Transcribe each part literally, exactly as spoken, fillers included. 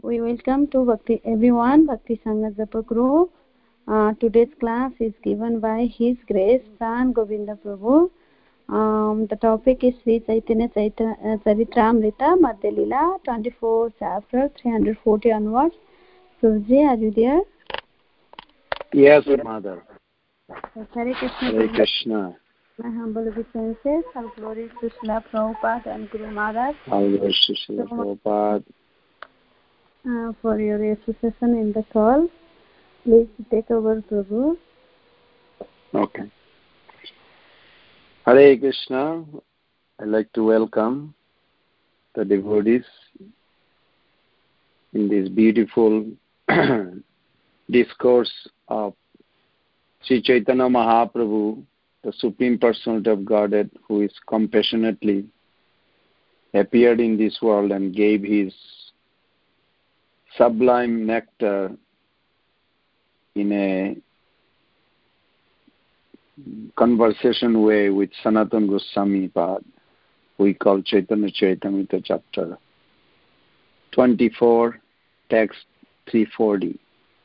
We welcome to Bhakti everyone, Bhakti Sangha Japa Group. Uh, today's class is given by His Grace Pran Govinda Prabhu. Um, the topic is Sri Chaitanya Charitamrita Madhya Leela, twenty-four chapter, three hundred forty onwards. Prabhuji, are you there? Yes, Mother. Hare Krishna. Hare Krishna. My humble obeisances, all glory to Srila Prabhupada and Guru Maharaj. All glory to Srila Prabhupada. Uh, for your association in the call. Please take over, Prabhu. Okay. Hare Krishna. I'd like to welcome the devotees in this beautiful discourse of Sri Chaitanya Mahaprabhu, the Supreme Personality of Godhead, who is compassionately appeared in this world and gave his sublime nectar in a conversation way with Sanatana Goswami Pad, we call Chaitanya Charitamrita chapter twenty-four, text three forty.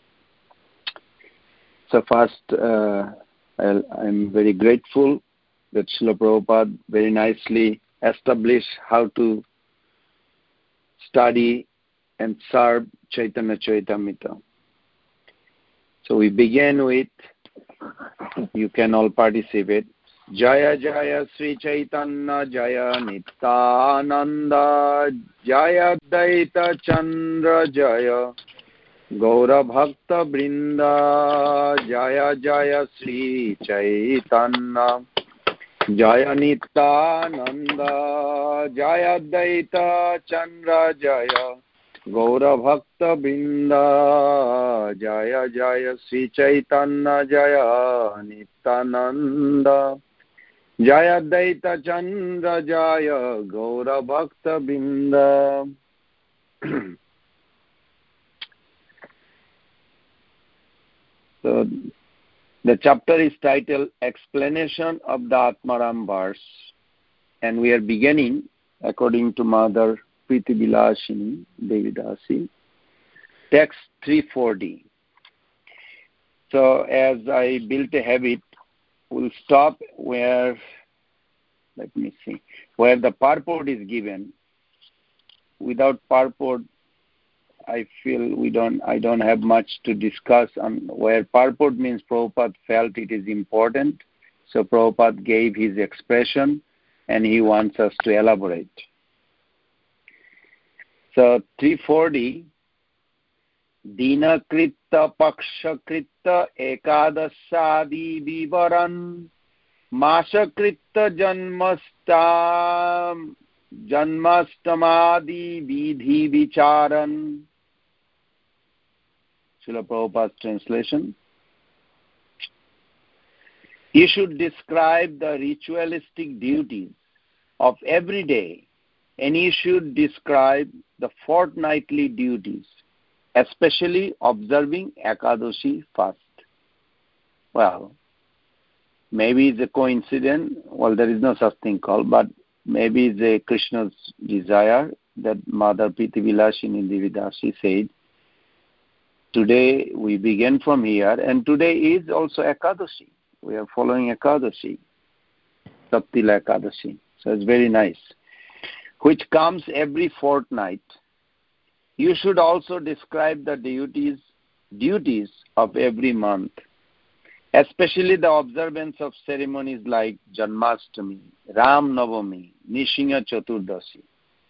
So first, uh, I'll, I'm very grateful that Srila Prabhupada very nicely established how to study and serve Chaitanya Charitamrita. So we begin with, you can all participate, Jaya Jaya Sri Chaitanya Jaya Nityananda Jaya Daita Chandra Jaya Gaura Bhakta Brinda Jaya Jaya Sri Chaitanya Jaya Nityananda Jaya Daita Chandra Jaya Gaura Bhakta Brinda Jaya Jaya Sri Chaitanya Jaya Nityananda Jaya Daita Chandra Jaya Gaura Bhakta Brinda. So the chapter is titled Explanation of the Atmaram Verse, and we are beginning according to Mother Priti Vilashini Devidasi, text three forty. So as I built a habit, we'll stop where, let me see, where the purport is given. Without purport, I feel we don't. I don't have much to discuss on where purport means. Prabhupada felt it is important, so Prabhupada gave his expression, and he wants us to elaborate. So three forty, Dina Kritta Paksha Kritta Ekadasadi Vivaran Masha Kritta Janmastam Janmastamadi Vidhi Vicharan. Srila Prabhupada's translation. You should describe the ritualistic duties of every day, and you should describe the fortnightly duties, especially observing Ekadashi fast. Well, maybe it's a coincidence. Well, there is no such thing called, but maybe it's a Krishna's desire that Mother Priti Vilashini Devidasi said, today we begin from here, and today is also Ekadashi. We are following Ekadashi, Saptila Ekadashi. So it's very nice. Which comes every fortnight. You should also describe the duties, duties of every month, especially the observance of ceremonies like Janmashtami, Ram Navami, Nishinga Chaturdashi.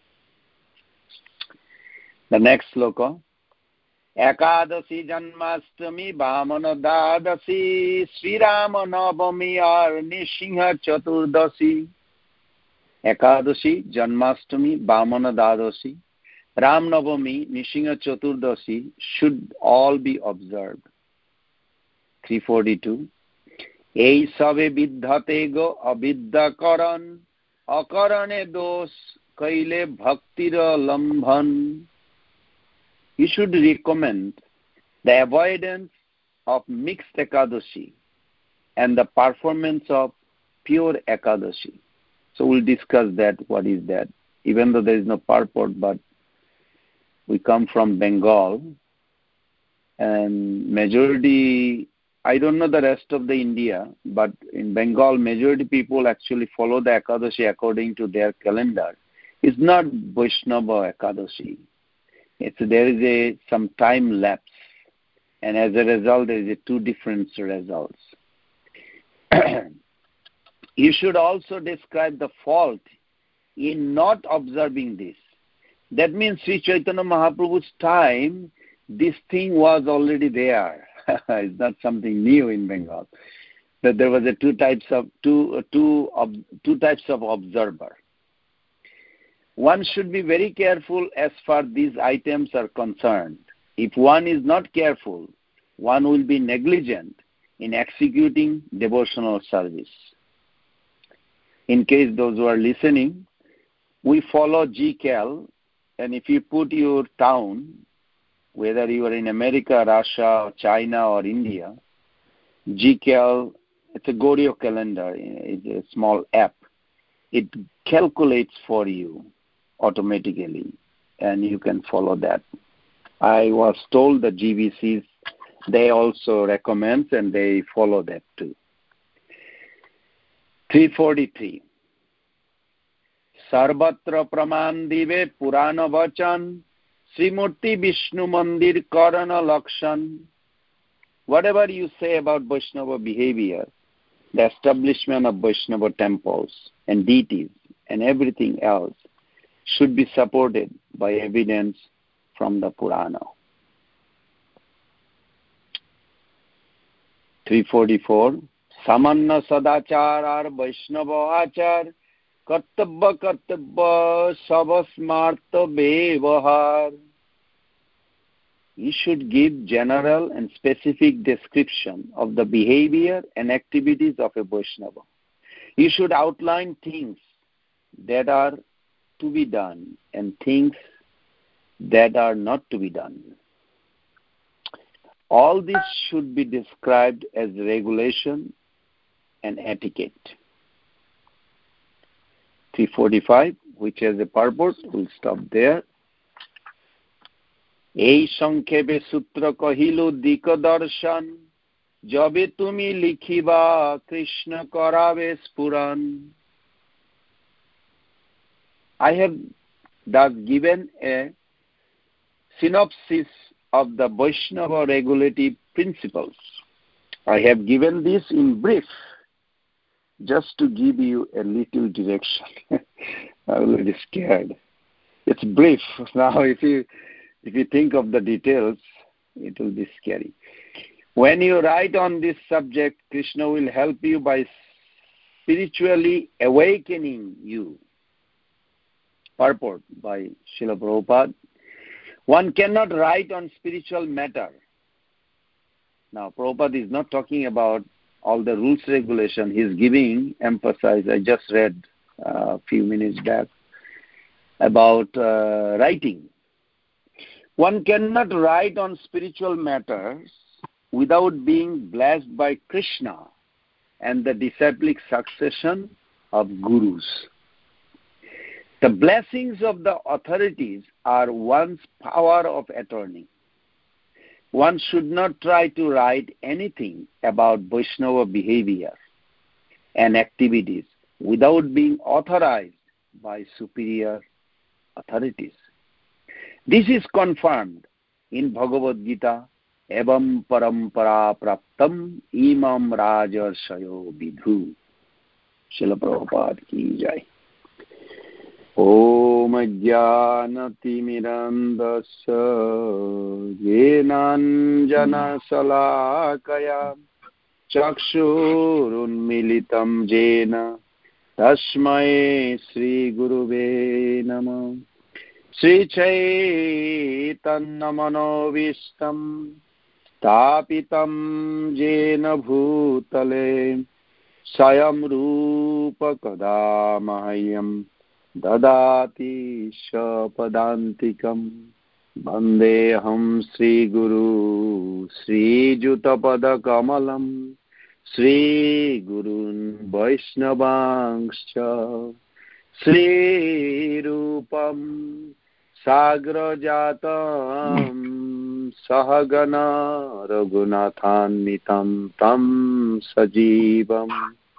The next sloka. Ekadasi Janmashtami Vamana Dadasi Sri Rama Navami or Nishinga Chaturdashi. Ekadashi Janmashtami Vamana Dadasi Ram Navami Nishinga Chaturdashi should all be observed. three forty-two. Ei sabe viddhate go avidya karan akarane dos kaile bhaktira lambhan. You should recommend the avoidance of mixed Ekadashi and the performance of pure Ekadashi. So we'll discuss that, what is that, even though there is no purport, but We come from Bengal, and majority, I don't know the rest of the India, but in Bengal, majority people actually follow the Ekadashi according to their calendar. It's not Vaishnava Ekadashi. It's, there is a some time lapse, and as a result, there is a two different results. You should also describe the fault in not observing this. That means Sri Chaitanya Mahaprabhu's time, this thing was already there. It's not something new in Bengal. That there was a two types of two two two types of observer. One should be very careful as far as these items are concerned. If one is not careful, one will be negligent in executing devotional service. In case those who are listening, we follow G C A L, and if you put your town, whether you are in America, Russia, or China, or India, G C A L, it's a Goryo calendar, it's a small app. It calculates for you automatically, and you can follow that. I was told the G V Cs, they also recommend and they follow that too. three forty-three. Sarvatra Praman Dive Purana Vachan Srimurti Vishnu Mandir Karana Lakshan. Whatever you say about Vaishnava behavior, the establishment of Vaishnava temples and deities and everything else should be supported by evidence from the Purana. three forty-four. Samanna Sadachar Vaishnava Achar Kartabba Kartabba Savasmarta Bevahar. You should give general and specific description of the behavior and activities of a Vaishnava. You should outline things that are to be done and things that are not to be done. All this should be described as regulation and etiquette. three forty-five, which has a purport, we'll stop there. এই সংক্ষেপে সূত্র কহিল দিক দর্শন যবে তুমি লিখিবা কৃষ্ণ করাবে স্ফুরণ. I have thus given a synopsis of the Vaishnava regulative principles. I have given this in brief, just to give you a little direction. I'm a little scared. It's brief. Now, if you if you think of the details, it will be scary. When you write on this subject, Krishna will help you by spiritually awakening you. Purport by Srila Prabhupada. One cannot write on spiritual matter. Now, Prabhupada is not talking about all the rules, regulation. He's giving emphasis. I just read uh, a few minutes back about uh, writing. One cannot write on spiritual matters without being blessed by Krishna and the disciplic succession of gurus. The blessings of the authorities are one's power of attorney. One should not try to write anything about Vaishnava behavior and activities without being authorized by superior authorities. This is confirmed in Bhagavad Gita, Evam parampara praptam imam rajarshayo vidhu. Srila Prabhupada ki jai. Om Ajnanatimidandasya Jenanjana Salakaya Chakshurunmilitam Jena Tasmai Sri Guruve Namah. Sri Chaitanya Manovistam Tapitam Jena Bhutale Sayam Rupa Kadamahyam Dadati Shapadantikam Bandeham Sri Guru Sri Jutapada Kamalam Sri Gurun Vaishnavangscha Sri Rupam sagrajatam sahagana raghunathanvitam tam sajivam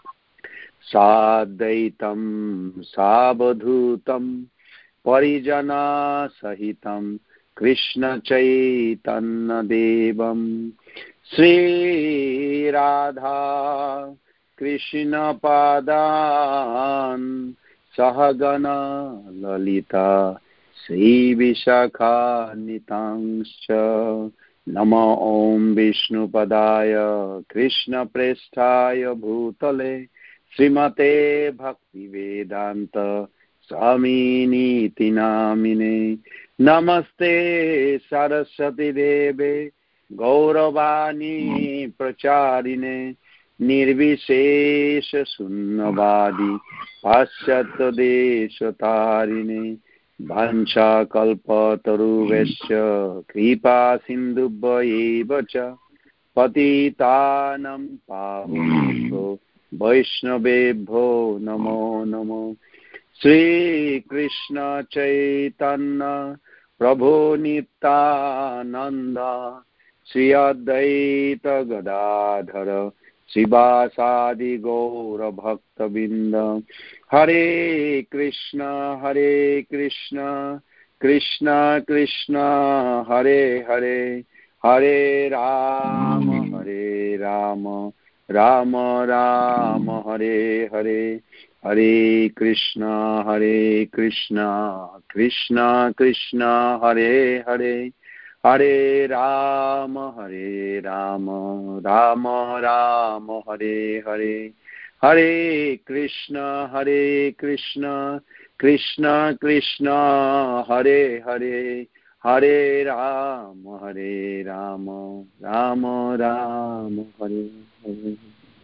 sadaitam savadhutam parijana sahitam Krishna Chaitanya Devam Sri Radha Krishna Padan Sahagana Lalita Sri Vishakha Nitangscha Nama Om Vishnu Padaya Krishna Presthaya Bhutale Srimate Bhakti Vedanta Swamini Tinamine Namaste Saraswati Deve Gauravani Pracharine Nirvishesha Sunnavadi Paschatya Deshatarine Vancha Kalpataruvesya Kripa Sindhubhayeva Cha Patitanam Pavanebhyo Vaishnavebhyo Namo Namo Sri Krishna Chaitanya Prabhu Nityananda Sri Advaita Gadadhara Srivasadi Gaura Bhakta Binda Hare Krishna Hare Krishna Krishna Krishna Hare Hare Hare Rama Hare Rama Rama Rama Hare Hare Hare Krishna Hare Krishna Krishna Krishna Hare Hare Hare Rama Hare Rama Rama Rama Hare Hare Hare Krishna Hare Krishna Krishna Krishna Hare Hare Hare Rama Hare Rama Rama Rama Hare Hare.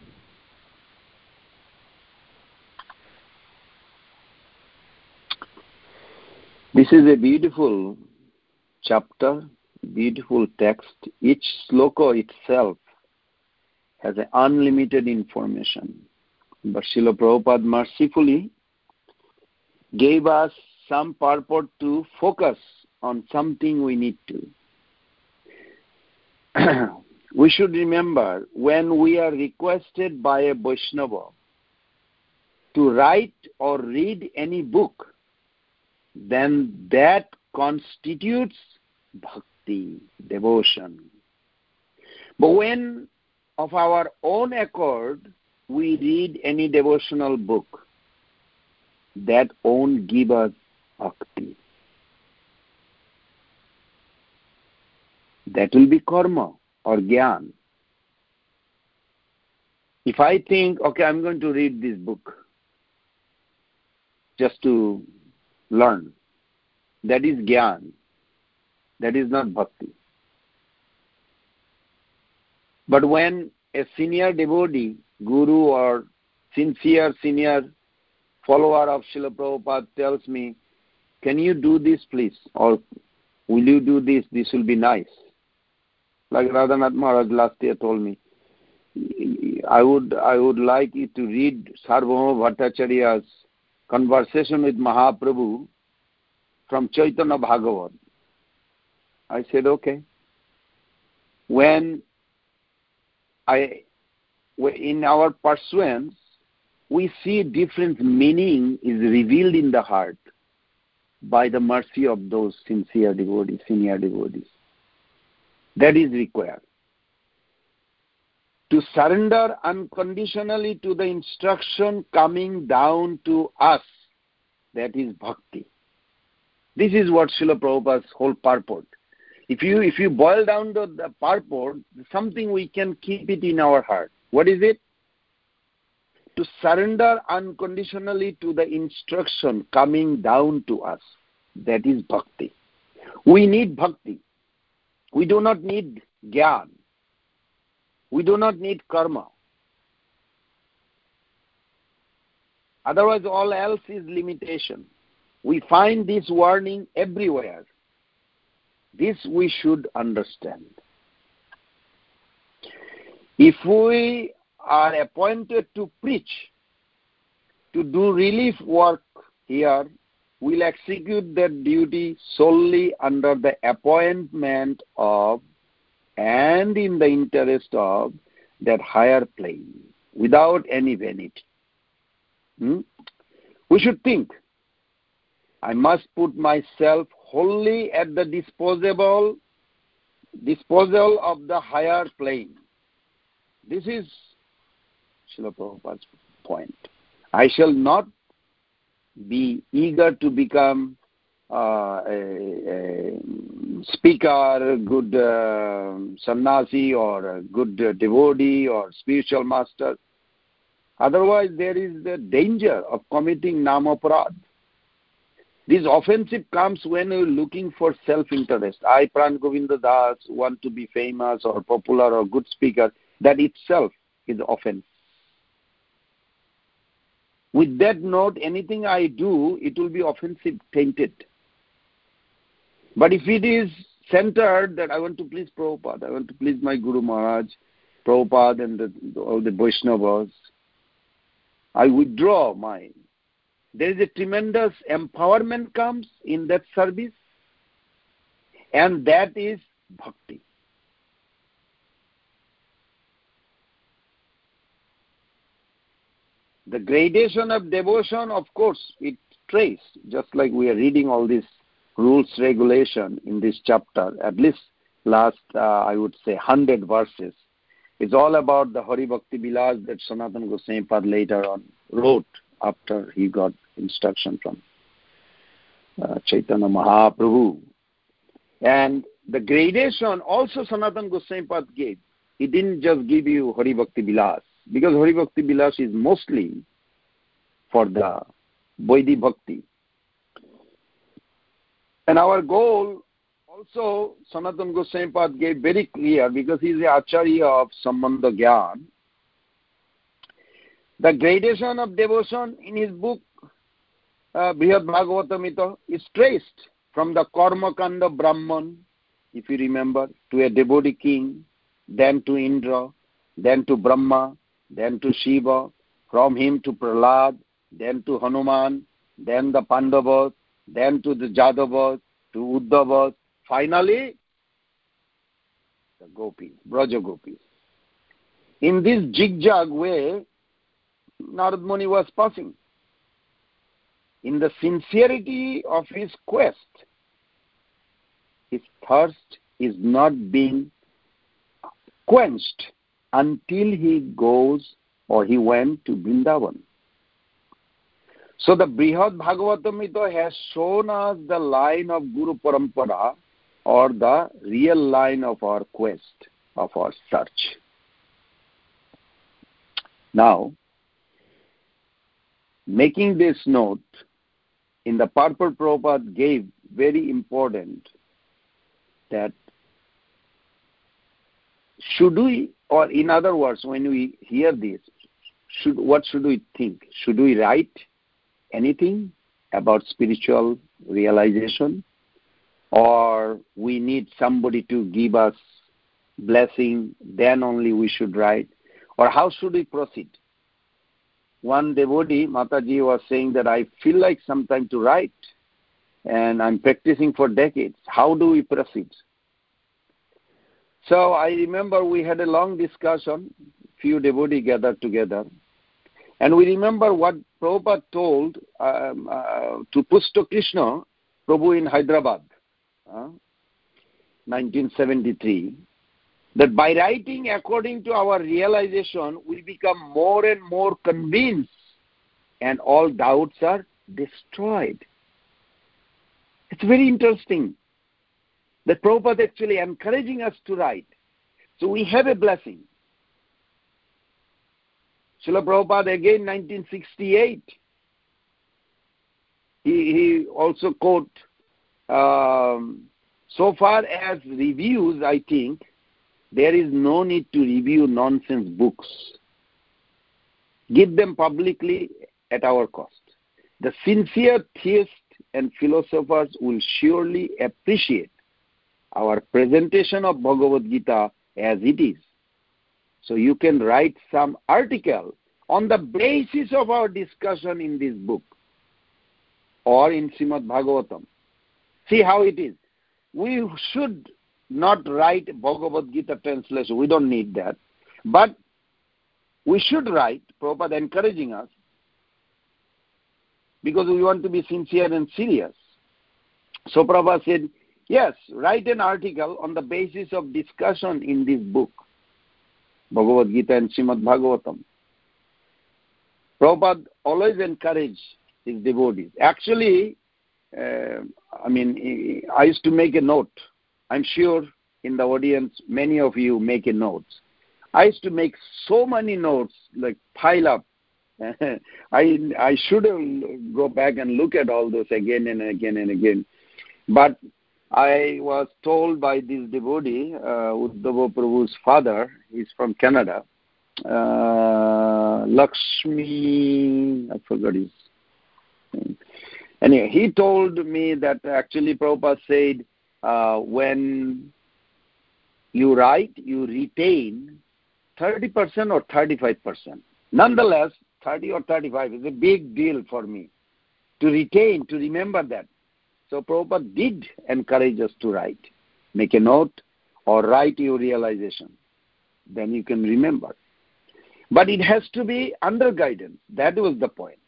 This is a beautiful chapter, beautiful text. Each sloka itself has an unlimited information. But Srila Prabhupada mercifully gave us some purport to focus on something we need to. We should remember, when we are requested by a Vaishnava to write or read any book, then that constitutes bhakti, devotion. But when of our own accord we read any devotional book, that won't give us bhakti. That will be karma or gyan. If I think, okay, I'm going to read this book just to learn, that is gyan. That is not bhakti. But when a senior devotee, guru or sincere senior follower of Srila Prabhupada tells me, can you do this please? Or will you do this? This will be nice. Like Radhanath Maharaj last year told me, I would I would like you to read Sarvabhauma Bhattacharya's conversation with Mahaprabhu from Chaitanya Bhagavat. I said, okay. When I, in our pursuance, we see different meaning is revealed in the heart by the mercy of those sincere devotees, senior devotees. That is required. To surrender unconditionally to the instruction coming down to us, that is bhakti. This is what Srila Prabhupada's whole purport. If you if you boil down the, the purport, something we can keep it in our heart. What is it? To surrender unconditionally to the instruction coming down to us. That is bhakti. We need bhakti. We do not need gyan. We do not need karma. Otherwise, all else is limitation. We find this warning everywhere. This we should understand. If we are appointed to preach, to do relief work here will execute their duty solely under the appointment of and in the interest of that higher plane, without any vanity. Hmm? We should think, I must put myself wholly at the disposable disposal of the higher plane. This is Srila Prabhupada's point. I shall not be eager to become uh, a, a speaker, a good uh, sannyasi, or a good uh, devotee or spiritual master. Otherwise, there is the danger of committing namaparad. This offensive comes when you're looking for self-interest. I, Pran Govinda Das, want to be famous or popular or good speaker. That itself is offense. With that note, anything I do, it will be offensive, tainted. But if it is centered that I want to please Prabhupada, I want to please my Guru Maharaj, Prabhupada and the, all the Vaishnavas, I withdraw my... There is a tremendous empowerment comes in that service, and that is bhakti. The gradation of devotion, of course, it traces, just like we are reading all these rules, regulation in this chapter, at least last, uh, I would say, one hundred verses. It's all about the Hari Bhakti Vilas that Sanatana Goswami Pad later on wrote after he got instruction from uh, Chaitanya Mahaprabhu. And the gradation also Sanatana Goswami Pad gave. He didn't just give you Hari Bhakti Vilas, because Hari Bhakti Vilas is mostly for the Vaidhi Bhakti. And our goal also, Sanatana Goswami Pad gave very clear, because he is the Acharya of Sambandha Gyan. The gradation of devotion in his book, uh, Brihad Bhagavatamrita, is traced from the Karma Kanda Brahman, if you remember, to a devotee king, then to Indra, then to Brahma, then to Shiva, from him to Prahlad, then to Hanuman, then the Pandavas, then to the Jadavas, to Uddhavas, finally the Gopis, Braja Gopis. In this zigzag way, Narad Muni was passing. In the sincerity of his quest, his thirst is not being quenched until he goes or he went to Vrindavan. So the Brihad Bhagavatamrita has shown us the line of Guru Parampara, or the real line of our quest, of our search. Now, making this note, in the Purport Prabhupada gave very important that should we, or in other words, when we hear this, should what should we think? Should we write anything about spiritual realization, or we need somebody to give us blessing, then only we should write, or how should we proceed? One devotee, Mataji, was saying that I feel like sometime to write, and I'm practicing for decades. How do we proceed? So I remember we had a long discussion, few devotees gathered together, and we remember what Prabhupada told um, uh, to Pushta Krishna, Prabhu in Hyderabad, uh, nineteen seventy-three, that by writing according to our realization, we become more and more convinced, and all doubts are destroyed. It's very interesting that Prabhupada actually encouraging us to write. So we have a blessing. Srila Prabhupada again, nineteen sixty-eight, he, he also quote, um, so far as reviews, I think, there is no need to review nonsense books. Give them publicly at our cost. The sincere theists and philosophers will surely appreciate our presentation of Bhagavad Gita as it is. So you can write some article on the basis of our discussion in this book. or in Srimad Bhagavatam. See how it is. We should not write Bhagavad Gita translation. We don't need that. But we should write, Prabhupada encouraging us, because we want to be sincere and serious. So Prabhupada said, yes, write an article on the basis of discussion in this book, Bhagavad Gita and Srimad Bhagavatam. Prabhupada always encouraged his devotees. Actually, uh, I mean, I used to make a note. I'm sure in the audience, many of you make a note. I used to make so many notes, like pile up. I I should go back and look at all those again and again and again. But I was told by this devotee, uh, Uddhava Prabhu's father, he's from Canada, uh, Lakshmi, I forgot his name. Anyway, he told me that actually Prabhupada said, uh, when you write, you retain thirty percent or thirty-five percent. Nonetheless, thirty or thirty-five is a big deal for me to retain, to remember that. So Prabhupada did encourage us to write. Make a note or write your realization. Then you can remember. But it has to be under guidance. That was the point.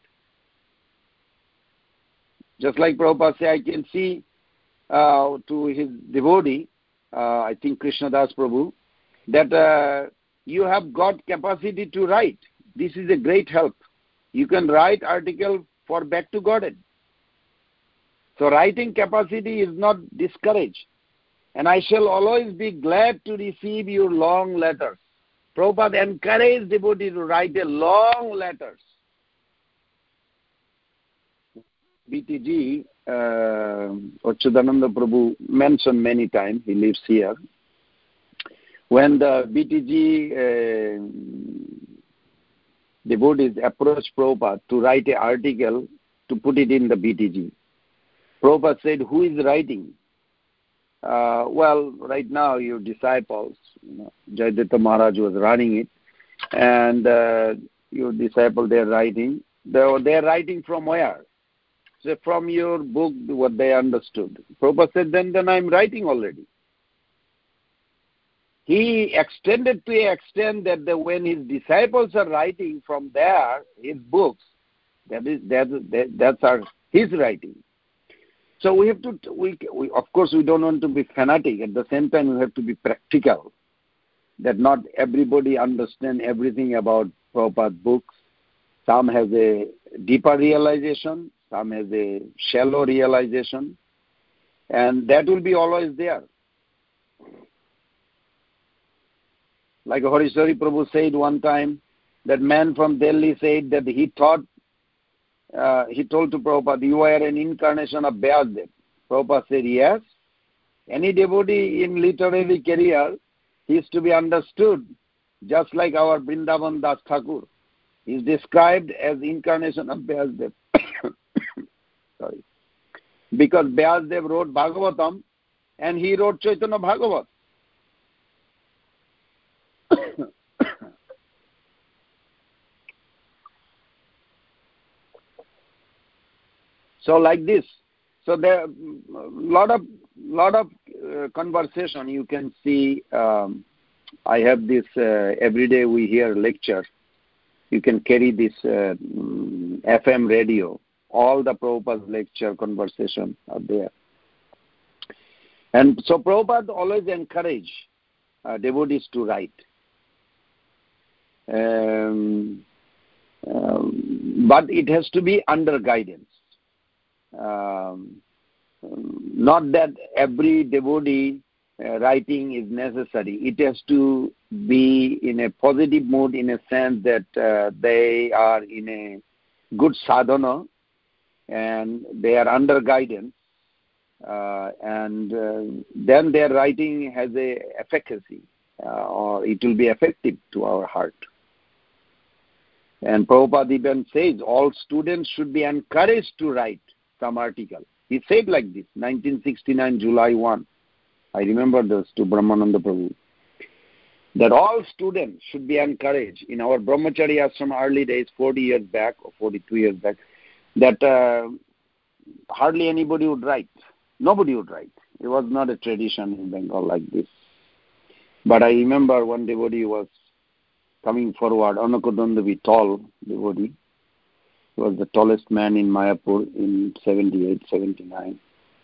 Just like Prabhupada said, I can see uh, to his devotee, uh, I think Krishna Das Prabhu, that uh, you have got capacity to write. This is a great help. You can write article for Back to Godhead. So writing capacity is not discouraged. And I shall always be glad to receive your long letters. Prabhupada encouraged devotees to write a long letters. B T G, uh, Achyutananda Prabhu mentioned many times, he lives here. When the B T G uh, devotees approached Prabhupada to write an article to put it in the B T G, Prabhupada said, who is writing? Uh, well, right now your disciples, you know, Jayadatta Maharaj was running it, and uh, your disciple, they're writing. They're, they're writing from where? So from your book, what they understood. Prabhupada said, then, then I'm writing already. He extended to an extent that the, when his disciples are writing from there, his books, that is that, that that's our his writing. So we have to, we, we of course we don't want to be fanatic. At the same time, we have to be practical. That not everybody understand everything about Prabhupada's books. Some has a deeper realization, some has a shallow realization, and that will be always there. Like Hariswari Prabhu said one time, that man from Delhi said that he thought, uh, he told to Prabhupada, you are an incarnation of Vyasadeva. Prabhupada said, yes. Any devotee in literary career is to be understood, just like our Vrindavan Das Thakur. He is described as incarnation of Vyasadeva. Sorry. Because Vyasadeva wrote Bhagavatam and he wrote Chaitanya Bhagavat. So like this. So there a lot of lot of uh, conversation you can see. Um, I have this uh, every day we hear lecture. You can carry this uh, F M radio. All the Prabhupada's lecture conversation are there. And so Prabhupada always encourage uh, devotees to write. Um, um, but it has to be under guidance. Um, not that every devotee uh, writing is necessary. It has to be in a positive mood, in a sense that uh, they are in a good sadhana and they are under guidance, uh, and uh, then their writing has a efficacy, uh, or it will be effective to our heart. And Prabhupada even says all students should be encouraged to write some article. He said like this, nineteen sixty-nine, July first. I remember this to Brahmananda Prabhu. That all students should be encouraged. In our Brahmacharya Ashram early days, forty years back or forty-two years back, that uh, hardly anybody would write. Nobody would write. It was not a tradition in Bengal like this. But I remember one devotee was coming forward, Anakodandavi, tall devotee. He was the tallest man in Mayapur in seventy-eight, seventy-nine.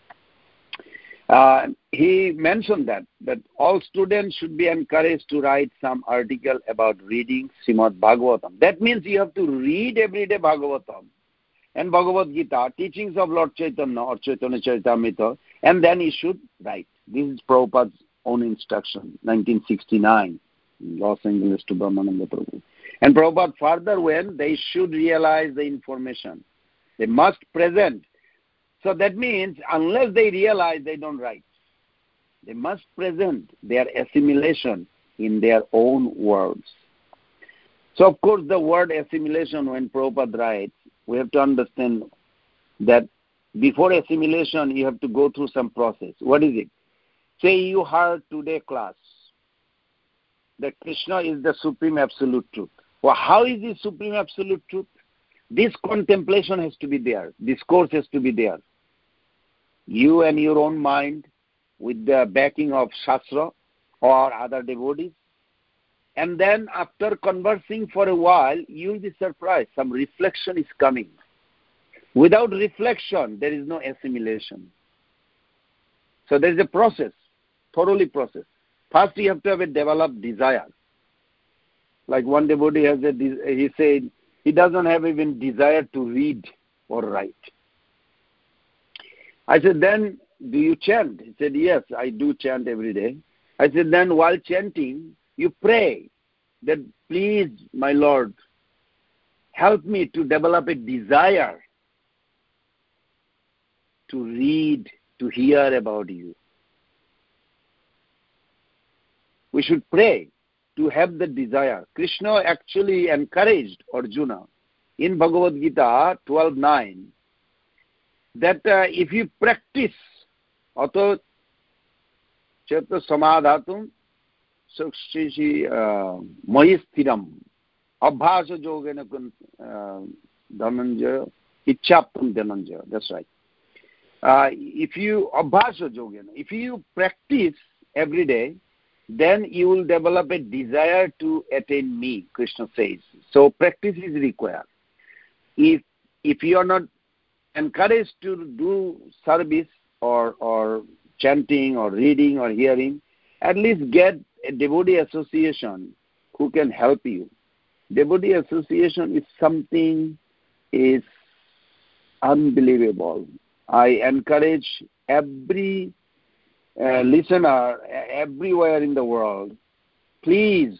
Uh, he mentioned that, that all students should be encouraged to write some article about reading Srimad Bhagavatam. That means you have to read every day Bhagavatam and Bhagavad Gita, teachings of Lord Chaitanya or Chaitanya Charitamrita, and then you should write. This is Prabhupada's own instruction, nineteen sixty-nine, Los Angeles to Brahmananda Prabhu. And Prabhupada further went, they should realize the information. They must present. So that means unless they realize, they don't write. They must present their assimilation in their own words. So of course the word assimilation, when Prabhupada writes, we have to understand that before assimilation you have to go through some process. What is it? Say you heard today class that Krishna is the supreme absolute truth. Well, how is this supreme absolute truth? This contemplation has to be there. Discourse has to be there. You and your own mind with the backing of Shastra or other devotees. And then after conversing for a while, you will be surprised. Some reflection is coming. Without reflection, there is no assimilation. So there is a process, thoroughly process. First, you have to have a developed desire. Like one devotee has a, he said, he doesn't have even desire to read or write. I said, then do you chant? He said, yes, I do chant every day. I said, then while chanting, you pray that please, my Lord, help me to develop a desire to read, to hear about you. We should pray to have the desire. Krishna actually encouraged Arjuna in Bhagavad Gita twelve nine that uh, if you practice ato cheta samadhatum sukshisi mahisthiram abhasa yogena dhananjaya ichchaptam dhananjaya. That's right. Uh, if you abhasa yogena, if you practice every day, then you will develop a desire to attain me, Krishna says. So practice is required. If if you are not encouraged to do service or or chanting or reading or hearing, at least get a devotee association who can help you. Devotee association is something is unbelievable. I encourage every uh, listener everywhere in the world, please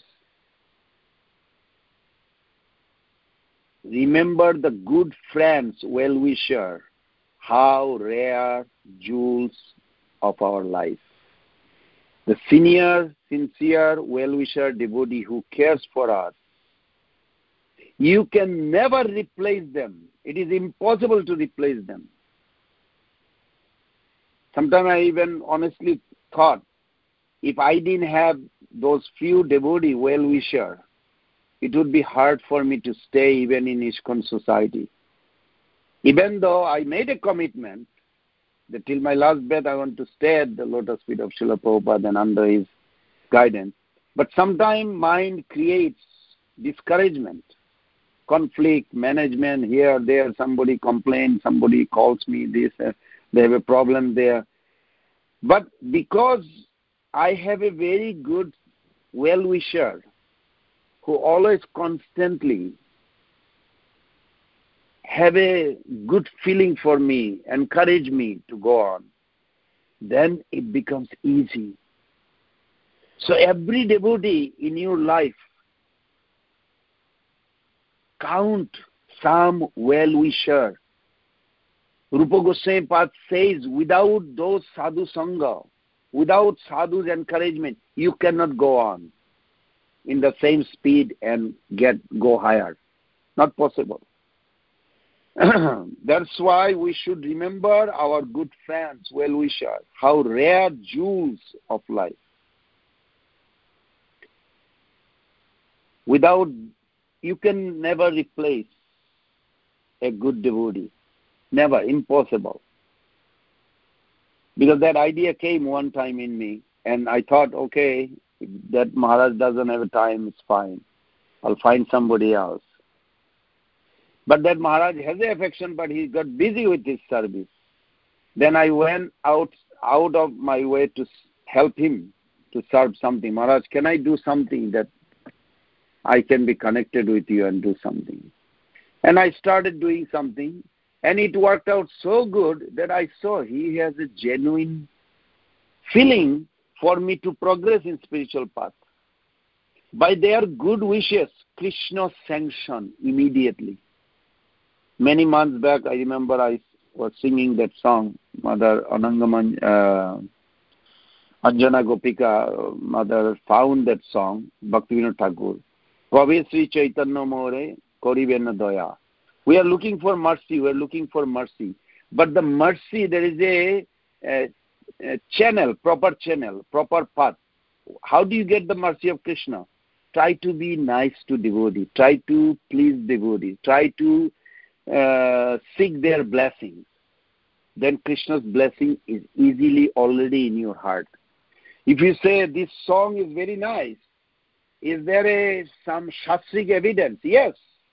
remember the good friends, well-wisher, how rare jewels of our life. The senior, sincere, well-wisher devotee who cares for us, you can never replace them. It is impossible to replace them. Sometimes I even honestly thought, if I didn't have those few devotee well-wisher, it would be hard for me to stay even in ISKCON society. Even though I made a commitment that till my last breath I want to stay at the lotus feet of Srila Prabhupada and under his guidance. But sometimes mind creates discouragement, conflict, management, here, there, somebody complains, somebody calls me this, uh, they have a problem there. But because I have a very good well-wisher who always constantly have a good feeling for me, encourage me to go on, then it becomes easy. So every devotee in your life, count some well-wisher. Rupa Goswami Pad says, without those sadhu sangha, without sadhu's encouragement, you cannot go on in the same speed and get go higher. Not possible. That's why we should remember our good friends, well-wishers, how rare jewels of life. Without, you can never replace a good devotee. Never. Impossible. Because that idea came one time in me, and I thought, okay, if that Maharaj doesn't have time, it's fine. I'll find somebody else. But that Maharaj has an affection, but he got busy with his service. Then I went out out of my way to help him to serve something. Maharaj, can I do something that I can be connected with you and do something? And I started doing something, and it worked out so good that I saw he has a genuine feeling for me to progress in spiritual path. By their good wishes, Krishna sanctioned immediately. Many months back, I remember I was singing that song, Mother Anangaman, uh, Anjana Gopika, Mother found that song, Bhaktivinoda Thakur. Prabhu Sri Chaitanya More, Koribena Daya. We are looking for mercy, we are looking for mercy. But the mercy, there is a, a, a channel, proper channel, proper path. How do you get the mercy of Krishna? Try to be nice to devotee. Try to please devotee. Try to uh, seek their blessings. Then Krishna's blessing is easily already in your heart. If you say this song is very nice, is there a, some shastric evidence? Yes.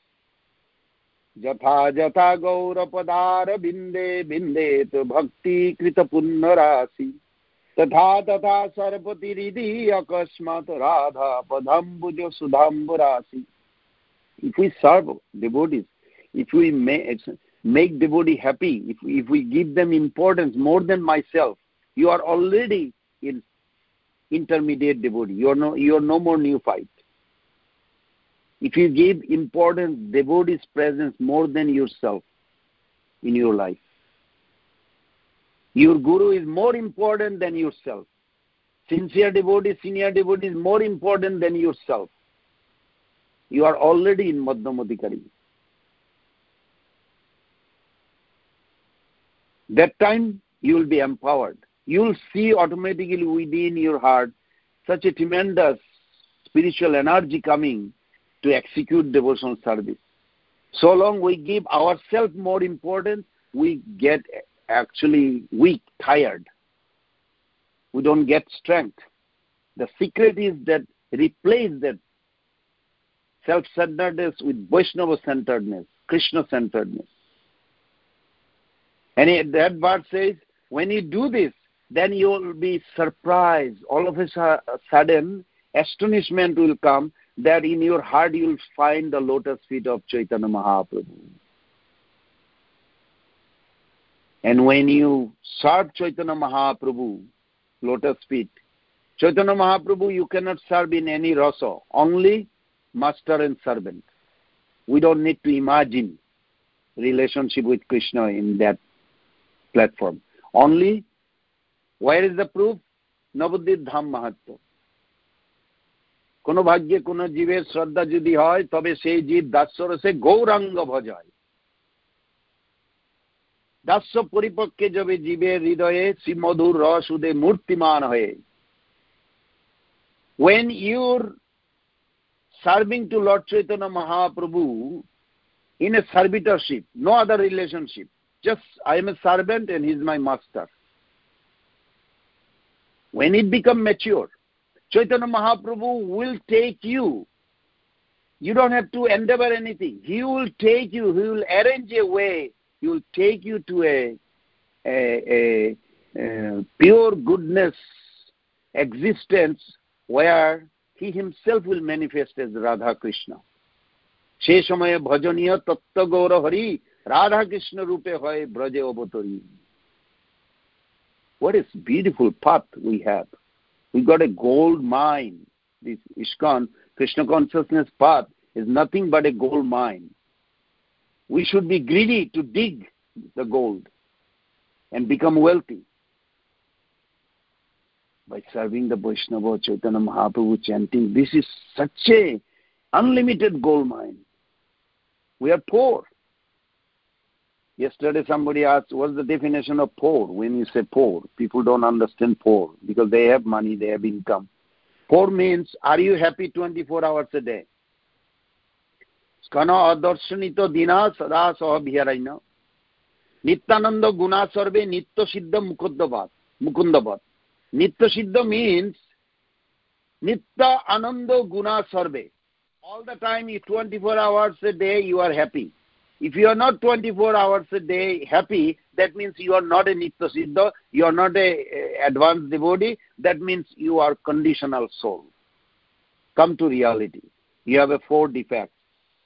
Jatha jatha gaura padara binde binde to bhakti krita punnarasi. Tatha tatha sarpati ridhi akasmat radha padhambuja sudhamburasi. If we serve devotees, if we make, make devotee happy, if, if we give them importance more than myself, you are already in intermediate devotee. You are no, you are no more neophyte. If you give importance, devotee's presence more than yourself in your life, your guru is more important than yourself. Sincere devotee, senior devotee is more important than yourself. You are already in Madhyamadikari. That time you will be empowered. You will see automatically within your heart such a tremendous spiritual energy coming to execute devotional service. So long we give ourselves more importance, we get actually weak, tired. We don't get strength. The secret is that replace that self-centeredness with Vaishnava-centeredness, Krishna-centeredness. And that verse says, when you do this, then you will be surprised. All of a sudden, astonishment will come that in your heart you will find the lotus feet of Chaitanya Mahaprabhu. And when you serve Chaitanya Mahaprabhu, lotus feet, Chaitanya Mahaprabhu you cannot serve in any rasa, only master and servant. We don't need to imagine relationship with Krishna in that platform. Only, where is the proof? Navadvip Dham Mahatma. কোনো ভাগ্যে কোনো জীবের শ্রদ্ধা যদি হয় তবে সেই জীব দাস্যরসে গৌরাঙ্গ ভজায়। দাস্য পরিপক্কে যাবে জীবের হৃদয়ে শ্রীমধুর রস উদে মূর্তিমান হয়ে। When you're serving to Lord Chaitanya Mahaprabhu in a servitorship, no other relationship, just I am a servant and he is my master. When it becomes mature, Chaitanya Mahaprabhu will take you. You don't have to endeavor anything. He will take you. He will arrange a way. He will take you to a, a, a, a pure goodness existence where he himself will manifest as Radha Krishna. She samaya bhajaniya tattva gaura hari Radha Krishna rupe hoy braje avatori. What a beautiful path we have. We got a gold mine. This ISKCON, Krishna consciousness path, is nothing but a gold mine. We should be greedy to dig the gold and become wealthy by serving the Vaishnava, Chaitanya Mahaprabhu, chanting. This is such a unlimited gold mine. We are poor. Yesterday somebody asked, what's the definition of poor? When you say poor, people don't understand poor because they have money, they have income. Poor means, are you happy twenty-four hours a day? Skana adarsanito dina sada saha bhiyaraina. Nityananda Guna Sarve Nitya Siddha Mukundabhat. Mukundabhat. Nitya Siddha means Nitya Ananda Guna Sarve. All the time, you twenty-four hours a day, you are happy. If you are not twenty-four hours a day happy, that means you are not a Nitya Siddha, you are not a, a advanced devotee, that means you are conditional soul. Come to reality. You have a four defects.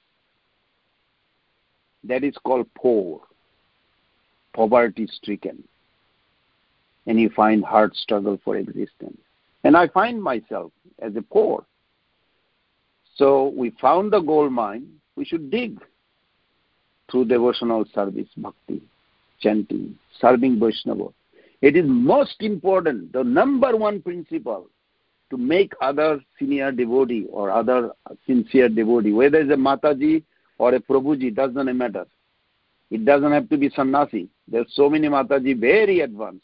That is called poor, poverty-stricken. And you find hard struggle for existence. And I find myself as a poor. So we found the gold mine, we should dig through devotional service, bhakti, chanting, serving Vaishnava. It is most important, the number one principle, to make other senior devotee or other sincere devotee, whether it's a Mataji or a Prabhuji, doesn't matter. It doesn't have to be sannyasi. There are so many Mataji very advanced.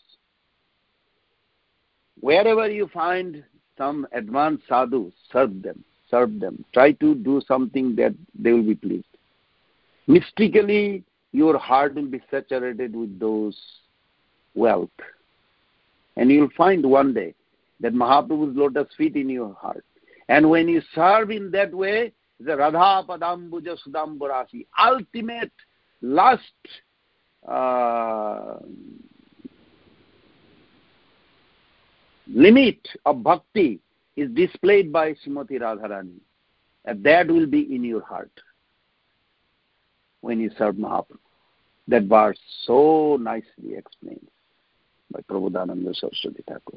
Wherever you find some advanced sadhu, serve them, serve them. Try to do something that they will be pleased. Mystically, your heart will be saturated with those wealth. And you'll find one day that Mahaprabhu's lotus feet in your heart. And when you serve in that way, the Radha Padambuja Sudamburasi, ultimate, last uh, limit of bhakti is displayed by Srimati Radharani. And that will be in your heart when you serve Mahaprabhu. That verse so nicely explained by Prabodhananda Saraswati Thakur.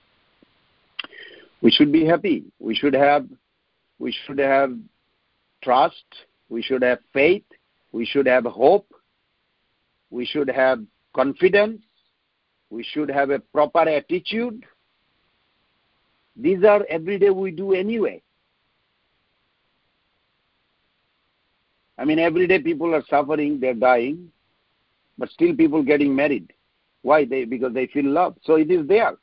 We should be happy. We should have, we should have trust. We should have faith. We should have hope. We should have confidence. We should have a proper attitude. These are every day we do anyway. I mean, every day people are suffering, they're dying, but still people getting married. Why? They because they feel love. So it is there.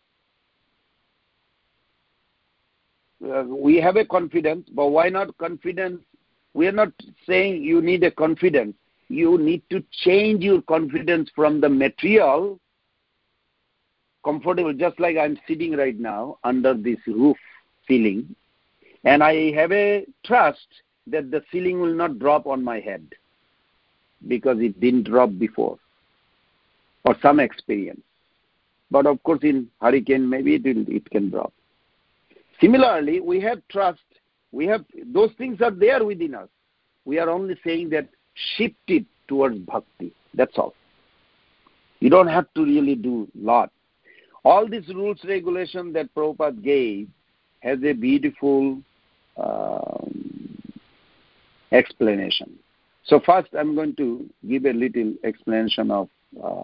Uh, we have a confidence, but why not confidence? We are not saying you need a confidence. You need to change your confidence from the material, comfortable, just like I'm sitting right now under this roof ceiling, and I have a trust that the ceiling will not drop on my head because it didn't drop before, or some experience. But of course in hurricane maybe it, will, it can drop. Similarly, we have trust. We have those things are there within us. We are only saying that shift it towards bhakti. That's all. You don't have to really do a lot. All these rules, regulation that Prabhupada gave has a beautiful um, explanation. So first I'm going to give a little explanation of uh,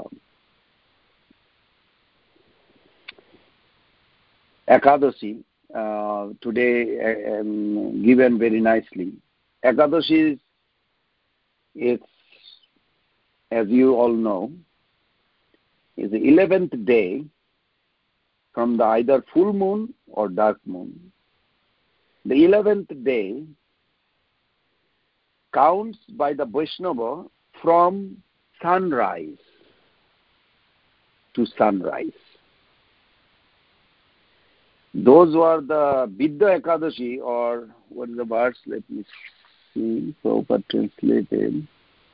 Ekadashi. Uh, today um, given very nicely. Ekadashi is, it's, as you all know, is the eleventh day from the either full moon or dark moon. The eleventh day counts by the Vaishnava from sunrise to sunrise. Those were the Vidya Ekadashi, or what is the verse? Let me see. Prabhupada translated.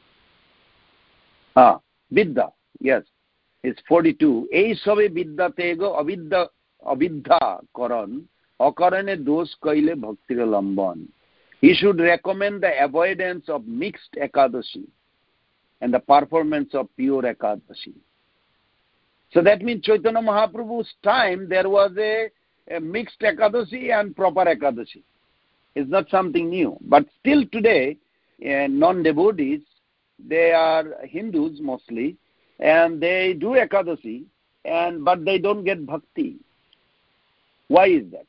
Ah, Vidya, yes. It's forty-two. Ei sabe Vidya tego avidya avidya karan akarane dos kaile bhaktira lamban. He should recommend the avoidance of mixed Ekadashi and the performance of pure Ekadashi. So that means Chaitanya Mahaprabhu's time there was a A mixed Ekadashi and proper Ekadashi. It's not something new. But still today, uh, non-devotees, they are Hindus mostly, and they do Ekadashi, and but they don't get bhakti. Why is that?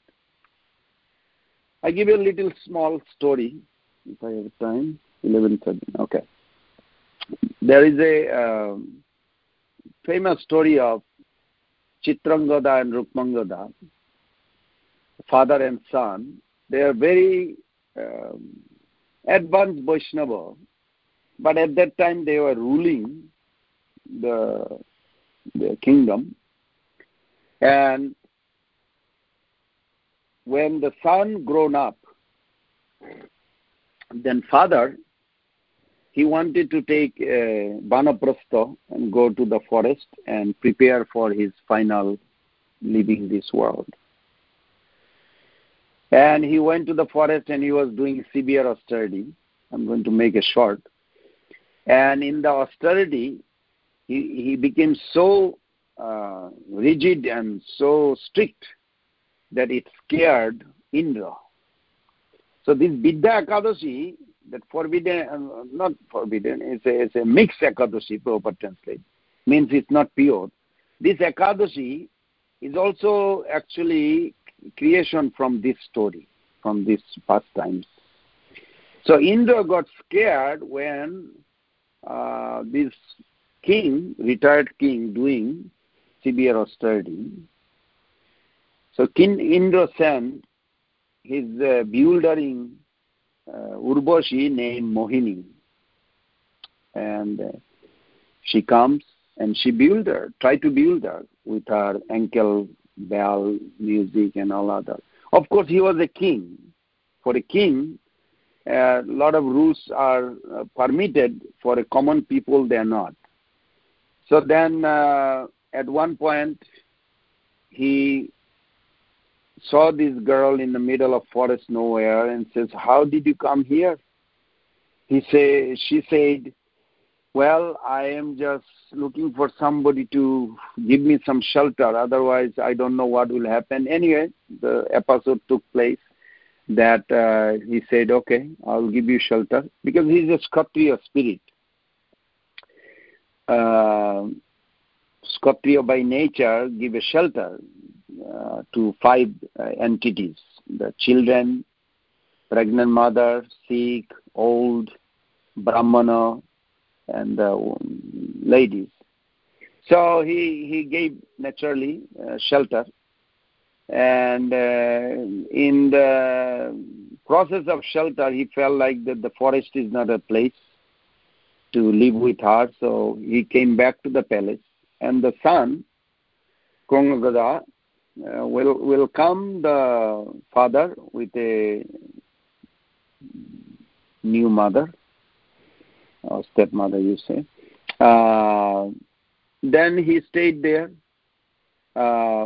I give you a little small story, if I have time. eleven thirty. Okay. There is a um, famous story of Chitrangada and Rukmangada, father and son. They are very um, advanced Vaishnava, but at that time they were ruling the, the kingdom. And when the son grown up, then father, he wanted to take uh, Vanaprastha and go to the forest and prepare for his final leaving this world. And he went to the forest and he was doing severe austerity. I'm going to make it short. And in the austerity, he, he became so uh, rigid and so strict that it scared Indra. So this Vidya Ekadashi, that forbidden, uh, not forbidden, it's a, it's a mixed Ekadashi, proper translate, means it's not pure. This Ekadashi is also actually creation from this story, from these pastimes. So Indra got scared when uh, this king, retired king, doing severe austerity. So King Indra sent his uh, bewildering uh, Urvashi named Mohini. And uh, she comes and she build her, try to build her with her ankle bell, music and all other. Of course, he was a king. For a king, a uh, lot of rules are uh, permitted. For a common people, they are not. So then uh, at one point, he saw this girl in the middle of forest nowhere and says, how did you come here? He say, she said, well, I am just looking for somebody to give me some shelter. Otherwise, I don't know what will happen. Anyway, the episode took place that uh, he said, okay, I'll give you shelter. Because he's a Kshatriya spirit. Uh, Kshatriya by nature give a shelter uh, to five uh, entities. The children, pregnant mother, sick, old, Brahmana, and the uh, ladies. So he, he gave naturally uh, shelter. And uh, in the process of shelter, he felt like that the forest is not a place to live with her. So he came back to the palace. And the son, Krongagada, uh, will, will come the father with a new mother, or stepmother, you say. Uh, then he stayed there. Uh,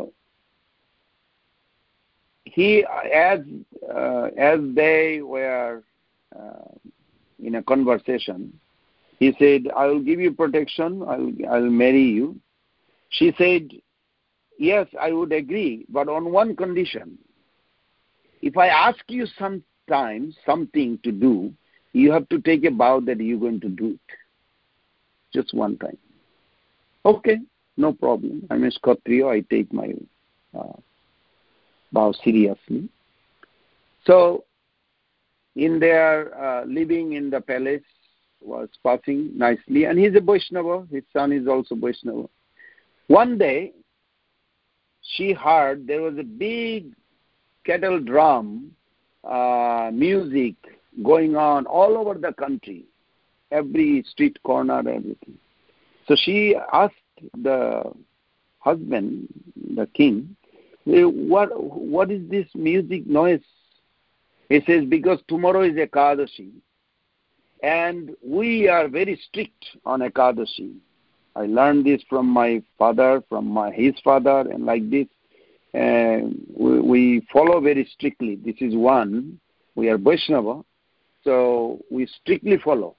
he, as uh, as they were uh, in a conversation, he said, "I will give you protection. I'll I'll marry you." She said, "Yes, I would agree, but on one condition. If I ask you sometimes something to do, you have to take a vow that you're going to do it. Just one time." Okay, no problem. I'm a Kshatriya. I take my uh, vow seriously. So, in their uh, living in the palace was passing nicely, and he's a Vaishnava. His son is also Vaishnava. One day, she heard there was a big kettle drum uh, music going on all over the country, every street corner, everything. So she asked the husband, the king, what what is this music noise? He says, because tomorrow is Ekadashi, and we are very strict on Ekadashi. I learned this from my father, from my his father, and like this. Uh, we, we follow very strictly. This is one. We are Vaishnava, so we strictly follow.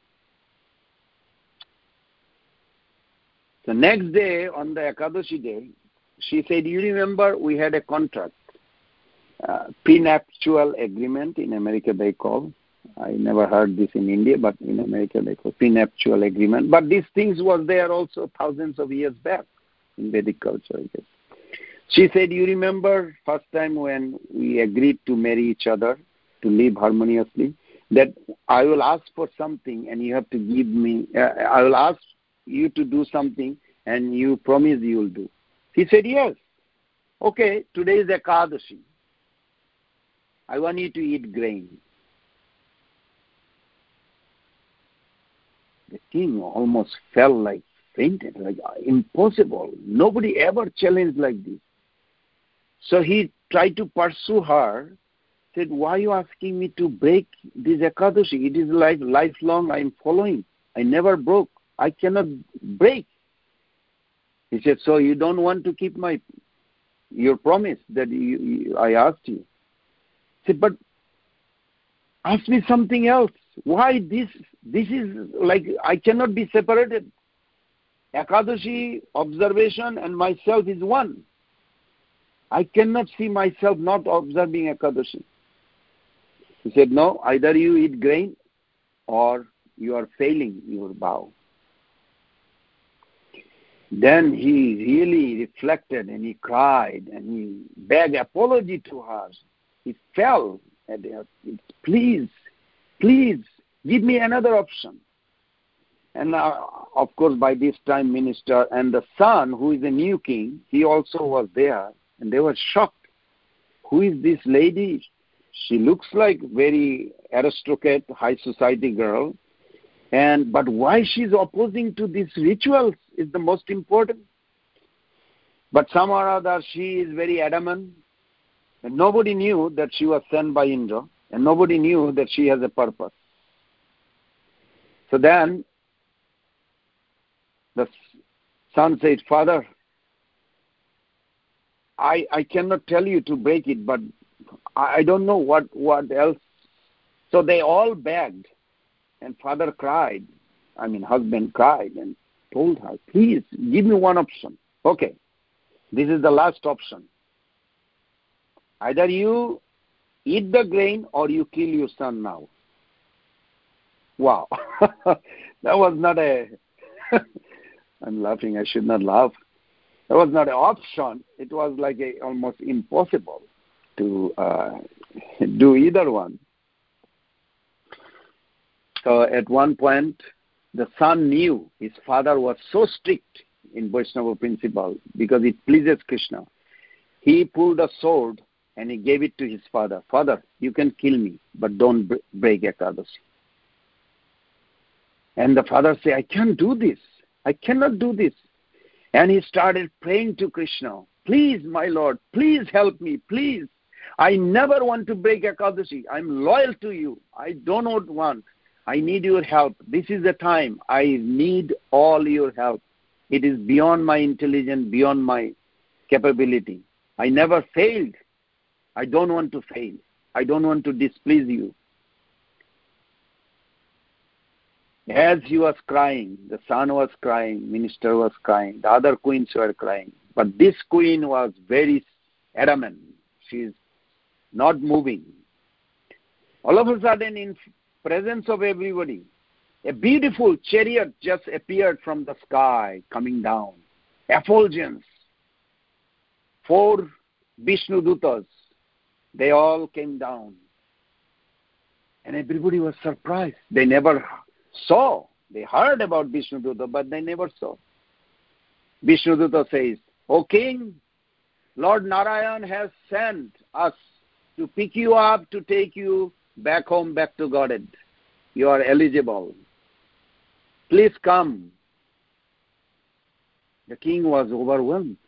The next day, on the Ekadashi day, she said, you remember we had a contract, uh, prenuptial agreement in America they call. I never heard this in India, but in America they call prenuptial agreement. But these things was there also thousands of years back in Vedic culture, I guess. She said, you remember first time when we agreed to marry each other, to live harmoniously, that I will ask for something and you have to give me, uh, I will ask you to do something and you promise you will do. He said, yes. Okay, today is Ekadashi. I want you to eat grain. The king almost fell like fainted, like impossible. Nobody ever challenged like this. So he tried to pursue her, said, why are you asking me to break this Ekadashi? It is like lifelong I am following. I never broke. I cannot break. He said, so you don't want to keep my your promise that you, you, I asked you. He said, but ask me something else. Why this? This is like I cannot be separated. Ekadashi, observation, and myself is one. I cannot see myself not observing Ekadashi. He said, no, either you eat grain or you are failing your vow. Then he really reflected and he cried and he begged apology to her. He fell at her feet. Please, please, give me another option. And uh, of course, by this time, minister and the son, who is a new king, he also was there. And they were shocked. Who is this lady? She looks like very aristocrat, high society girl. And but why she's opposing to these rituals is the most important. But somehow or other, she is very adamant. And nobody knew that she was sent by Indra. And nobody knew that she has a purpose. So then, the son said, Father, I, I cannot tell you to break it, but I don't know what, what else. So they all begged, and father cried. I mean, husband cried and told her, please, give me one option. Okay, this is the last option. Either you eat the grain or you kill your son now. Wow. That was not a... I'm laughing, I should not laugh. That was not an option. It was like a, almost impossible to uh, do either one. So at one point, the son knew his father was so strict in Vaishnava principle because it pleases Krishna. He pulled a sword and he gave it to his father. Father, you can kill me, but don't break Ekadashi. And the father said, I can't do this. I cannot do this. And he started praying to Krishna, please, my Lord, please help me, please. I never want to break Ekadashi. I'm loyal to you. I don't want. I need your help. This is the time. I need all your help. It is beyond my intelligence, beyond my capability. I never failed. I don't want to fail. I don't want to displease you. As he was crying, the son was crying, minister was crying, the other queens were crying. But this queen was very adamant. She is not moving. All of a sudden, in presence of everybody, a beautiful chariot just appeared from the sky, coming down. Effulgence. Four Vishnu Dutas, they all came down. And everybody was surprised. They never saw. They heard about Vishnu Duta, but they never saw. Vishnu Duta says, O king, Lord Narayan has sent us to pick you up, to take you back home, back to Godhead. You are eligible. Please come. The king was overwhelmed.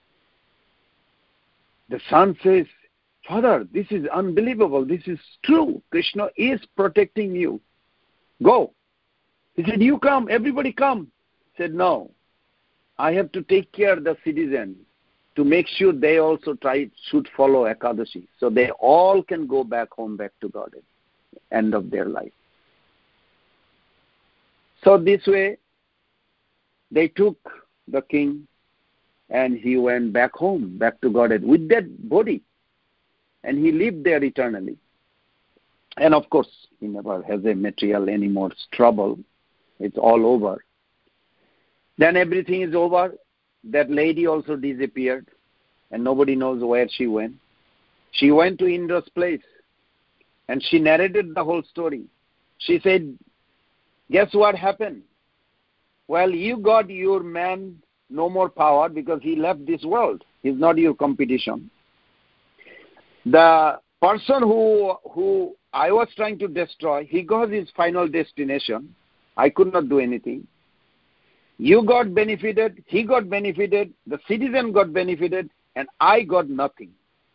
The son says, Father, this is unbelievable. This is true. Krishna is protecting you. Go. He said, you come. Everybody come. He said, no. I have to take care of the citizen to make sure they also try should follow Ekadashi. So they all can go back home, back to God at the end of their life. So this way, they took the king and he went back home, back to Godhead with that body. And he lived there eternally. And of course, he never has a material anymore trouble. It's all over. Then everything is over. That lady also disappeared. And nobody knows where she went. She went to Indra's place. And she narrated the whole story. She said, guess what happened? Well, you got your man no more power because he left this world. He's not your competition. The person who who I was trying to destroy, he got his final destination. I could not do anything. You got benefited, he got benefited, the citizen got benefited, and I got nothing.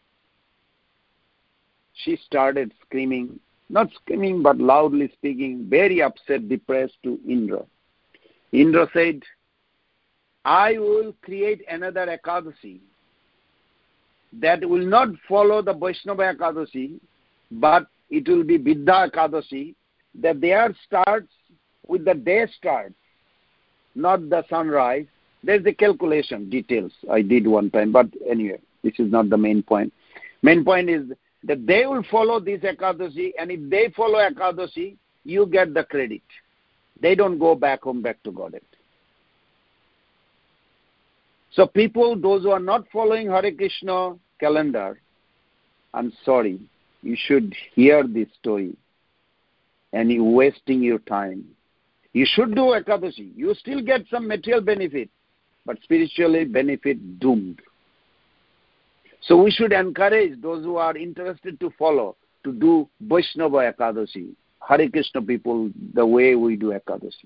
She started screaming, not screaming, but loudly speaking, very upset, depressed to Indra. Indra said, I will create another Ekadasi that will not follow the Vaishnava Ekadasi, but it will be Viddha Ekadasi, that there starts with the day starts, not the sunrise. There's the calculation, details I did one time, but anyway, this is not the main point. Main point is that they will follow this Ekadasi, and if they follow Ekadasi, you get the credit. They don't go back home, back to Godhead. So people, those who are not following Hare Krishna calendar, I'm sorry, you should hear this story, and you're wasting your time. You should do Ekadasi. You still get some material benefit, but spiritually benefit doomed. So we should encourage those who are interested to follow to do Vaishnava Ekadasi, Hare Krishna people, the way we do Ekadasi.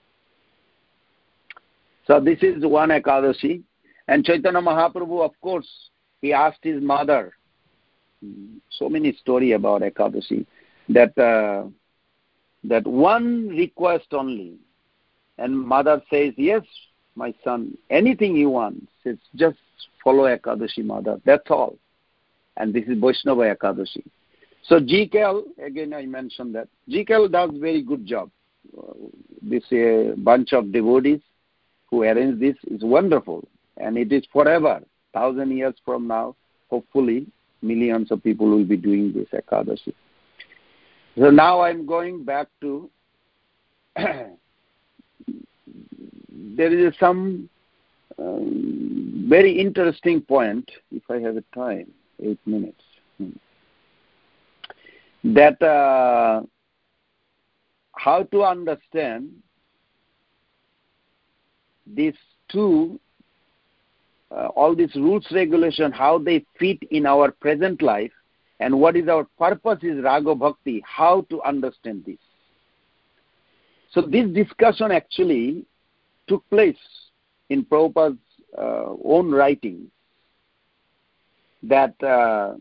So this is one Ekadasi. And Chaitanya Mahaprabhu, of course, he asked his mother, so many stories about Ekadasi, that, uh, that one request only. And mother says, yes, my son, anything you want. Says, just follow Ekadashi, mother. That's all. And this is Vaishnava Ekadashi. So G K L, again I mentioned that. G K L does very good job. Uh, this uh, bunch of devotees who arrange this is wonderful. And it is forever. Thousand years from now, hopefully, millions of people will be doing this Ekadashi. So now I'm going back to, there is some um, very interesting point, if I have a time, eight minutes, hmm. that uh, how to understand these two, uh, all these rules, regulation, how they fit in our present life, and what is our purpose is Raga Bhakti, how to understand this. So this discussion actually took place in Prabhupada's uh, own writings, that uh,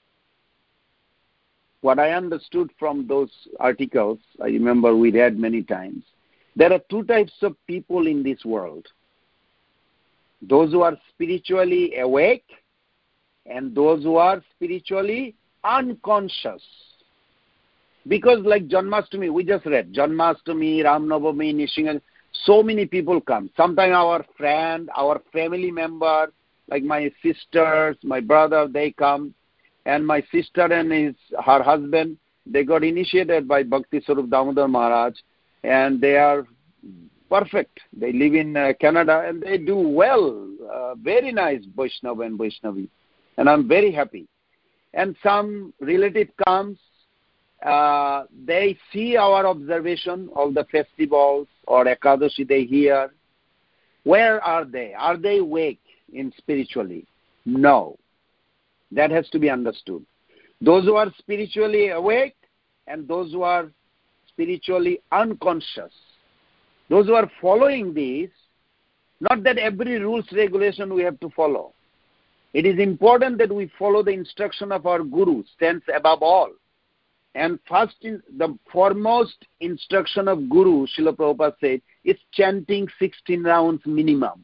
what I understood from those articles, I remember we read many times, there are two types of people in this world. Those who are spiritually awake and those who are spiritually unconscious. Because like Janmashtami, we just read, Janmashtami, Ram Navami, Nishingan, so many people come. Sometimes our friend, our family member, like my sisters, my brother, they come. And my sister and his, her husband, they got initiated by Bhakti Swarup Damodar Maharaj, and they are perfect. They live in uh, Canada, and they do well. Uh, very nice Vaishnava and Vaishnavi. And I'm very happy. And some relative comes, uh, they see our observation of the festivals or Ekadashi they hear. Where are they? Are they awake in spiritually? No. That has to be understood. Those who are spiritually awake and those who are spiritually unconscious. Those who are following these, not that every rules, regulation we have to follow. It is important that we follow the instruction of our Guru, stands above all. And first, in the foremost instruction of Guru, Srila Prabhupada said, is chanting sixteen rounds minimum.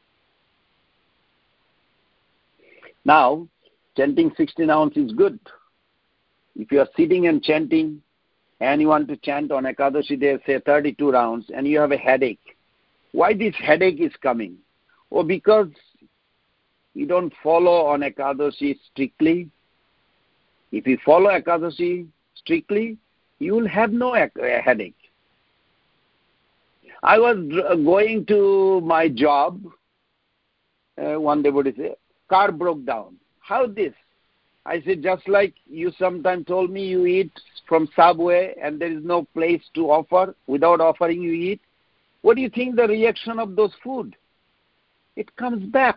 Now, chanting sixteen rounds is good. If you are sitting and chanting, and you want to chant on Ekadashi day, say thirty-two rounds, and you have a headache. Why this headache is coming? Oh, because you don't follow on Ekadashi strictly. If you follow Ekadashi strictly, you will have no headache. I was going to my job, uh, one devotee said, car broke down. How this? I said, just like you sometimes told me you eat from Subway and there is no place to offer, without offering you eat. What do you think the reaction of those food? It comes back.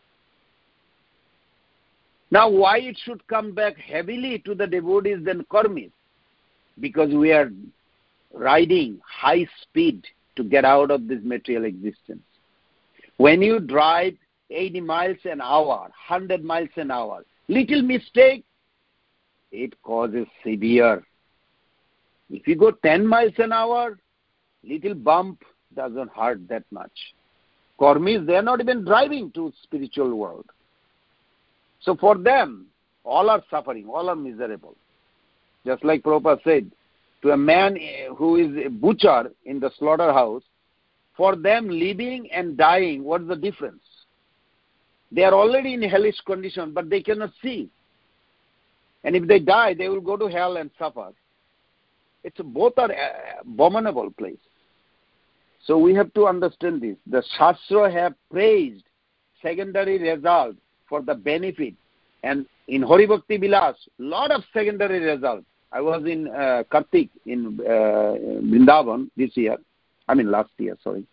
Now why it should come back heavily to the devotees than karmis? Because we are riding high speed to get out of this material existence. When you drive eighty miles an hour, one hundred miles an hour, little mistake, it causes severe. If you go ten miles an hour, little bump doesn't hurt that much. Karmis, they are not even driving to spiritual world. So for them, all are suffering, all are miserable. Just like Prabhupada said, to a man who is a butcher in the slaughterhouse, for them living and dying, what's the difference? They are already in hellish condition, but they cannot see. And if they die, they will go to hell and suffer. It's both are abominable place. So we have to understand this. The Shastra have praised secondary result for the benefit. And in Hari Bhakti Vilas, lot of secondary results. I was in uh, Kartik in uh, Vrindavan this year. I mean last year, sorry.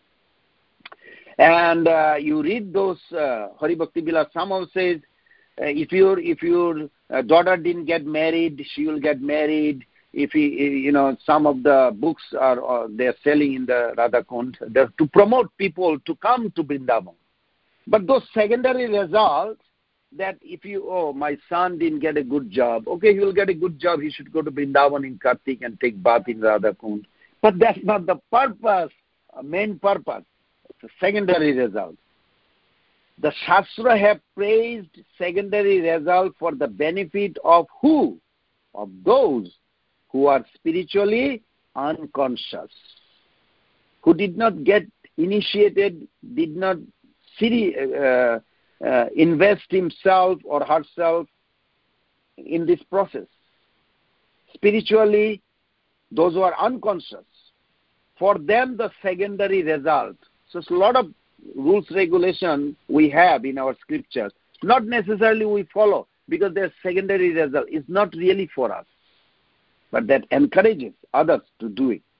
And uh, you read those uh, Hari Bhakti Vilas. Someone says, uh, if your if your uh, daughter didn't get married, she will get married. If he, you know, some of the books are uh, they're selling in the Radha Kund, they're to promote people to come to Vrindavan. But those secondary results, that if you, oh, my son didn't get a good job, okay, he will get a good job. He should go to Vrindavan in Kartik and take bath in Radha Kund. But that's not the purpose, uh, main purpose. It's a secondary result. The Shastra have praised secondary result for the benefit of who? Of those who are spiritually unconscious, who did not get initiated, did not see, uh, uh, invest himself or herself in this process. Spiritually, those who are unconscious, for them the secondary result. So it's a lot of rules, regulation we have in our scriptures. Not necessarily we follow, because their secondary result is not really for us. But that encourages others to do it.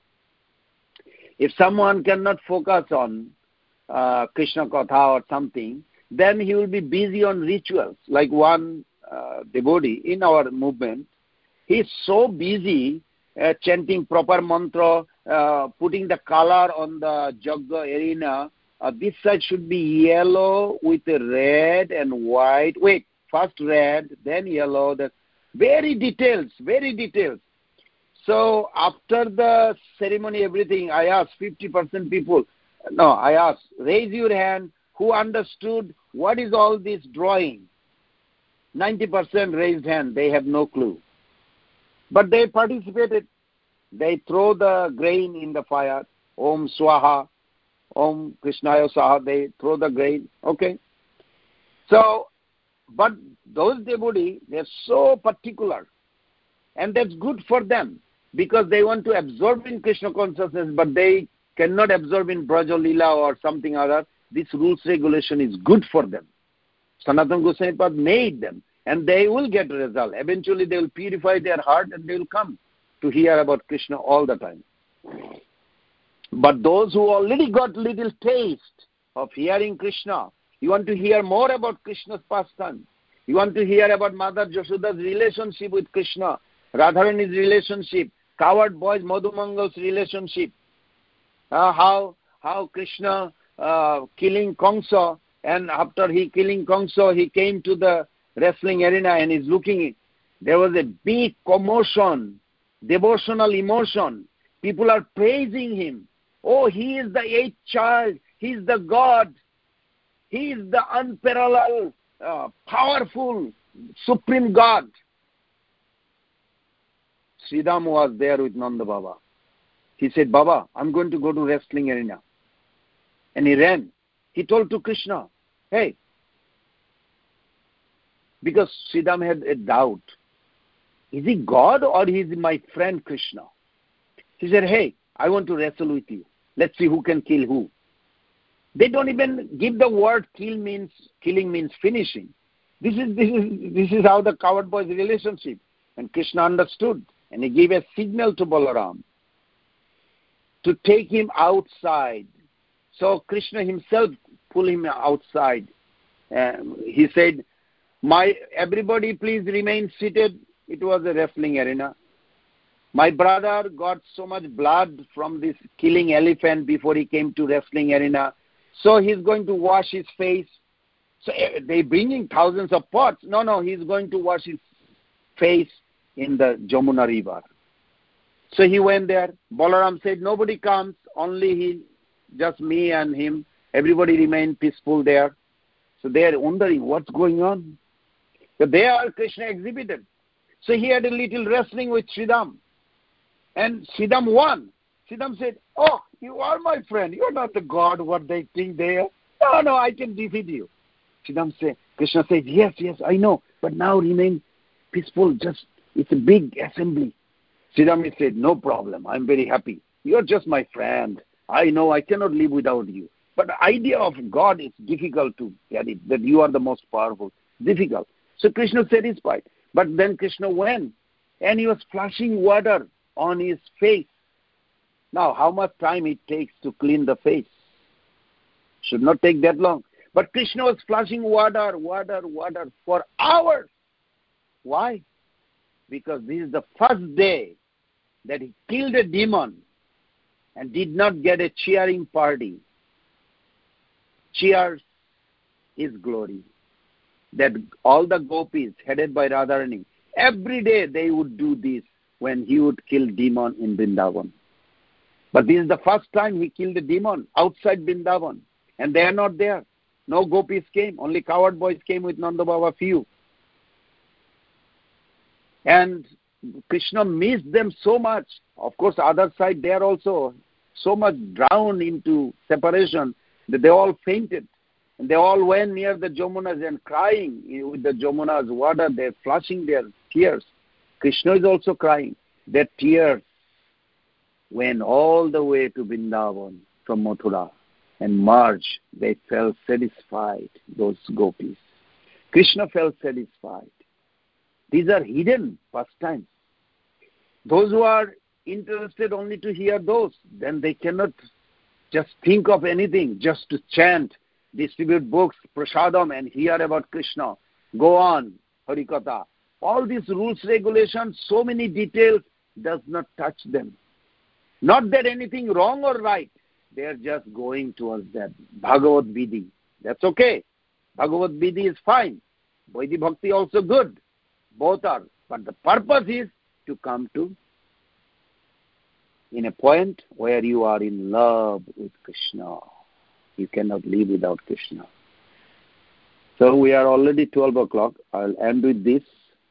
If someone cannot focus on uh, Krishna Katha or something, then he will be busy on rituals. Like one uh, devotee in our movement, he is so busy uh, chanting proper mantra, uh, putting the color on the Jagga arena. Uh, this side should be yellow with red and white. Wait, first red, then yellow. Then very details, very details. So after the ceremony, everything, I asked fifty percent people, no, I asked, raise your hand, who understood what is all this drawing? ninety percent raised hand, they have no clue. But they participated. They throw the grain in the fire, Om Swaha, Om Krishnaya Saha, they throw the grain, okay. So, but those devotees, they're so particular, and that's good for them, because they want to absorb in Krishna consciousness, but they cannot absorb in Braja Leela or something other. This rules regulation is good for them. Sanatana Goswami Pad made them, and they will get a result. Eventually they will purify their heart and they will come to hear about Krishna all the time. But those who already got little taste of hearing Krishna, you want to hear more about Krishna's pastime, you want to hear about Mother Jashoda's relationship with Krishna, Radharani's relationship, coward boys Madhumangal's relationship, uh, how how Krishna uh, killing Kamsa, and after he killing Kamsa, he came to the wrestling arena and is looking. There was a big commotion, devotional emotion. People are praising him. Oh, he is the eighth child. He is the God. He is the unparalleled, uh, powerful, supreme God. Sridham was there with Nanda Baba. He said, Baba, I'm going to go to wrestling arena. And he ran. He told to Krishna, hey, because Sridham had a doubt. Is he God or is he my friend Krishna? He said, hey, I want to wrestle with you. Let's see who can kill who. They don't even give the word kill means, killing means finishing. This is, this is, this is how the coward boy's relationship. And Krishna understood. And he gave a signal to Balaram to take him outside. So Krishna himself pulled him outside. Uh, he said, "My everybody please remain seated." It was a wrestling arena. My brother got so much blood from this killing elephant before he came to wrestling arena. So he's going to wash his face. So they bringing thousands of pots. No, no, he's going to wash his face in the Jamuna river. So he went there. Balaram said, nobody comes, only he, just me and him. Everybody remained peaceful there. So they are wondering what's going on. So there Krishna exhibited. So he had a little wrestling with Sridham. And Sridham won. Sridham said, oh, you are my friend. You're not the God what they think they are. No, no, I can defeat you. Sridham said, Krishna said, yes, yes, I know. But now remain peaceful. Just, it's a big assembly. Sridham said, no problem. I'm very happy. You're just my friend. I know I cannot live without you. But the idea of God is difficult to get it, that you are the most powerful. Difficult. So Krishna satisfied. But then Krishna went, and he was splashing water on his face. Now, how much time it takes to clean the face? Should not take that long. But Krishna was splashing water, water, water for hours. Why? Because this is the first day that he killed a demon and did not get a cheering party. Cheers his glory. That all the gopis headed by Radharani, every day they would do this when he would kill demon in Vrindavan. But this is the first time he killed a demon outside Vrindavan. And they are not there. No gopis came. Only coward boys came with Nanda Baba few. And Krishna missed them so much. Of course, other side they are also so much drowned into separation that they all fainted. And they all went near the Jamunas and crying with the Jamuna's water. They're flushing their tears. Krishna is also crying. Their tears went all the way to Vrindavan from Mathura and merged. They felt satisfied, those gopis. Krishna felt satisfied. These are hidden pastimes. Those who are interested only to hear those, then they cannot just think of anything, just to chant, distribute books, prasadam, and hear about Krishna. Go on, Harikatha. All these rules, regulations, so many details, does not touch them. Not that anything wrong or right. They are just going towards that. Bhagavad Vidhi. That's okay. Bhagavad Vidhi is fine. Vaidhi Bhakti also good. Both are. But the purpose is to come to in a point where you are in love with Krishna. You cannot live without Krishna. So we are already twelve o'clock. I'll end with this.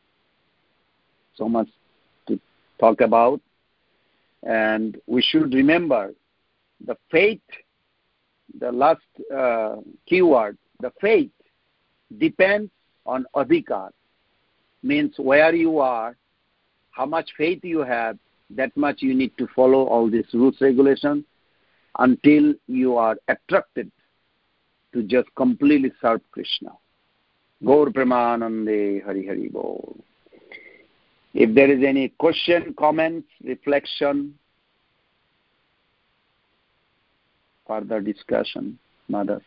So much to talk about. And we should remember the faith, the last uh, keyword, the faith depends on adhikar. Means where you are, how much faith you have, that much you need to follow all these rules, regulations, until you are attracted to just completely serve Krishna. Gaur Premanande Hari Hari Bol. If there is any question, comments, reflection, further discussion, Mother.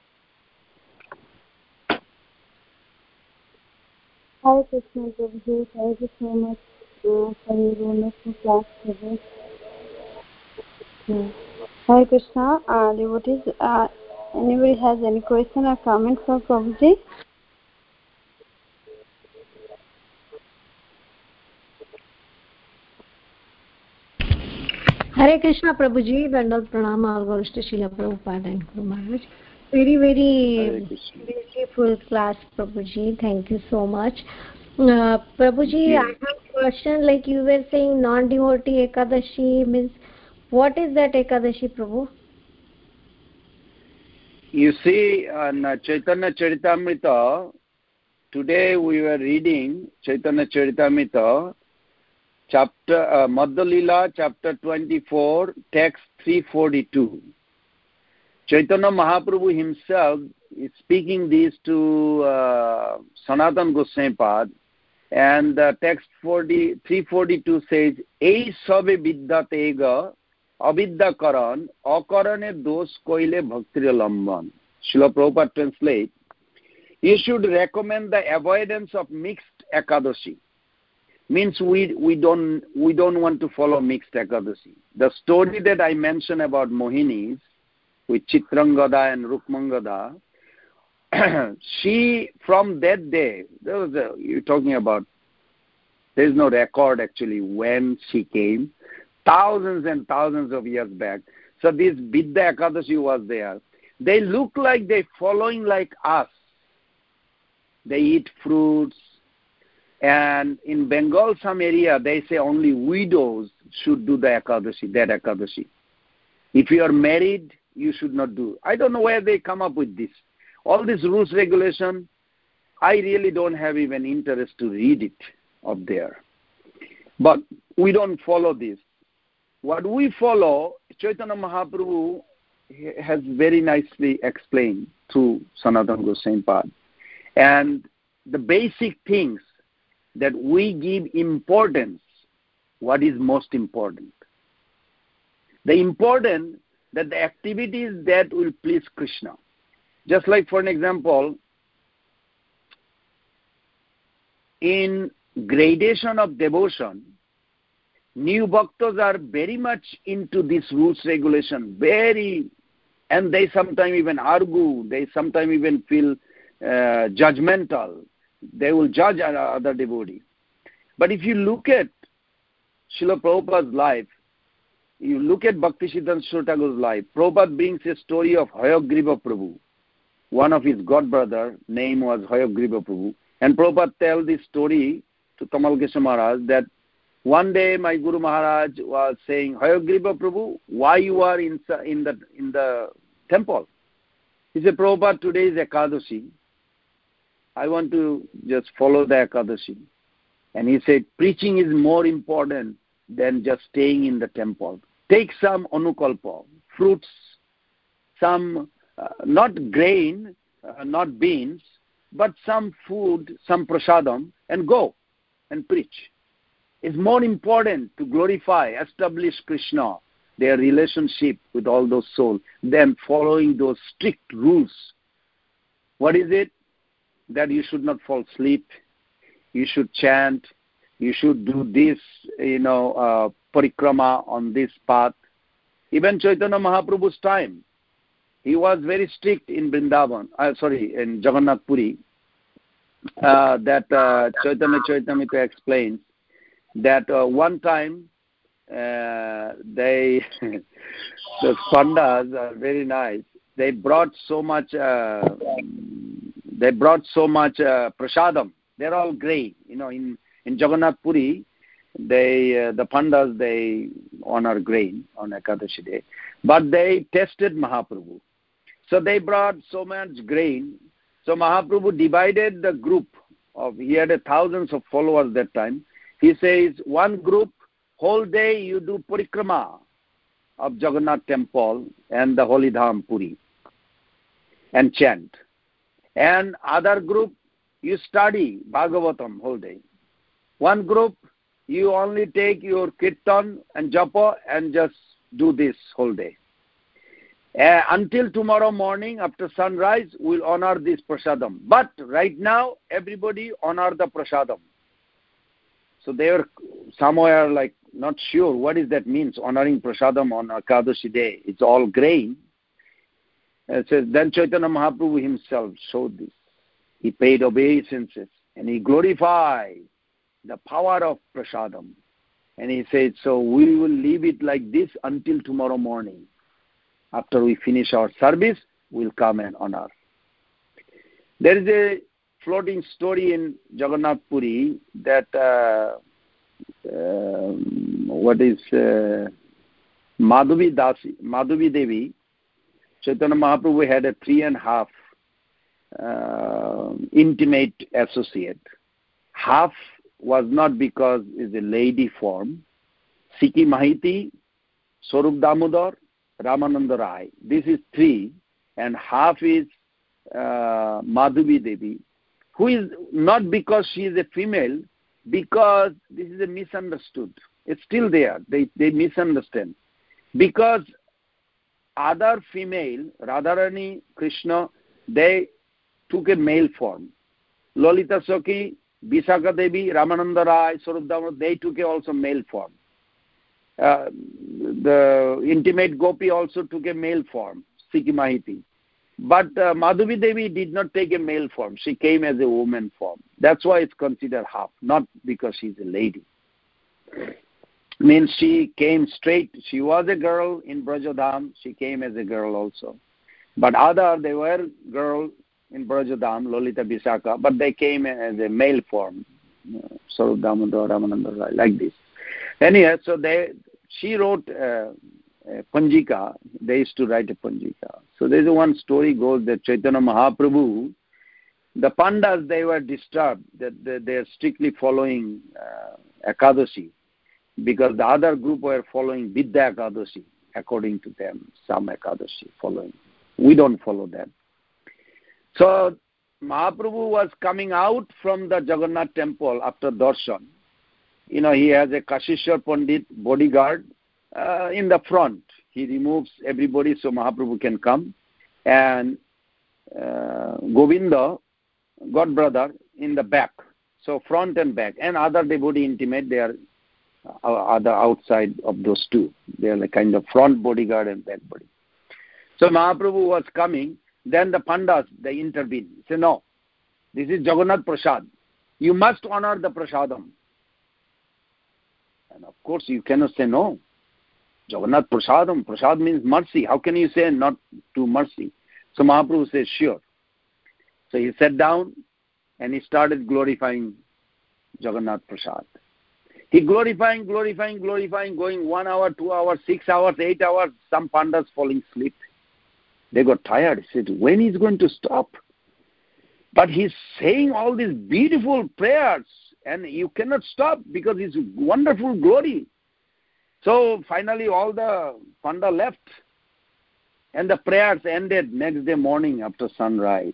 Hare Krishna Prabhuji, thank you so much uh, for your wonderful class today. Yeah. Hare Krishna, uh, devotees, uh, anybody has any question or comment for Prabhuji? Hare Krishna Prabhuji, Dandal Pranama, Alvarishta Srila Prabhupada and Guru Maharaj. Very, very beautiful class, Prabhuji. Thank you so much. Uh, Prabhuji, I have a question. Like you were saying, non-devotee Ekadashi means, what is that Ekadashi, Prabhu? You see, on uh, Chaitanya Charitamrita, today we were reading Chaitanya Charitamrita, chapter uh, Madhya Lila, chapter twenty-four, text three forty-two. Chaitanya Mahaprabhu himself is speaking this to uh, Sanatana Goswami Pad, and uh, text three forty-two says, Ei sabe vidya tega avidya karan akarane dos koile bhaktira lamban. Srila Prabhupada translate, you should recommend the avoidance of mixed Ekadashi. means we we don't we don't want to follow mixed Ekadashi. The story that I mentioned about Mohinis with Chitrangada and Rukmangada, she from that day, there was a, you're talking about, there is no record actually when she came, thousands and thousands of years back. So this Vidya Ekadashi was there. They look like they're following like us. They eat fruits. And in Bengal, some area, they say only widows should do the Ekadashi, that Ekadashi. If you are married, you should not do. I don't know where they come up with this. All this rules, regulation, I really don't have even interest to read it up there. But we don't follow this. What we follow, Chaitanya Mahaprabhu has very nicely explained through Sanatana Goswami Pad. And the basic things that we give importance, what is most important. The important that the activities that will please Krishna. Just like, for an example, in gradation of devotion, new bhaktas are very much into this rules regulation, very, and they sometimes even argue, they sometimes even feel uh, judgmental. They will judge other devotees. But if you look at Srila Prabhupada's life, you look at Bhaktisiddhanta Saraswati Thakur's life, Prabhupada brings a story of Hayagriva Prabhu. One of his godbrother, name was Hayagriva Prabhu. And Prabhupada tells this story to Tamal Kesha Maharaj that one day my Guru Maharaj was saying, Hayagriva Prabhu, why you are in, in, the, in the temple? He said, Prabhupada, today is Ekadashi. I want to just follow the Ekadashi. And he said, preaching is more important than just staying in the temple. Take some anukalpa, fruits, some, uh, not grain, uh, not beans, but some food, some prasadam, and go and preach. It's more important to glorify, establish Krishna, their relationship with all those souls, than following those strict rules. What is it? That you should not fall asleep, you should chant, you should do this, you know, uh, parikrama on this path. Even Chaitanya Mahaprabhu's time, he was very strict in Vrindavan, uh, sorry, in Jagannath Puri, uh, that uh, Chaitanya Chaitamrita explains that uh, one time uh, they, the pandas are very nice, they brought so much uh, They brought so much uh, prasadam. They're all grain. You know, in, in Jagannath Puri, they, uh, the pandas, they honor grain on Ekadashi day. But they tested Mahaprabhu. So they brought so much grain. So Mahaprabhu divided the group of, he had a thousands of followers that time. He says, one group, whole day you do parikrama of Jagannath temple and the holy dham Puri and chant. And other group, you study Bhagavatam whole day. One group, you only take your kirtan and japa and just do this whole day. Uh, until tomorrow morning, after sunrise, we'll honor this prasadam. But right now, everybody honor the prasadam. So they are somewhere like not sure what is that means, honoring prasadam on Ekadashi day. It's all grain. It says, then Chaitanya Mahaprabhu himself showed this. He paid obeisances and he glorified the power of prasadam. And he said, so we will leave it like this until tomorrow morning. After we finish our service, we'll come and honor. There is a floating story in Jagannath Puri that uh, uh, what is uh, Madhavi Dasi, Madhavi Devi, Chaitanya Mahaprabhu had a three and a half uh, intimate associate. Half was not because it's a lady form. Siki Mahiti, Swarup Damodar, Ramananda Rai. This is three, and half is uh, Madhavi Devi, who is not because she is a female, because this is a misunderstood. It's still there. They they misunderstand. Because other female, Radharani, Krishna, they took a male form. Lalita Sakhi, Visakha Devi, Ramananda Rai, Swarup Damodar, they took a also male form. Uh, the intimate Gopi also took a male form, Sikhi Mahiti. But uh, Madhavi Devi did not take a male form. She came as a woman form. That's why it's considered half, not because she's a lady. Means she came straight. She was a girl in Brajadham. She came as a girl also. But other, they were girl in Brajadham, Lolita Visakha, but they came as a male form. Swarup Damodar, Ramananda Rai, like this. Anyhow, so they, she wrote uh, a Panjika. They used to write a Panjika. So there's one story goes that Chaitanya Mahaprabhu, the Pandas, they were disturbed that they, they are strictly following uh, Ekadashi, because the other group were following Vidya Ekadashi, according to them, some Ekadashi following. We don't follow that. So Mahaprabhu was coming out from the Jagannath temple after darshan. You know, he has a Kashishwar Pandit bodyguard uh, in the front. He removes everybody so Mahaprabhu can come. And uh, Govinda, God brother, in the back. So front and back. And other devotee intimate, they are uh, other outside of those two. They are like kind of front bodyguard and back body. So Mahaprabhu was coming. Then the Pandas, they intervened. Say, no, this is Jagannath Prasad. You must honor the Prasadam. And of course, you cannot say no. Jagannath Prasadam. Prasad means mercy. How can you say not to mercy? So Mahaprabhu says, sure. So he sat down and he started glorifying Jagannath Prasad. He glorifying, glorifying, glorifying, going one hour, two hours, six hours, eight hours, some Pandas falling asleep. They got tired. He said, when is going to stop? But he's saying all these beautiful prayers and you cannot stop because it's wonderful glory. So finally all the Panda left and the prayers ended next day morning after sunrise.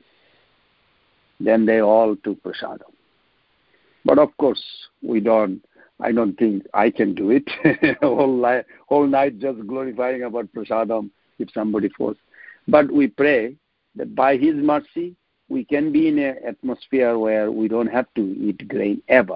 Then they all took prasadam. But of course, we don't, I don't think I can do it. whole, li- whole night just glorifying about prasadam if somebody forces. But we pray that by His mercy, we can be in an atmosphere where we don't have to eat grain ever.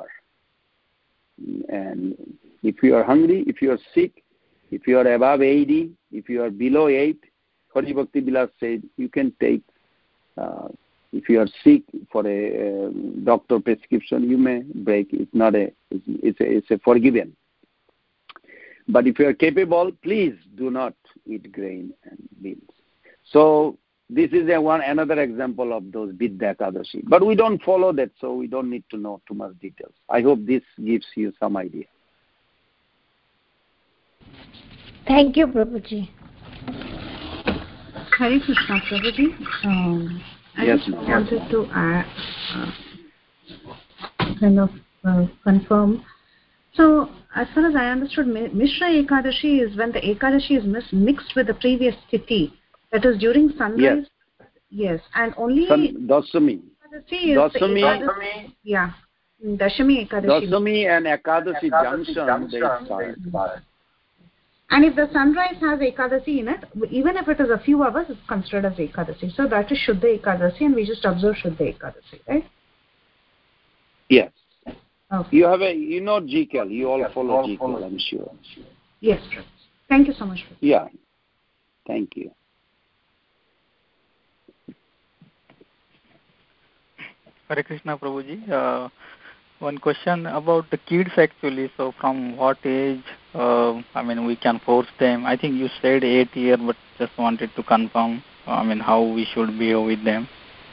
And if you are hungry, if you are sick, if you are above eighty, if you are below eight, Hari Bhakti Vilas said, you can take, uh, if you are sick for a uh, doctor prescription, you may break. It's not a, it's, it's a, it's a forgiven. But if you are capable, please do not eat grain and beans. So this is a one another example of those Vidya Ekadashi. But we don't follow that, so we don't need to know too much details. I hope this gives you some idea. Thank you, Prabhuji. Hare Krishna, Prabhuji. Um, I yes, just wanted to add, uh, kind of uh, confirm. So, as far as I understood, Mishra Ekadashi is when the Ekadashi is mixed with the previous tithi. That is during sunrise. Yes, yes. And only Sun, Dasami. Ekadashi is Dasami, Ekadashi. Yeah, Dashami Ekadashi. Dasami and Ekadashi junction, they start. And if the sunrise has Ekadashi in it, even if it is a few hours, it's considered as Ekadashi. So that is Shuddha Ekadashi, and we just observe Shuddha Ekadashi, right? Yes. Okay. You have a, you know G K L, you all follow G K L, I'm sure. Yes, thank you so much. Yeah, thank you. Hare Krishna, Prabhuji. Uh, one question about the kids actually. So from what age, uh, I mean, we can force them? I think you said eight year, but just wanted to confirm, I mean, how we should behave with them.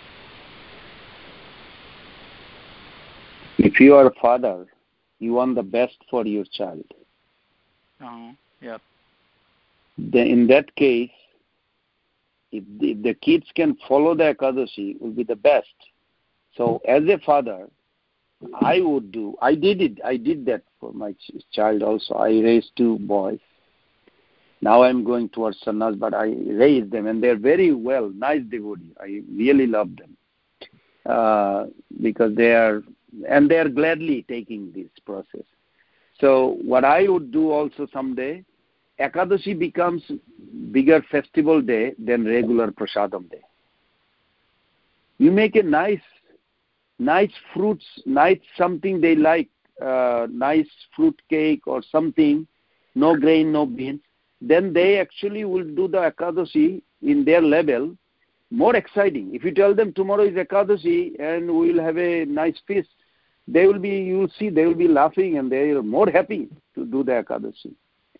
If you are a father, you want the best for your child. Uh, yeah. Then in that case, if the, if the kids can follow the Ekadashi, it will be the best. So as a father, I would do, I did it, I did that for my ch- child also. I raised two boys. Now I'm going towards sannyas, but I raised them and they're very well, nice devotee. I really love them. Uh, because they are, and they are gladly taking this process. So what I would do also someday, Ekadashi becomes bigger festival day than regular prasadam day. You make a nice nice fruits, nice something they like, uh, nice fruit cake or something, no grain, no beans, then they actually will do the Ekadashi in their level more exciting. If you tell them tomorrow is Ekadashi and we will have a nice feast, they will be, you will see, they will be laughing and they are more happy to do the Ekadashi.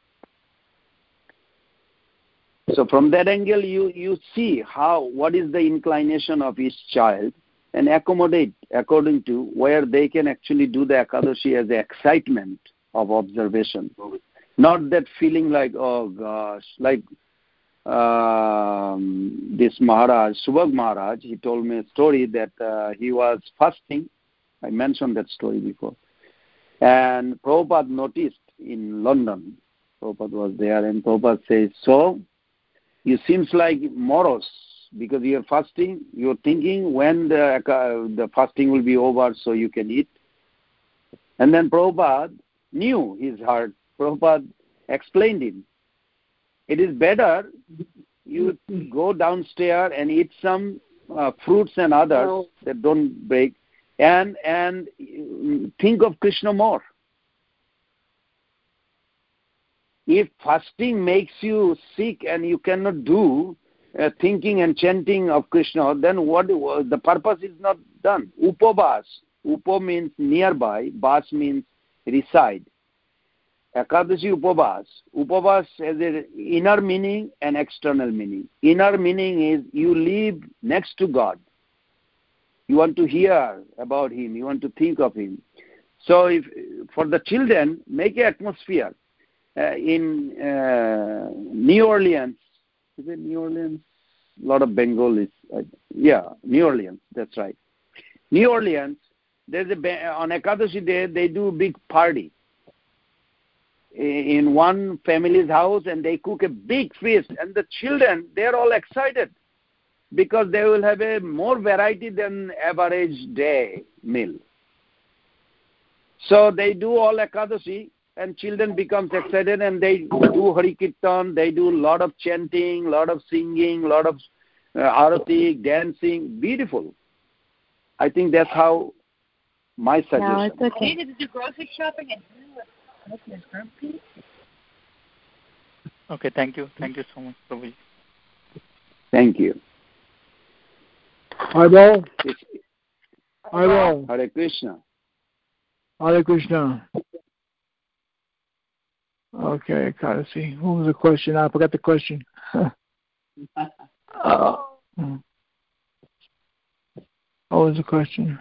So from that angle, you, you see how, what is the inclination of each child and accommodate according to where they can actually do the Ekadashi as the excitement of observation. Not that feeling like, oh gosh, like um, this Maharaj, Subhag Maharaj, he told me a story that uh, he was fasting. I mentioned that story before. And Prabhupada noticed in London, Prabhupada was there, and Prabhupada says, so, you seems like morose, because you're fasting, you're thinking when the, uh, the fasting will be over so you can eat. And then Prabhupada knew his heart. Prabhupada explained him. It is better you go downstairs and eat some uh, fruits and others oh. that don't break, and and think of Krishna more. If fasting makes you sick and you cannot do uh, thinking and chanting of Krishna, then what the purpose is not done. Upavas. Upo means nearby. Vas means reside. Ekadashi Upavas. Upavas has an inner meaning and external meaning. Inner meaning is you live next to God. You want to hear about Him. You want to think of Him. So if for the children, make an atmosphere. Uh, in uh, New Orleans, is it New Orleans? A lot of Bengalis. Uh, yeah, New Orleans, that's right. New Orleans, there's a, on Ekadashi Day, they do a big party in one family's house, and they cook a big feast, and the children, they're all excited because they will have a more variety than average day meal. So they do all Ekadashi, and children becomes excited, and they do Hari Kirtan, they do a lot of chanting, a lot of singing, a lot of uh, arati, dancing, beautiful. I think that's how my suggestion. No, it's okay. You need to do grocery shopping and do it. Okay, thank you. Thank you so much, Prabhuji. Thank you. Hi, Bo. Hi, Bo. Hare Krishna. Hare Krishna. Okay, I gotta see. What was the question? I forgot the question. uh, what was the question?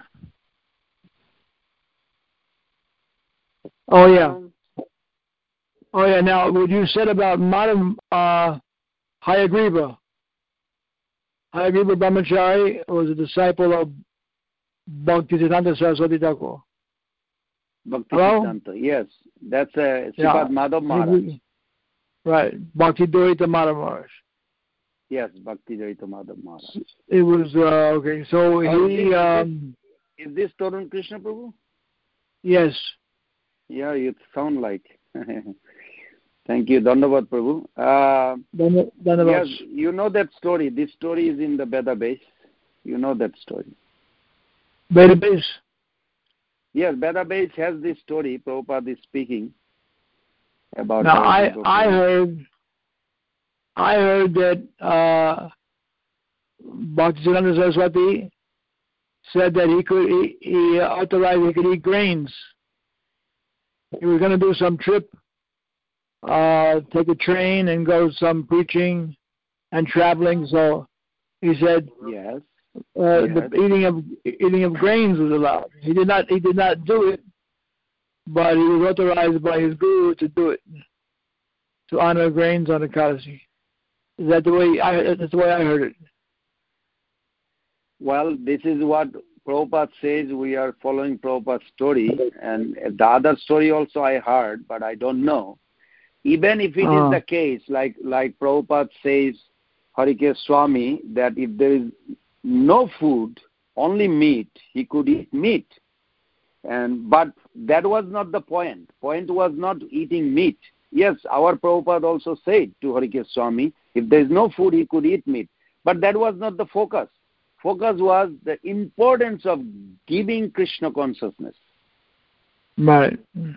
Oh yeah. Oh yeah. Now, what you said about Madam uh, Hayagriva. Hayagriva Brahmachari was a disciple of Bhaktisiddhanta Saraswati Thakur. Bhaktisiddhanta, yes. That's a Sripad yeah. Madhav Maharaj. Right. Bhakti Dorita Madhav Maharaj. Yes, Bhakti Dorita Madhav Maharaj. It was, uh, okay, so oh, he... Is this, um, is this Tarun Krishna Prabhu? Yes. Yeah, you sound like. Thank you. Dandavad Prabhu. Uh, Dandavad. Yes, you know that story. This story is in the Veda base. You know that story. Veda base? Yes, Veda base has this story. Prabhupada is speaking about. Now, I, I heard, I heard that uh, Bhaktisiddhanta Saraswati said that he could, he, he authorized he could eat grains. He was going to do some trip, uh, take a train and go some preaching and traveling. So he said, yes. Uh, yes. the eating of eating of grains was allowed. He did not he did not do it, but he was authorized by his guru to do it, to honor grains on Ekadashi. Is that the way I? That's the way I heard it. Well, this is what Prabhupada says. We are following Prabhupada's story, and the other story also I heard, but I don't know. Even if it uh. is the case, like like Prabhupada says, Harikesh Swami, that if there is no food, only meat, he could eat meat. And but that was not the point. Point was not eating meat. Yes, our Prabhupada also said to Harikesh Swami, if there is no food, he could eat meat. But that was not the focus. focus was the importance of giving Krishna consciousness. Right.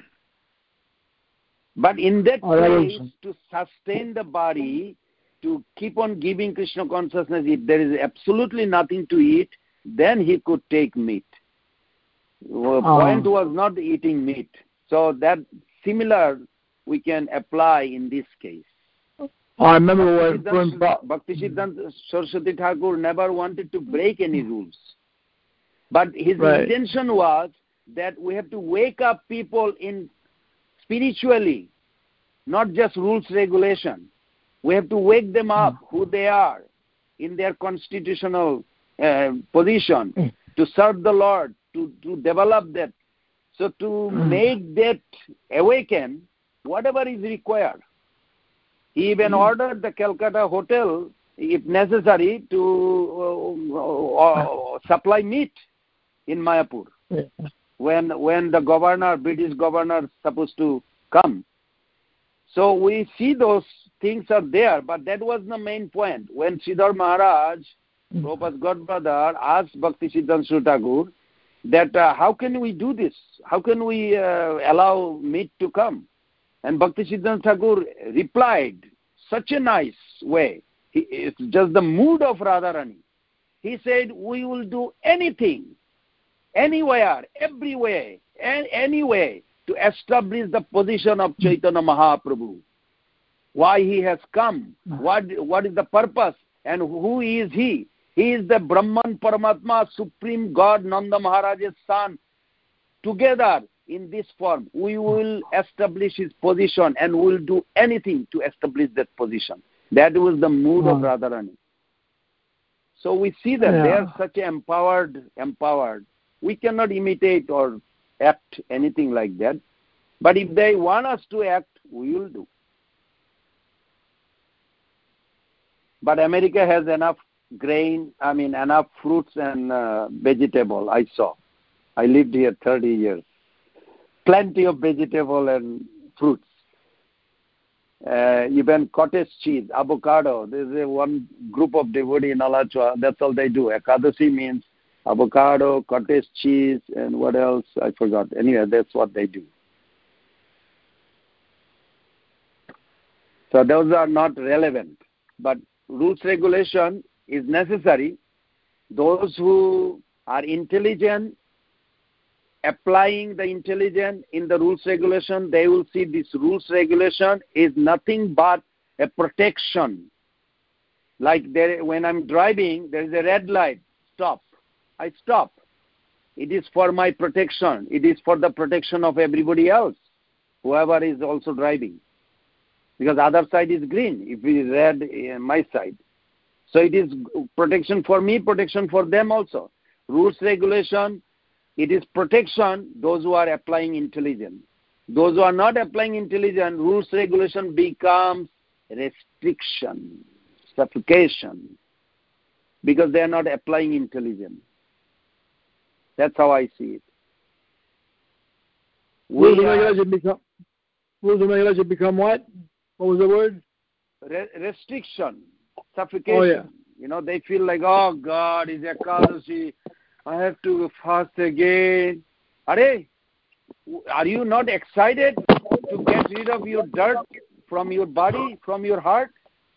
But in that Oh, that place, was... to sustain the body, to keep on giving Krishna consciousness, if there is absolutely nothing to eat, then he could take meat. The Oh. point was not eating meat. So that similar we can apply in this case. I remember when... Bhakti Siddhanta Saraswati Thakur never wanted to break any rules. But his right. intention was that we have to wake up people in spiritually, not just rules, regulation. We have to wake them up who they are in their constitutional uh, position to serve the Lord, to, to develop that. So to make that awaken, whatever is required. He even mm. ordered the Calcutta hotel, if necessary, to uh, uh, supply meat in Mayapur. Yeah. When when the governor, British governor, supposed to come. So we see those things are there, but that was the main point. When Sridhar Maharaj, mm. Prabhupada's godbrother, asked Bhakti Siddhanta Thakur that uh, how can we do this? How can we uh, allow meat to come? And Bhakti Siddhanta Thakur replied such a nice way. He, it's just the mood of Radharani. He said, we will do anything, anywhere, everywhere, and anyway to establish the position of Chaitanya Mahaprabhu. Why he has come, what, what is the purpose, and who is he? He is the Brahman Paramatma, Supreme God, Nanda Maharaj's son. Together in this form, we will establish his position and we will do anything to establish that position. That was the mood oh. of Radharani. So we see that yeah. they are such empowered, empowered. We cannot imitate or act anything like that. But if they want us to act, we will do. But America has enough grain, I mean enough fruits and uh, vegetable, I saw. I lived here thirty years. Plenty of vegetable and fruits. Uh, even cottage cheese, avocado. There's a one group of devotees in Alachua, that's all they do. Ekadasi means avocado, cottage cheese, and what else? I forgot. Anyway, that's what they do. So those are not relevant. But rules regulation is necessary. Those who are intelligent, applying the intelligence in the rules regulation, they will see this rules regulation is nothing but a protection. Like there, when I'm driving, there is a red light, stop. I stop. It is for my protection. It is for the protection of everybody else, whoever is also driving. Because other side is green, if it is red, uh, my side. So it is protection for me, protection for them also. Rules, regulation, it is protection, those who are applying intelligence. Those who are not applying intelligence, rules, regulation becomes restriction, suffocation, because they are not applying intelligence. That's how I see it. Rules and regulation become, rules and regulation become what? What was the word? Re- restriction, suffocation. Oh, yeah. You know, they feel like, oh, God, is Ekadasi. I have to fast again. Are, are you not excited to get rid of your dirt from your body, from your heart?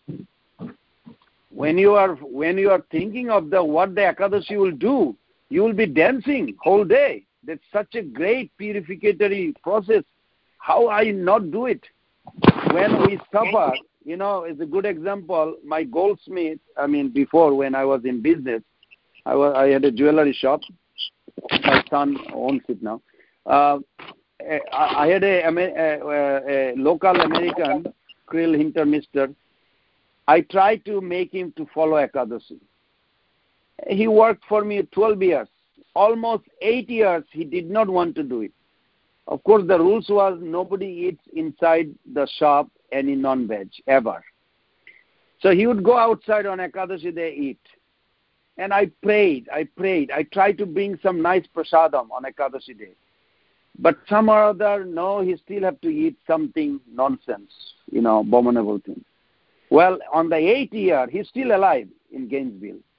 When you are when you are thinking of the what the Ekadasi will do, you will be dancing whole day. That's such a great purificatory process. How I not do it? When we suffer, you know, it's a good example. My goldsmith, I mean, before when I was in business, I, was, I had a jewelry shop. My son owns it now. Uh, I, I had a, a, a, a local American, Krill Hintermister. I tried to make him to follow Ekadasi. He worked for me twelve years. Almost eight years, he did not want to do it. Of course, the rules was nobody eats inside the shop any non-veg, ever. So he would go outside on Ekadasi, they eat. And I prayed, I prayed. I tried to bring some nice prasadam on Ekadasi day. But somehow or other, no, he still have to eat something nonsense, you know, abominable thing. Well, on the eighth year, he's still alive in Gainesville.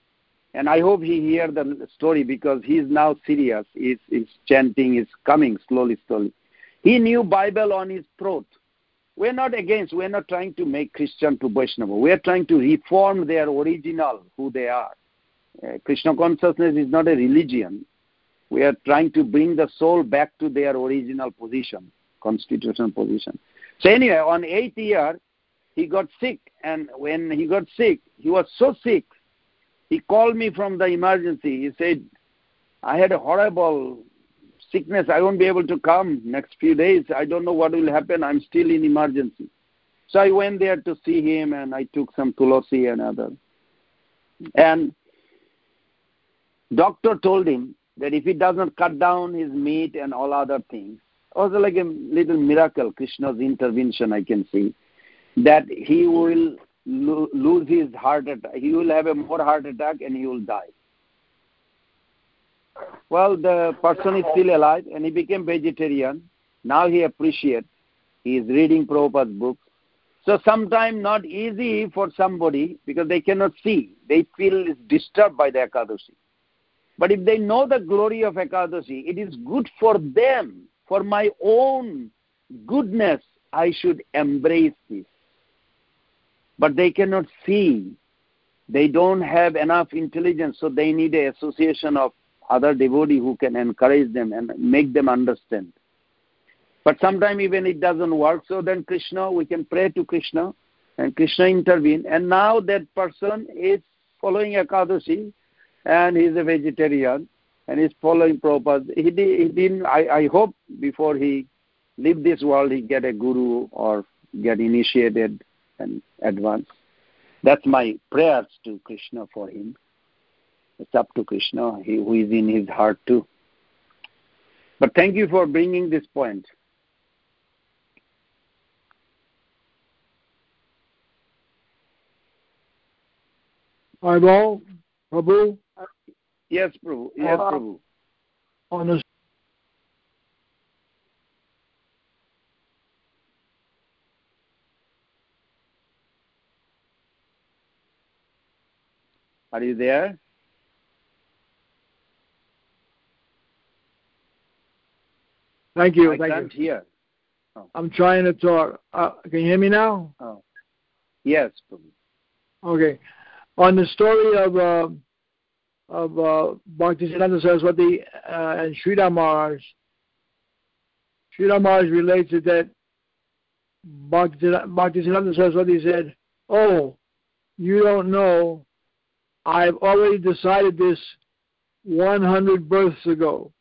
And I hope he hear the story because he is now serious. He's, he's chanting, he's coming slowly, slowly. He knew Bible on his throat. We're not against, we're not trying to make Christian to Vaishnava. We're trying to reform their original, who they are. Uh, Krishna consciousness is not a religion. We are trying to bring the soul back to their original position, constitutional position. So anyway, on eighth year, he got sick. And when he got sick, he was so sick, he called me from the emergency. He said, I had a horrible sickness. I won't be able to come next few days. I don't know what will happen. I'm still in emergency. So I went there to see him, and I took some tulasi and other. And doctor told him that if he doesn't cut down his meat and all other things, also like a little miracle, Krishna's intervention, I can see, that he will lo- lose his heart attack. He will have a more heart attack and he will die. Well, the person is still alive and he became vegetarian. Now he appreciates. He is reading Prabhupada's books. So sometimes not easy for somebody because they cannot see. They feel disturbed by the Ekadashi. But if they know the glory of Ekadashi, it is good for them. For my own goodness, I should embrace this. But they cannot see. They don't have enough intelligence, so they need an association of other devotees who can encourage them and make them understand. But sometimes even it doesn't work, so then Krishna, we can pray to Krishna, and Krishna intervene. And now that person is following Ekadashi, and he's a vegetarian, and he's following Prabhupada. He, did, he didn't, I, I hope before he leave this world, he get a guru or get initiated and advance. That's my prayers to Krishna for him. It's up to Krishna, he, who is in his heart too. But thank you for bringing this point. Eyeball, Prabhu? Yes, Prabhu. Yes, uh, Prabhu. On the Are you there? Thank you. I thank can't you. hear. Oh. I'm trying to talk. Uh, can you hear me now? Oh. Yes, Prabhu. Okay. On the story of uh, of uh, Bhaktisiddhanta Saraswati uh, and Sridhar Maharaj, Sridhar Maharaj relates it that Bhaktisiddhanta Saraswati said, "Oh, you don't know, I've already decided this one hundred births ago."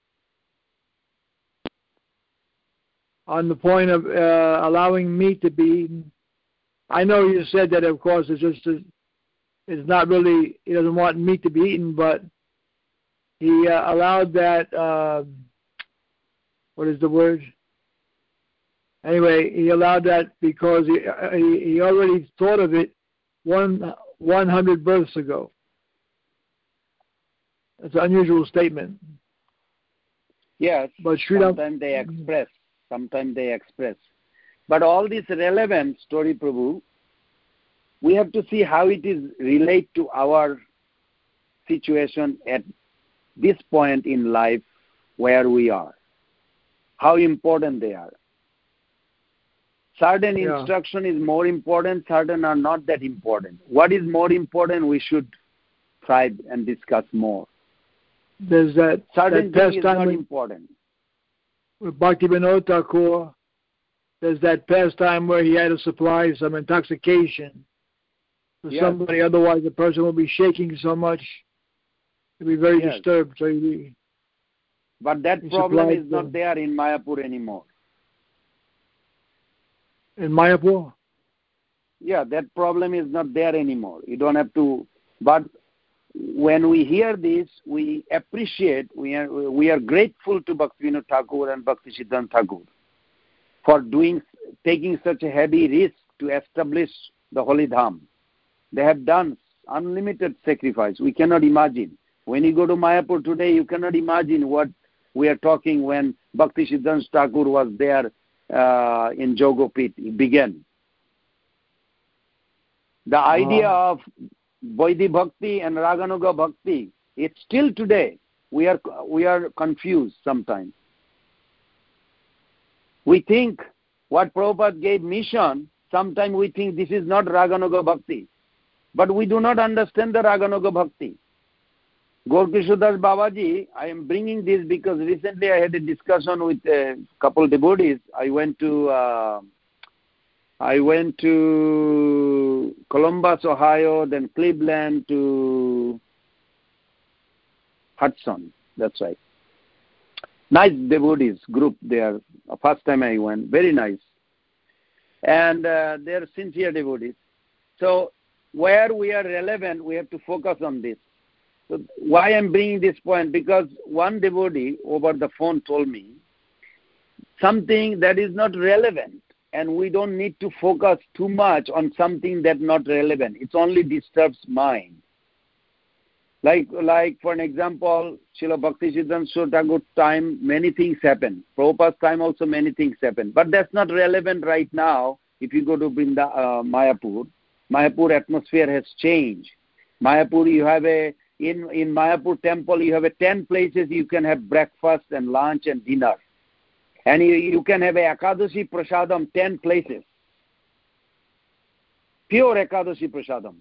On the point of uh, allowing meat to be eaten. I know you said that, of course, it's just a, it's not really, he doesn't want meat to be eaten, but he uh, allowed that, uh, what is the word? Anyway, he allowed that because he, he, he already thought of it one, one hundred births ago. That's an unusual statement. Yes, but Sridhar, sometimes they express. Sometimes they express. But all this relevant story, Prabhu, we have to see how it is relate to our situation at this point in life where we are. How important they are. Certain yeah. instruction is more important, certain are not that important. What is more important, we should try and discuss more. There's that certain that thing is not important. With Bhaktivinoda Thakur, there's that pastime where he had to supply some intoxication to yes. somebody, otherwise the person will be shaking so much, he'll be very yes. disturbed. So he, but that problem is not them. there in Mayapur anymore. In Mayapur? Yeah, that problem is not there anymore. You don't have to, but when we hear this, we appreciate, we are, we are grateful to Bhaktivinoda Thakur and Bhaktisiddhanta Thakur for doing, taking such a heavy risk to establish the Holy Dham. They have done unlimited sacrifice. We cannot imagine. When you go to Mayapur today, you cannot imagine what we are talking when Bhaktisiddhanta Thakur was there uh, in Jogopit. He began. The idea oh. of Vaidhi Bhakti and Raganuga Bhakti. It's still today. We are, we are confused sometimes. We think what Prabhupada gave mission, sometimes we think this is not Raganuga Bhakti. But we do not understand the Raganuga Bhakti. Gaur-Kishore Babaji, I am bringing this because recently I had a discussion with a couple devotees. I went to uh, I went to Columbus, Ohio, then Cleveland to Hudson. That's right. Nice devotees group there. First time I went, very nice, and uh, they are sincere devotees. So where we are relevant, we have to focus on this. So why I'm bringing this point? Because one devotee over the phone told me something that is not relevant, and we don't need to focus too much on something that's not relevant. It only disturbs mind. Like, like for an example, Srila Bhaktisiddhanta Thakur's time, many things happen. Prabhupada's time also many things happen. But that's not relevant right now. If you go to Brinda, uh, Mayapur, Mayapur atmosphere has changed. Mayapur, you have a, in, in Mayapur temple, you have a ten places you can have breakfast and lunch and dinner. And you, you can have a Ekadashi Prasadam, ten places. Pure Ekadashi Prasadam.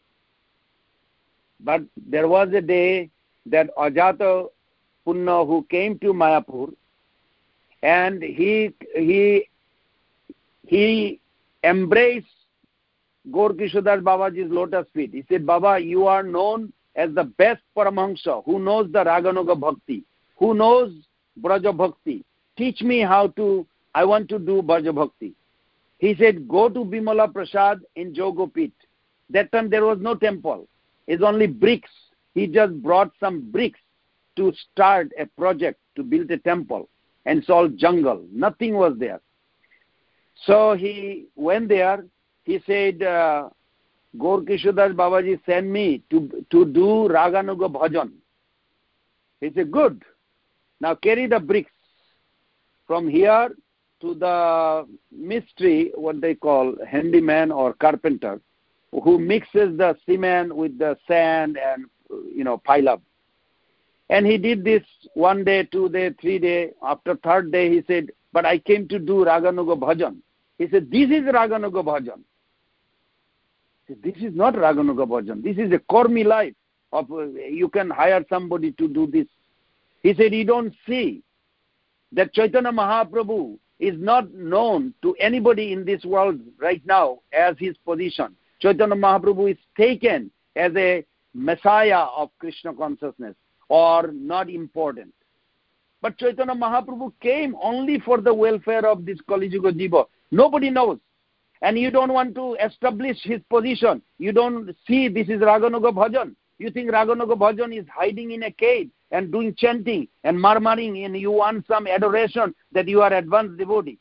But there was a day that Ajata Punna, who came to Mayapur, and he he he embraced Gaur-Kishore Babaji's lotus feet. He said, Baba, you are known as the best Paramahamsa who knows the Raganuga Bhakti, who knows Braja Bhakti. Teach me how to, I want to do Braja Bhakti. He said, go to Bimala Prasad in Jogopit. That time there was no temple. It's only bricks. He just brought some bricks to start a project to build a temple. And it's all jungle. Nothing was there. So he went there. He said, uh, Gaur-Kishore Babaji sent me to, to do Raganuga Bhajan. He said, good. Now carry the bricks from here to the mystery, what they call handyman or carpenter, who mixes the cement with the sand and, you know, pile up. And he did this one day, two day, three day. After third day, he said, but I came to do Raganuga Bhajan. He said, this is Raganuga Bhajan. He said, this is not Raganuga Bhajan. This is a Kormi life. Of, uh, you can hire somebody to do this. He said, you don't see that Chaitanya Mahaprabhu is not known to anybody in this world right now as his position. Chaitanya Mahaprabhu is taken as a messiah of Krishna consciousness or not important. But Chaitanya Mahaprabhu came only for the welfare of this Kali Yuga Jiva. Nobody knows. And you don't want to establish his position. You don't see this is Raganuga Bhajan. You think Raganuga Bhajan is hiding in a cave and doing chanting and murmuring, and you want some adoration that you are advanced devotee.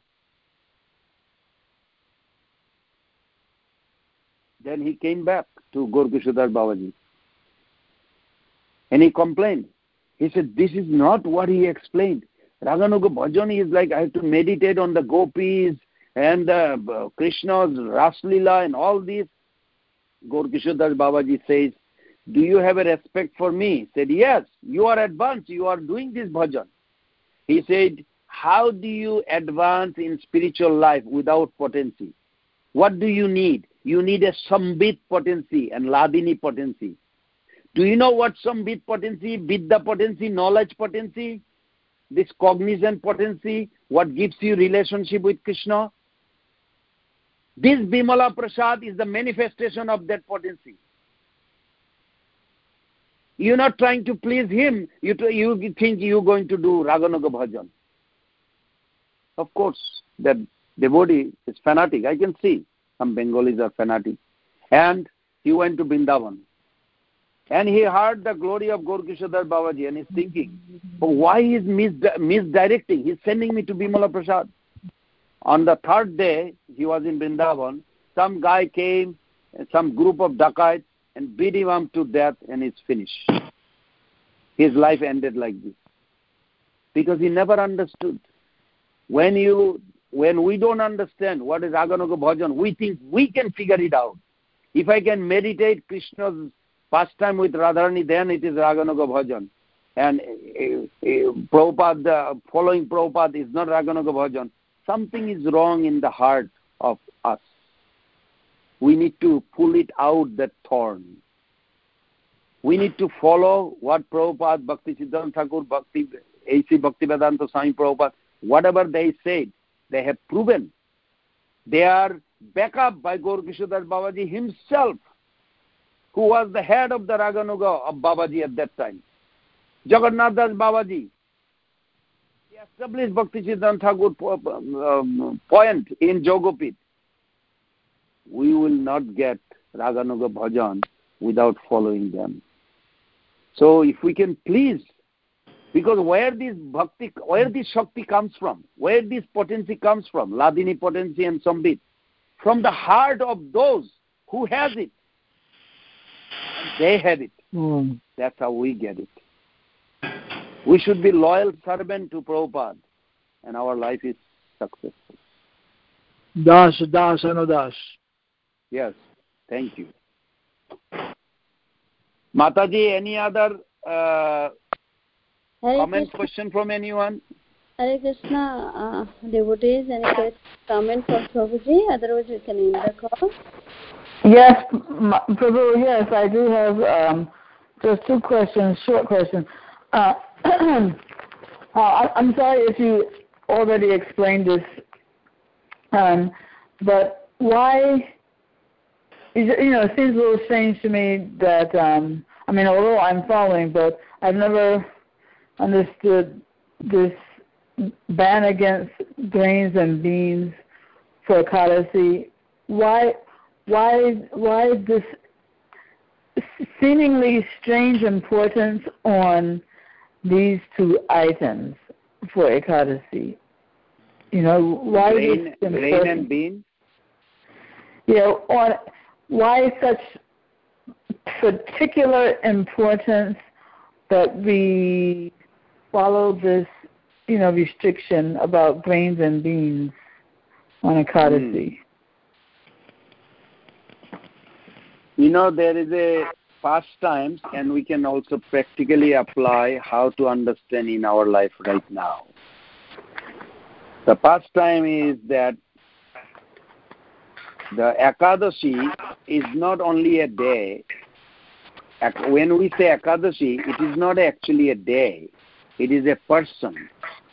Then he came back to Gaur-Kishore Babaji. And he complained. He said, this is not what he explained. Raganuga Bhajan is like I have to meditate on the gopis and uh, Krishna's Raslila and all this. Gaur-Kishore Babaji says, do you have a respect for me? He said, yes, you are advanced. You are doing this bhajan. He said, how do you advance in spiritual life without potency? What do you need? You need a Sambit potency and Ladini potency. Do you know what Sambit potency, Vidya potency, knowledge potency, this cognizant potency, what gives you relationship with Krishna? This Bimala Prasad is the manifestation of that potency. You're not trying to please him. You, you think you're going to do Raganuga Bhajan. Of course, that devotee is fanatic. I can see some Bengalis are fanatic. And he went to Vrindavan. And he heard the glory of Gaur-Kishore Babaji and he's thinking, oh, why is misdi- misdirecting? He's sending me to Bimala Prasad. On the third day, he was in Vrindavan. Some guy came, some group of dacoits, and beat him up to death, and it's finished. His life ended like this. Because he never understood. When you, when we don't understand what is Raganuga Bhajan, we think we can figure it out. If I can meditate Krishna's pastime with Radharani, then it is Raganuga Bhajan. And uh, uh, Prabhupada, uh, following Prabhupada is not Raganuga Bhajan. Something is wrong in the heart of us. We need to pull it out, that thorn. We need to follow what Prabhupada, Bhakti Siddhanta Thakur, Bhakti, A C Bhaktivedanta Swami Prabhupada, whatever they said, they have proven. They are backed up by Gaur Kishodas Babaji himself, who was the head of the Raganuga of Babaji at that time. Jagannath Das Babaji. He established Bhakti Siddhanta Thakur um, point in Jogopit. We will not get Raganuga Bhajan without following them. So if we can please, because where this bhakti, where this shakti comes from, where this potency comes from, Ladini potency and Sambit, from the heart of those who has it. They have it. Mm. That's how we get it. We should be loyal servant to Prabhupada, and our life is successful. Das, das, and das. Yes, thank you. Mataji, any other uh, comment, question from anyone? Hare Krishna, uh, devotees, any comment from Prabhuji? Otherwise, we can end the call. Yes, Prabhu, yes, I do have um, just two questions, short questions. Uh, uh, I'm sorry if you already explained this, um, but why... You know, it seems a little strange to me that, um, I mean, although I'm following, but I've never understood this ban against grains and beans for Ekadasi. Why, why, why this seemingly strange importance on these two items for Ekadasi? You know, why grain, this important? Grain and beans? You know, on... Why such particular importance that we follow this, you know, restriction about grains and beans on Ekadasi? Mm. You know, there is a pastimes, and we can also practically apply how to understand in our life right now. The pastime is that the Ekadashi is not only a day. When we say Ekadashi, it is not actually a day. It is a person.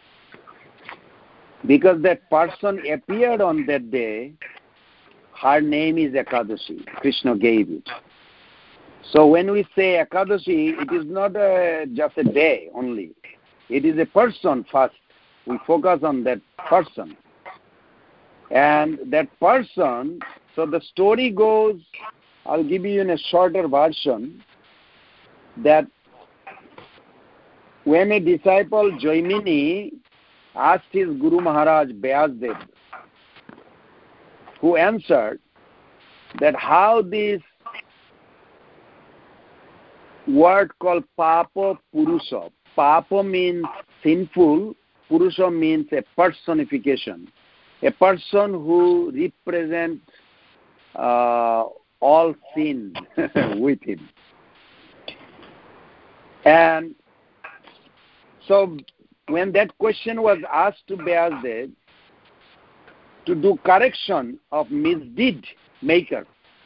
Because that person appeared on that day, her name is Ekadashi. Krishna gave it. So when we say Ekadashi, it is not a, just a day only. It is a person first. We focus on that person. And that person, so the story goes, I'll give you in a shorter version, that when a disciple, Jaimini, asked his Guru Maharaj, Vyasdev, who answered that how this word called Papa Purusha, Papa means sinful, Purusha means a personification. A person who represents uh, all sin with him. And so when that question was asked to Vyasdev to do correction of misdeed maker.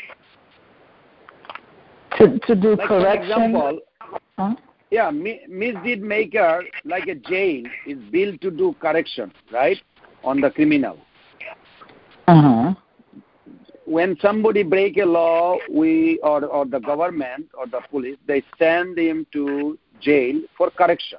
To, to do like correction? For example, huh? yeah, mi- misdeed maker, like a jail, is built to do correction, right? On the criminal. Uh-huh. When somebody break a law, we or, or the government or the police, they send him to jail for correction.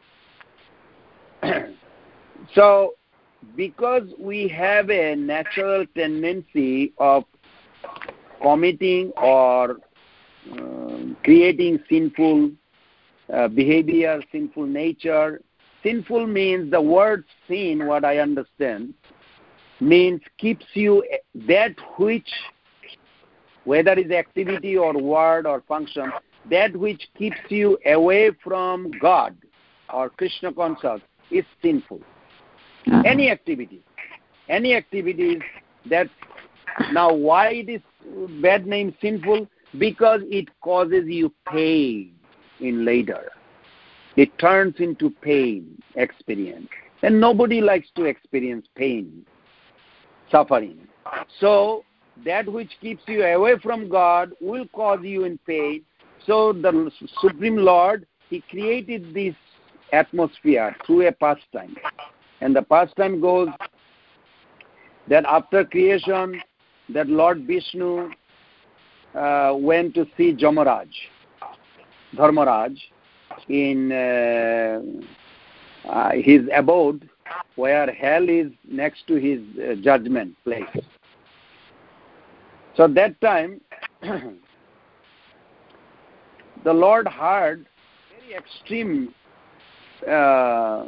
So, because we have a natural tendency of committing or uh, creating sinful uh, behavior, sinful nature. Sinful means the word sin, what I understand, means keeps you that which, whether it's activity or word or function, that which keeps you away from God or Krishna consciousness is sinful. Any activity, any activities that Now, why this bad name sinful? Because it causes you pain in later. It turns into pain experience. And nobody likes to experience pain, suffering. So, that which keeps you away from God will cause you in pain. So, the Supreme Lord, He created this atmosphere through a pastime. And the pastime goes that after creation, that Lord Vishnu uh, went to see Jamaraj, Dharmaraj, in uh, uh, his abode, where hell is next to his uh, judgment place. So that time, the Lord heard very extreme, uh,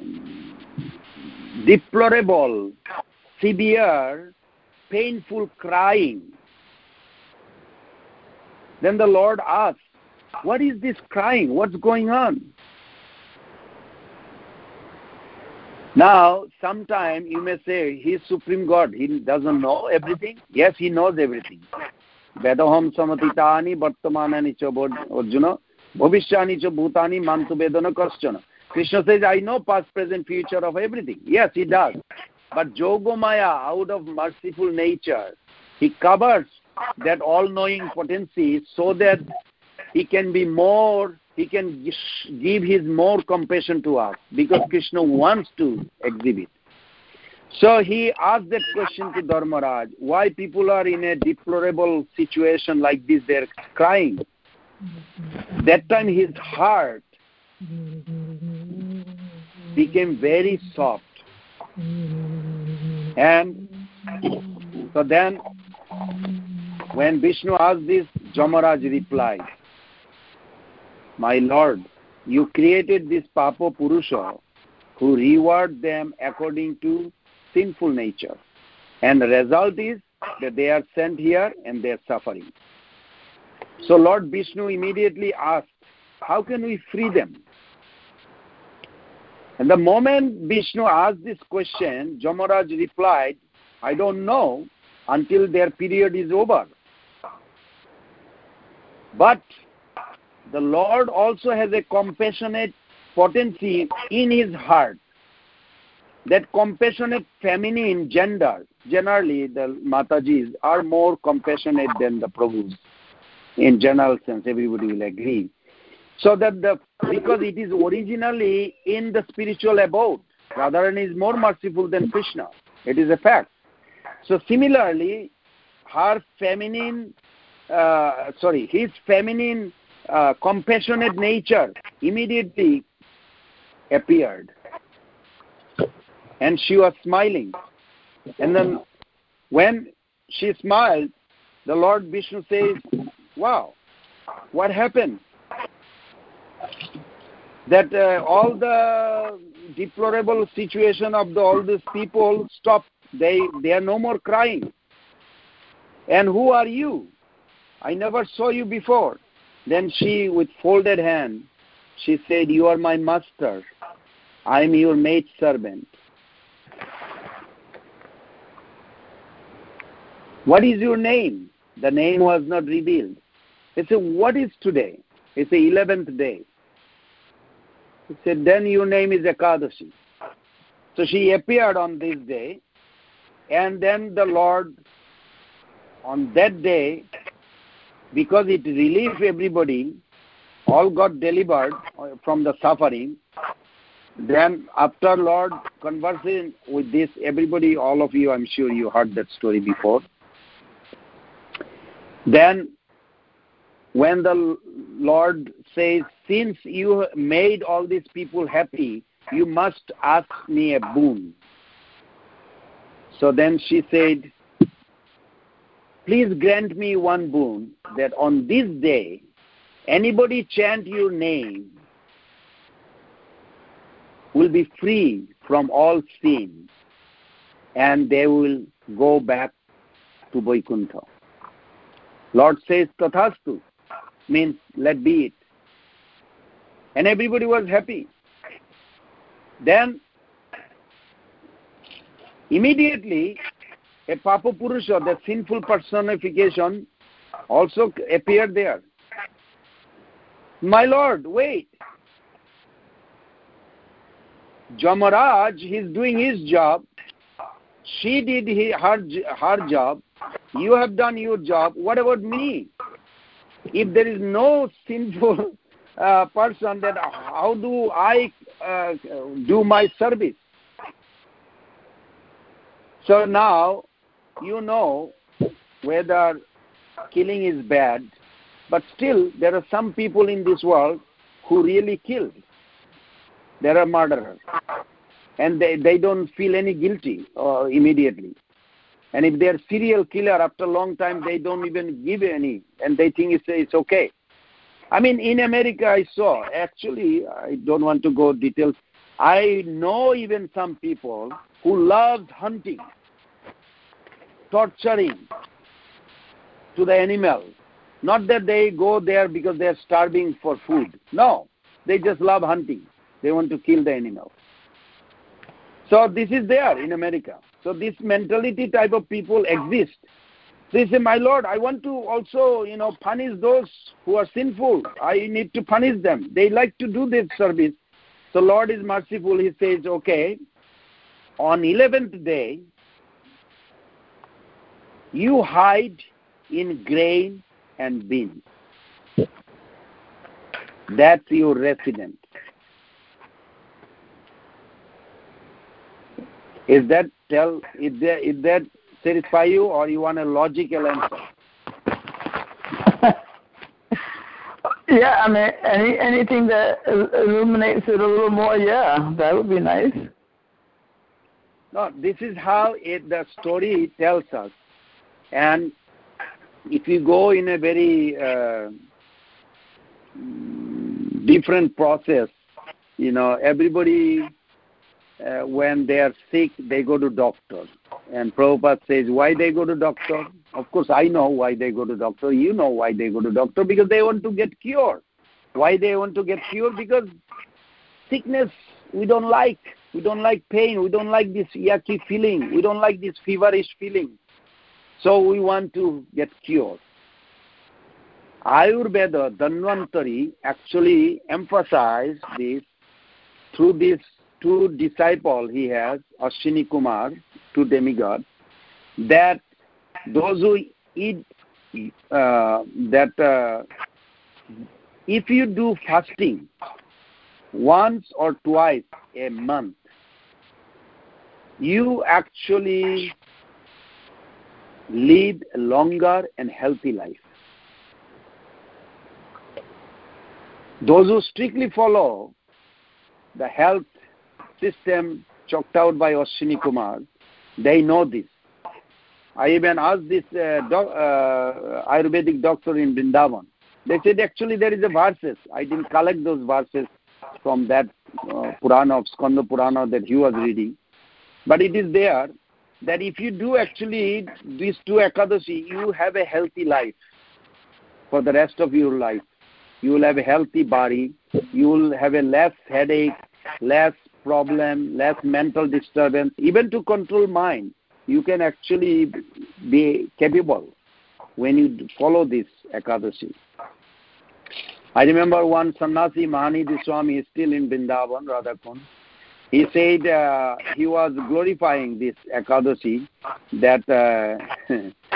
deplorable, severe, painful crying. Then the Lord asked, what is this crying? What's going on? Now, sometime you may say, He is Supreme God. He doesn't know everything. Yes, He knows everything. Vedaham samatitani vartamanani cha Arjuna bhavishyani cha bhutani mantu vedana kaschana. Krishna says, I know past, present, future of everything. Yes, He does. But Yogamaya, out of merciful nature, He covers that all-knowing potency so that He can be more, He can give His more compassion to us, because Krishna wants to exhibit. So He asked that question to Dharmaraj, why people are in a deplorable situation like this, they're crying. That time his heart became very soft. And so then, when Vishnu asked this, Jamaraj replied, my Lord, you created this Papa Purusha who reward them according to sinful nature. And the result is that they are sent here and they are suffering. So Lord Vishnu immediately asked, how can we free them? And the moment Vishnu asked this question, Jamaraj replied, I don't know until their period is over. But the Lord also has a compassionate potency in His heart. That compassionate feminine gender, generally the Matajis are more compassionate than the Prabhus. In general sense, everybody will agree. So that the, because it is originally in the spiritual abode, Radharani is more merciful than Krishna. It is a fact. So similarly, her feminine, uh, sorry, his feminine uh, compassionate nature immediately appeared. And she was smiling. And then when she smiled, the Lord Vishnu says, wow, what happened? That uh, all the deplorable situation of the, all these people stopped. They, they are no more crying. And who are you? I never saw you before. Then she, with folded hand, she said, you are my master. I am your maid servant. What is your name? The name was not revealed. He said, what is today? It's the eleventh day. He said, then your name is Ekadashi. So she appeared on this day, and then the Lord, on that day, because it relieved everybody, all got delivered from the suffering. Then after Lord conversing with this, everybody, all of you, I'm sure you heard that story before. Then when the Lord says, since you made all these people happy, you must ask me a boon. So then she said, please grant me one boon, that on this day, anybody chant your name will be free from all sin, and they will go back to Vaikuntha. Lord says, Tathastu, means let be it. And everybody was happy. Then, immediately, a Papa Purusha, the sinful personification, also appeared there. My Lord, wait. Jamaraj, he's doing his job. She did her, her job. You have done your job. What about me? If there is no sinful uh, person, then how do I uh, do my service? So now, you know whether killing is bad, but still there are some people in this world who really kill. There are murderers. And they, they don't feel any guilty uh, immediately. And if they're serial killer, after a long time, they don't even give any, and they think it's, it's okay. I mean, in America, I saw, actually, I don't want to go details. I know even some people who loved hunting, torturing to the animal. Not that they go there because they're starving for food. No, they just love hunting. They want to kill the animal. So this is there in America. So this mentality type of people exist. They say, my Lord, I want to also, you know, punish those who are sinful. I need to punish them. They like to do this service. So Lord is merciful. He says, okay, on eleventh day, you hide in grain and beans. That's your residence. Is that tell? Is that, is that satisfy you, or you want a logical answer? Yeah, I mean, any anything that illuminates it a little more, yeah, that would be nice. No, this is how it, the story tells us. And if you go in a very uh, different process, you know, everybody, uh, when they are sick, they go to doctor. And Prabhupada says, why they go to doctor? Of course, I know why they go to doctor. You know why they go to doctor, because they want to get cured. Why they want to get cured? Because sickness, we don't like. We don't like pain. We don't like this yucky feeling. We don't like this feverish feeling. So we want to get cured. Ayurveda, Dhanvantari, actually emphasized this through these two disciples he has, Ashwini Kumar, two demigods, that those who eat, uh, that uh, if you do fasting once or twice a month, you actually lead a longer and healthy life. Those who strictly follow the health system chalked out by Ashwini Kumar, they know this. I even asked this uh, doc, uh, Ayurvedic doctor in Vrindavan. They said actually there is a verses. I didn't collect those verses from that uh, Purana of Skanda Purana that he was reading. But it is there that if you do actually these two Ekadashi, you have a healthy life for the rest of your life. You will have a healthy body. You will have a less headache, less problem, less mental disturbance. Even to control mind, you can actually be capable when you follow this Ekadashi. I remember one sannyasi, Mahanidhi Swami, is still in Vrindavan, Radhakund. He said uh, he was glorifying this Ekadashi, that uh,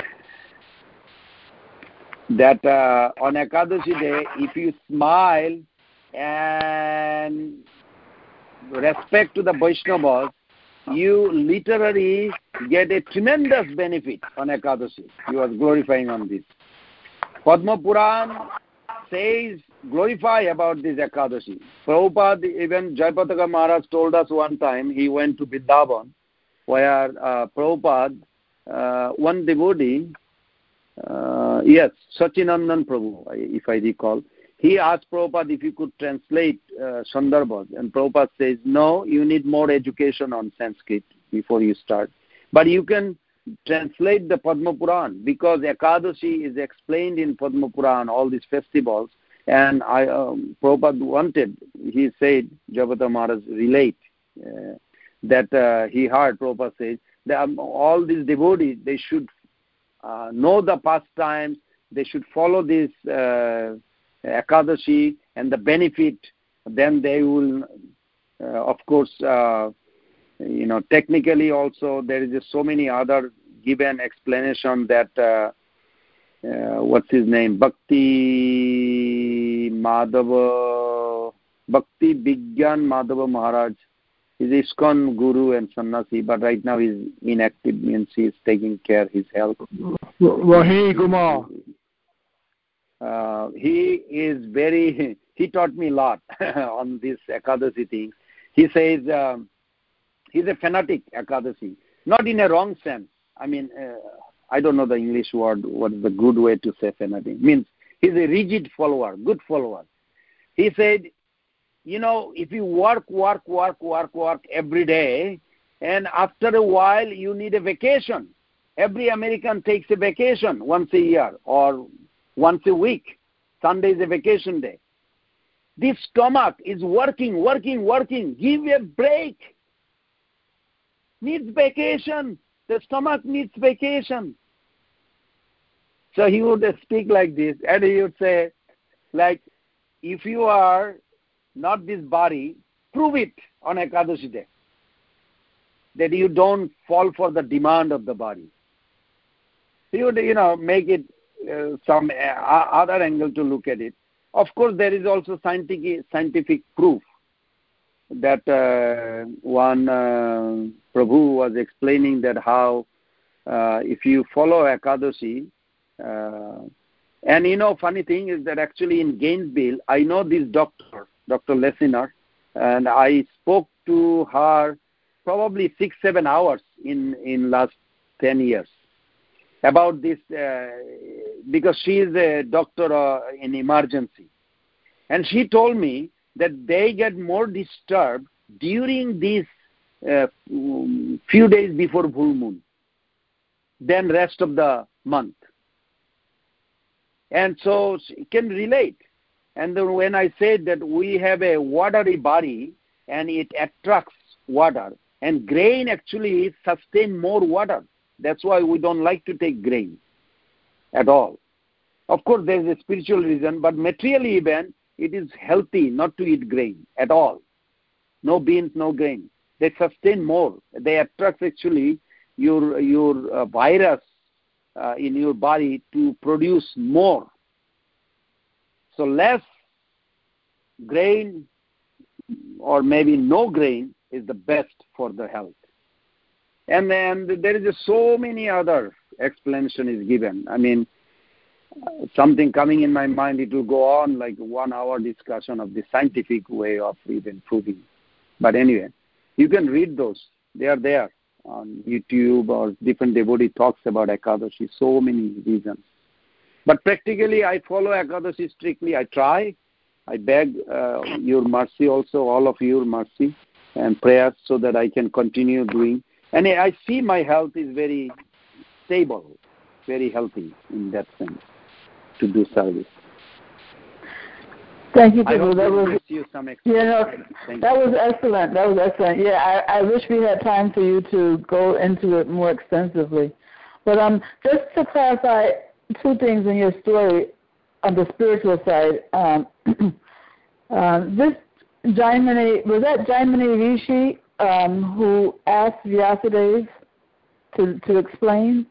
that uh, on Ekadashi day, if you smile and respect to the Vaishnavas, you literally get a tremendous benefit on Ekadashi. He was glorifying on this. Padma Puran says, glorify about this Ekadashi. Prabhupada, even Jayapataka Maharaj told us one time, he went to Vrindavan, where uh, Prabhupada, uh, one devotee, uh, yes, Sachinandan Prabhu, if I recall, he asked Prabhupada if he could translate uh, Sandarbhas, and Prabhupada says, no, you need more education on Sanskrit before you start. But you can translate the Padma Puran, because Ekadashi is explained in Padma Puran, all these festivals, and I, um, Prabhupada wanted, he said, Jayapataka Maharaj relate, uh, that uh, he heard Prabhupada say, the, um, all these devotees, they should uh, know the pastimes, they should follow this uh, Ekadashi and the benefit, then they will, uh, of course, uh, you know, technically also there is just so many other given explanation that, uh, uh, what's his name, Bhakti Madhava, Bhakti Vigyan Madhava Maharaj, is ISKCON Guru and Sannyasi, but right now he's inactive, means he's taking care of his health. Rohini Kumar. Uh, he is very, he taught me a lot on this Ekadasi thing. He says um, he's a fanatic Ekadasi, not in a wrong sense. I mean, uh, I don't know the English word, what is the good way to say fanatic. Means he's a rigid follower, good follower. He said, you know, if you work, work, work, work, work every day, and after a while you need a vacation. Every American takes a vacation once a year or once a week. Sunday is a vacation day. This stomach is working, working, working. Give a break. Needs vacation. The stomach needs vacation. So he would speak like this, and he would say, like, if you are not this body, prove it on Ekadashi day, that you don't fall for the demand of the body. He would, you know, make it uh, some uh, other angle to look at it. Of course, there is also scientific scientific proof that uh, one uh, Prabhu was explaining that how uh, if you follow Ekadashi, uh, and you know, funny thing is that actually in Gainesville, I know this doctor, Doctor Lessiner, and I spoke to her probably six, seven hours in, in last ten years about this, uh, because she is a doctor uh, in emergency. And she told me that they get more disturbed during these uh, few days before full moon than rest of the month. And so she can relate. And then when I said that we have a watery body and it attracts water, and grain actually sustains more water. That's why we don't like to take grain at all. Of course, there is a spiritual reason, but materially even, it is healthy not to eat grain at all. No beans, no grain. They sustain more. They attract actually your, your uh, virus uh, in your body to produce more. So less grain or maybe no grain is the best for the health. And then there is just so many other explanation is given. I mean, something coming in my mind, it will go on like one hour discussion of the scientific way of even proving. But anyway, you can read those. They are there on YouTube, or different devotee talks about Ekadashi, so many reasons. But practically, I follow Ekadashi strictly. I try. I beg uh, your mercy also, all of your mercy and prayers, so that I can continue doing. And I see my health is very stable, very healthy in that sense, to do service. Thank you, I Prabhu. hope That was, gives you some yeah, no, that you. was excellent. That was excellent. Yeah, I, I wish we had time for you to go into it more extensively. But um, just to clarify two things in your story on the spiritual side, um, uh, this Jaimini, was that Jaimini Rishi um, who asked Vyasadeva to, to explain?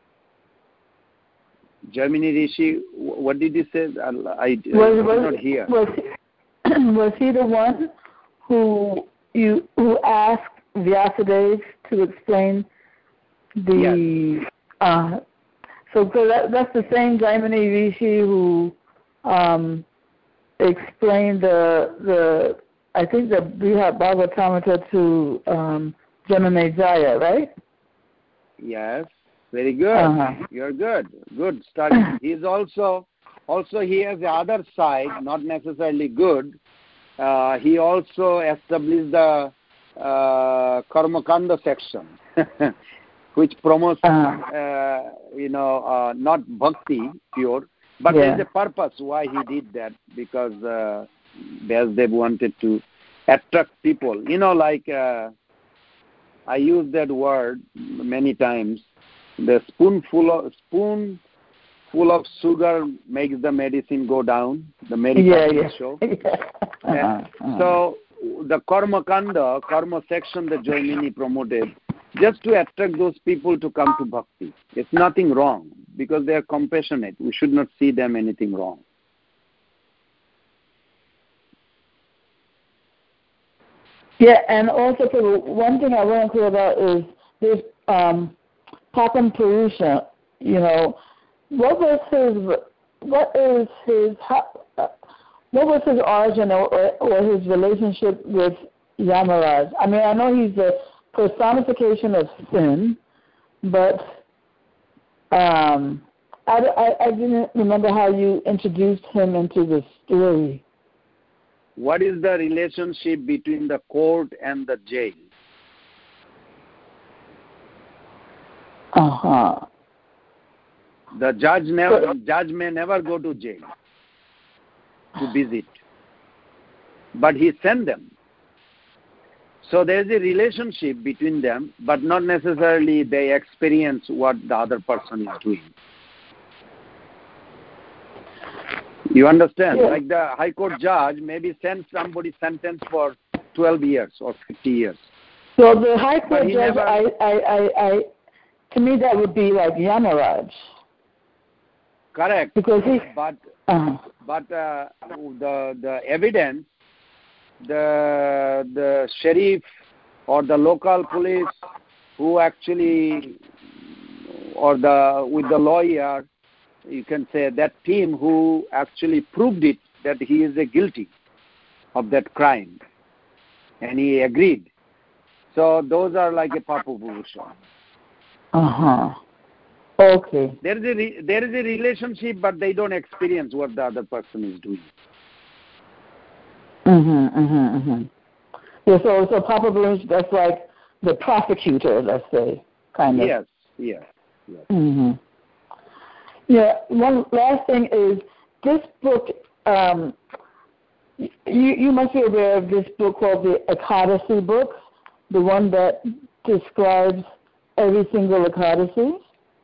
Jaimini Rishi, what did you say? I, I did was, was, not hear. Was, was he the one who you who asked Vyasadeva to explain the? Yes. Uh, so, so that, that's the same Jaimini Rishi who um, explained the the I think the Brihat Bhagavatamrita to um, Janamejaya, right? Yes. Very good. Uh-huh. You're good. Good study. He's also, also he has the other side, not necessarily good. Uh, he also established the uh, Karmakanda section, which promotes, uh-huh. uh, you know, uh, not bhakti pure, but yeah. there's a purpose why he did that, because uh, Vyasadeva wanted to attract people. You know, like... Uh, I use that word many times. The spoonful of spoon full of sugar makes the medicine go down. The Mary yeah, yeah. show. Yeah. Uh-huh, uh-huh. So the karma kanda, karma section that Jaimini promoted, just to attract those people to come to bhakti. It's nothing wrong because they are compassionate. We should not see them anything wrong. Yeah, and also one thing I want to clear about is this um, Papam Purusha. You know, what was his? What is his? How, uh, what was his origin or, or his relationship with Yamaraj? I mean, I know he's the personification of sin, but um, I, I, I didn't remember how you introduced him into the story. What is the relationship between the court and the jail? Uh-huh. The judge never, judge may never go to jail to visit, but he sent them. So there is a relationship between them, but not necessarily they experience what the other person is doing. You understand? Yes. Like the High Court judge maybe sends somebody sentenced for twelve years or fifty years. So the High Court judge, never, I, I, I, I, to me that would be like Yamaraj. Correct. Because he, but uh-huh. but uh, the the evidence, the the sheriff or the local police who actually, or the with the lawyer, you can say that team who actually proved it that he is a guilty of that crime, and he agreed. So those are like a Papa Purusha. Uh huh. Okay. There is a re- there is a relationship, but they don't experience what the other person is doing. Mhm, mhm, mhm. Yeah. So, so Papa Purusha, that's like the prosecutor, let's say, kind of. Yes. Yes. Yes. Mhm. Yeah. One last thing is this book. Um, you you must be aware of this book called the Ekadasi book, the one that describes every single Ekadasi.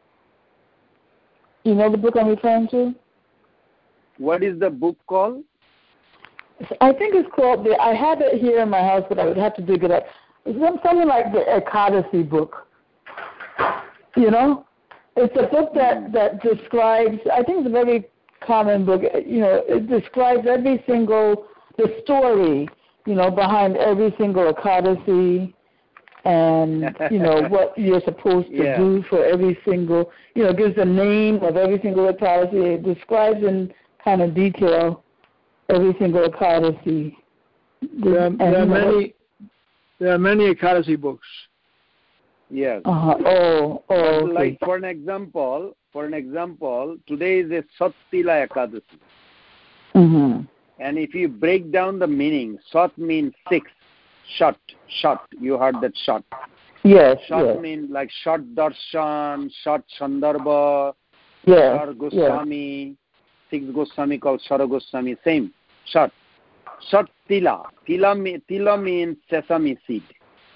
You know the book I'm referring to? What is the book called? I think it's called, the, I have it here in my house, but I would have to dig it up. It's something like the Ekadasi book. You know? It's a book that, that describes, I think it's a very common book, you know, it describes every single, the story, you know, behind every single Ekadasi, and, you know, what you're supposed to yeah. do for every single, you know, gives the name of every single Ekadasi. It describes in kind of detail every single Ekadasi. There are, there are many, there are many Ekadasi books. Yes. Uh-huh. Oh, oh, okay. Like for an example, for an example, today is a Sattila Ekadasi. Mm-hmm. And if you break down the meaning, Sat means six. Shot, shot. You heard that shot. Yes. Shot yes. means like shot darshan, shot chandarbha, yes. Shar Goswami, yes. Six Goswami called Shara Goswami, same. Shot. Shot tila. Tila, me, tila means sesame seed.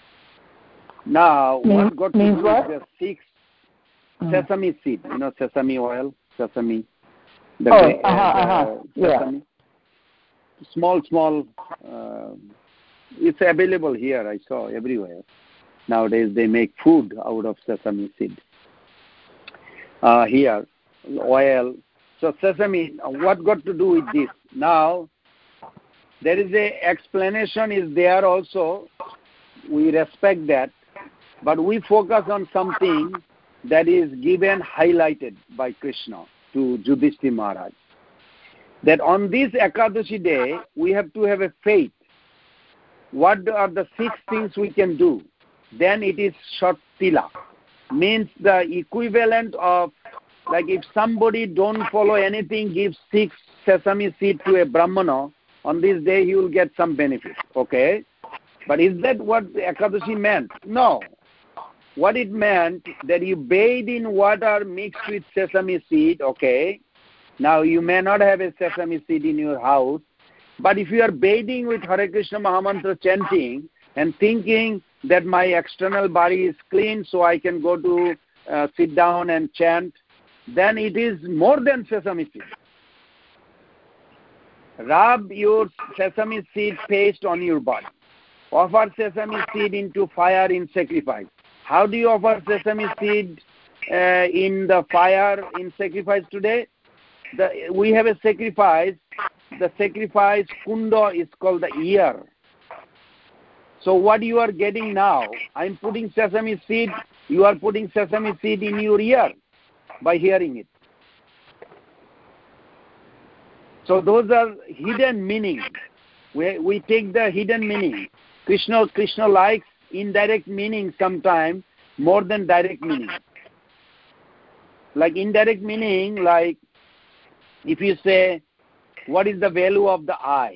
Now, means, what got to means do what? with the six mm. sesame seed? You know, sesame oil, sesame. The, oh, uh, uh-huh, the uh-huh. sesame. Yeah. Small, small. Uh, It's available here, I saw everywhere. Nowadays they make food out of sesame seed. Uh, here, oil. So sesame, what got to do with this? Now, there is a explanation is there also. We respect that. But we focus on something that is given, highlighted by Krishna to Yudhishthira Maharaj. That on this Ekadashi day, we have to have a faith. What are the six things we can do? Then it is Shattila. Means the equivalent of, like if somebody don't follow anything, gives six sesame seed to a Brahmana, on this day he will get some benefit. Okay? But is that what the Ekadashi meant? No. What it meant, that you bathe in water mixed with sesame seed, okay? Now you may not have a sesame seed in your house, but if you are bathing with Hare Krishna Mahamantra chanting, and thinking that my external body is clean so I can go to uh, sit down and chant, then it is more than sesame seed. Rub your sesame seed paste on your body. Offer sesame seed into fire in sacrifice. How do you offer sesame seed uh, in the fire in sacrifice today? The, we have a sacrifice. The sacrifice kunda is called the ear. So what you are getting now, I'm putting sesame seed, you are putting sesame seed in your ear by hearing it. So those are hidden meanings. We, we take the hidden meaning. Krishna, Krishna likes indirect meaning sometimes more than direct meaning. Like indirect meaning, like if you say, what is the value of the eye?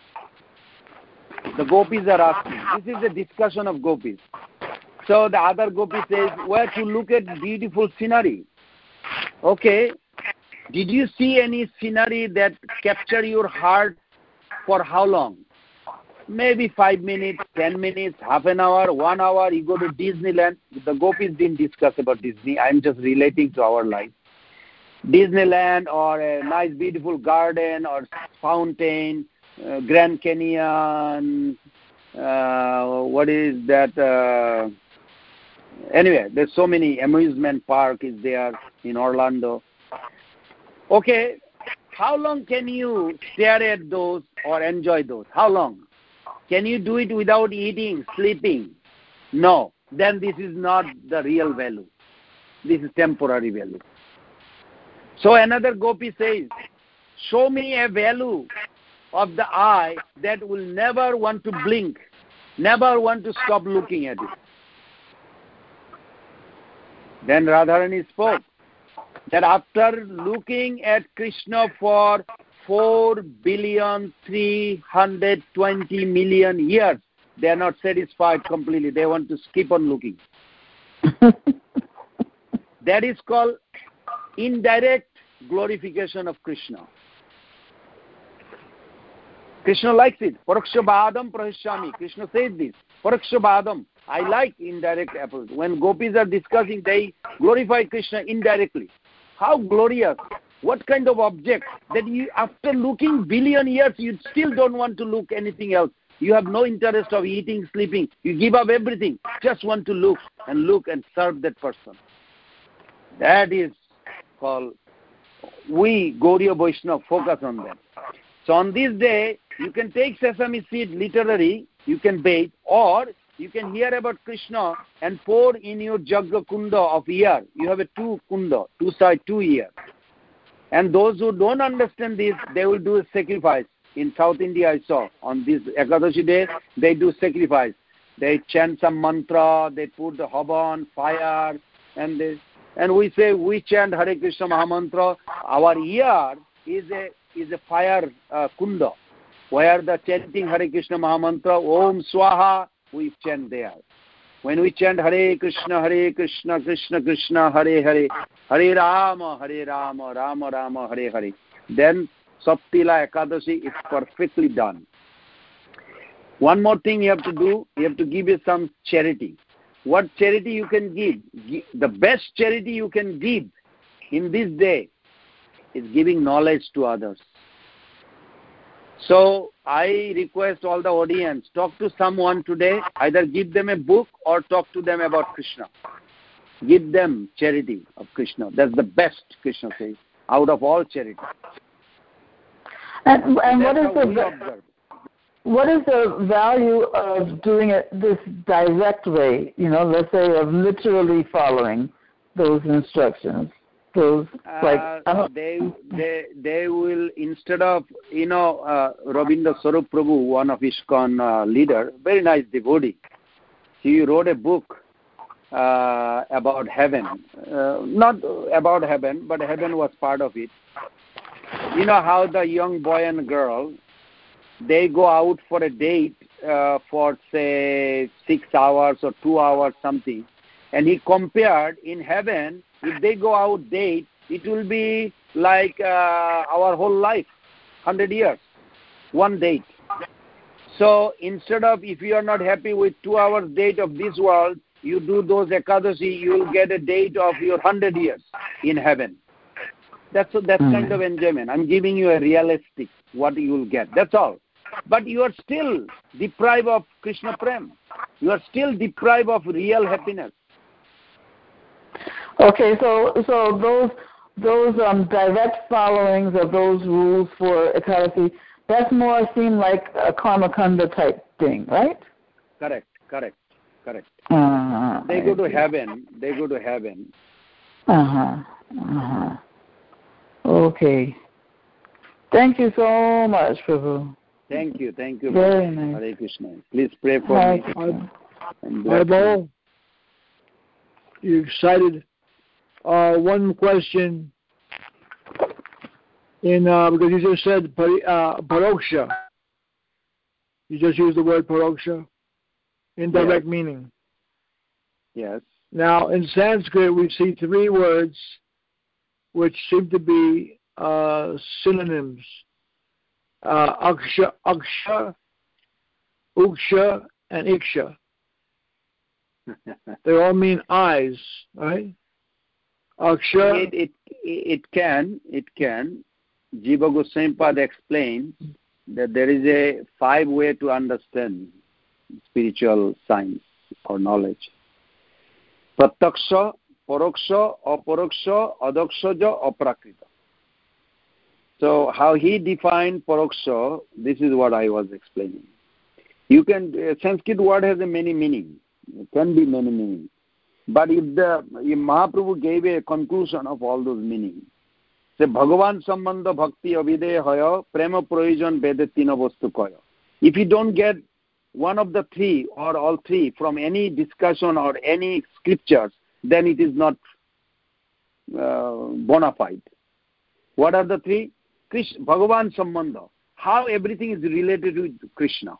The gopis are asking. This is a discussion of gopis. So the other gopi says, well, to look at beautiful scenery. Okay, did you see any scenery that captured your heart for how long? Maybe five minutes, ten minutes, half an hour, one hour, you go to Disneyland. The gopis didn't discuss about Disney. I'm just relating to our life. Disneyland or a nice beautiful garden or fountain, uh, Grand Canyon, uh, what is that? Uh, anyway, there's so many. Amusement park is there in Orlando. Okay, how long can you stare at those or enjoy those? How long? Can you do it without eating, sleeping? No. Then this is not the real value. This is temporary value. So another gopi says, show me a value of the eye that will never want to blink, never want to stop looking at it. Then Radharani spoke that after looking at Krishna for four billion three hundred twenty million years, they are not satisfied completely. They want to keep on looking. That is called indirect glorification of Krishna. Krishna likes it. Paraksha bhadam prahishyami. Krishna says this. Paraksha bhadam. I like indirect effort. When gopis are discussing, they glorify Krishna indirectly. How glorious. What kind of object that you, after looking billion years, you still don't want to look anything else. You have no interest of eating, sleeping. You give up everything. Just want to look and look and serve that person. That is called, we, Gauriya Vaishnava, focus on that. So on this day, you can take sesame seed literally, you can bathe, or you can hear about Krishna and pour in your jagga kunda of ear. You have a two kunda, two side, two ear. And those who don't understand this, they will do a sacrifice. In South India, I saw, on this Ekadashi day, they do sacrifice. They chant some mantra, they put the havan, fire, and they, and we say, we chant Hare Krishna Mahamantra. Our ear is a is a fire uh, kunda, where the chanting Hare Krishna Mahamantra, Om Swaha, we chant there. When we chant Hare Krishna, Hare Krishna, Krishna Krishna, Hare Hare, Hare Rama, Hare Rama, Rama Rama, Hare Hare, then Saptila Ekadashi is perfectly done. One more thing you have to do, you have to give you some charity. What charity you can give? The best charity you can give in this day is giving knowledge to others. So I request all the audience, talk to someone today, either give them a book or talk to them about Krishna. Give them charity of Krishna. That's the best, Krishna says, out of all charity. And, and what is the what is the value of doing it this direct way? You know, let's say of literally following those instructions. Those like uh, they they they will, instead of, you know, uh, Rabindra Swarup Prabhu, one of ISKCON uh, leader, very nice devotee. He wrote a book uh, about heaven, uh, not about heaven, but heaven was part of it. You know how the young boy and girl, they go out for a date uh, for say six hours or two hours something, and he compared in heaven, if they go out date, it will be like uh, our whole life, one hundred years, one date. So instead of, if you are not happy with two hours date of this world, you do those Ekadashi, you will get a date of your hundred years in heaven. That's that mm. kind of enjoyment. I'm giving you a realistic what you will get. That's all. But you are still deprived of Krishna Prem. You are still deprived of real happiness. Okay, so so those those um, direct followings of those rules for Ekadashi, that's more seem like a karma kanda type thing, right? Correct, correct, correct. Uh-huh, they go to heaven. They go to heaven. Uh huh. Uh huh. Okay. Thank you so much, Prabhu. Thank you, thank you. Very nice. Hare Krishna. Please pray for Hare me. Hi, Bo. You excited? Uh, one question. In uh, because you just said uh, paroksha. You just used the word paroksha. Indirect yes. meaning. Yes. Now, in Sanskrit, we see three words which seem to be uh, synonyms. Uh, aksha, aksha, uksha, and iksha. They all mean eyes, right? Aksha. It, it, it can, it can. Jiva Goswami Pad explains that there is a five way to understand spiritual science or knowledge. Pratyaksha, Paroksha, Aporoksha, Adakshaja, Aprakrita. So how he defined Paroksha, this is what I was explaining. You can, uh, Sanskrit word has a many meaning. It can be many meanings. But if the if Mahaprabhu gave a conclusion of all those meanings, say Bhagavan Sambandha Bhakti Avideya Haya Prema Proyojan Vedatina Vastu Kaya. If you don't get one of the three or all three from any discussion or any scriptures, then it is not uh, bona fide. What are the three? Krishna, Bhagavan Sambandha. How everything is related with Krishna.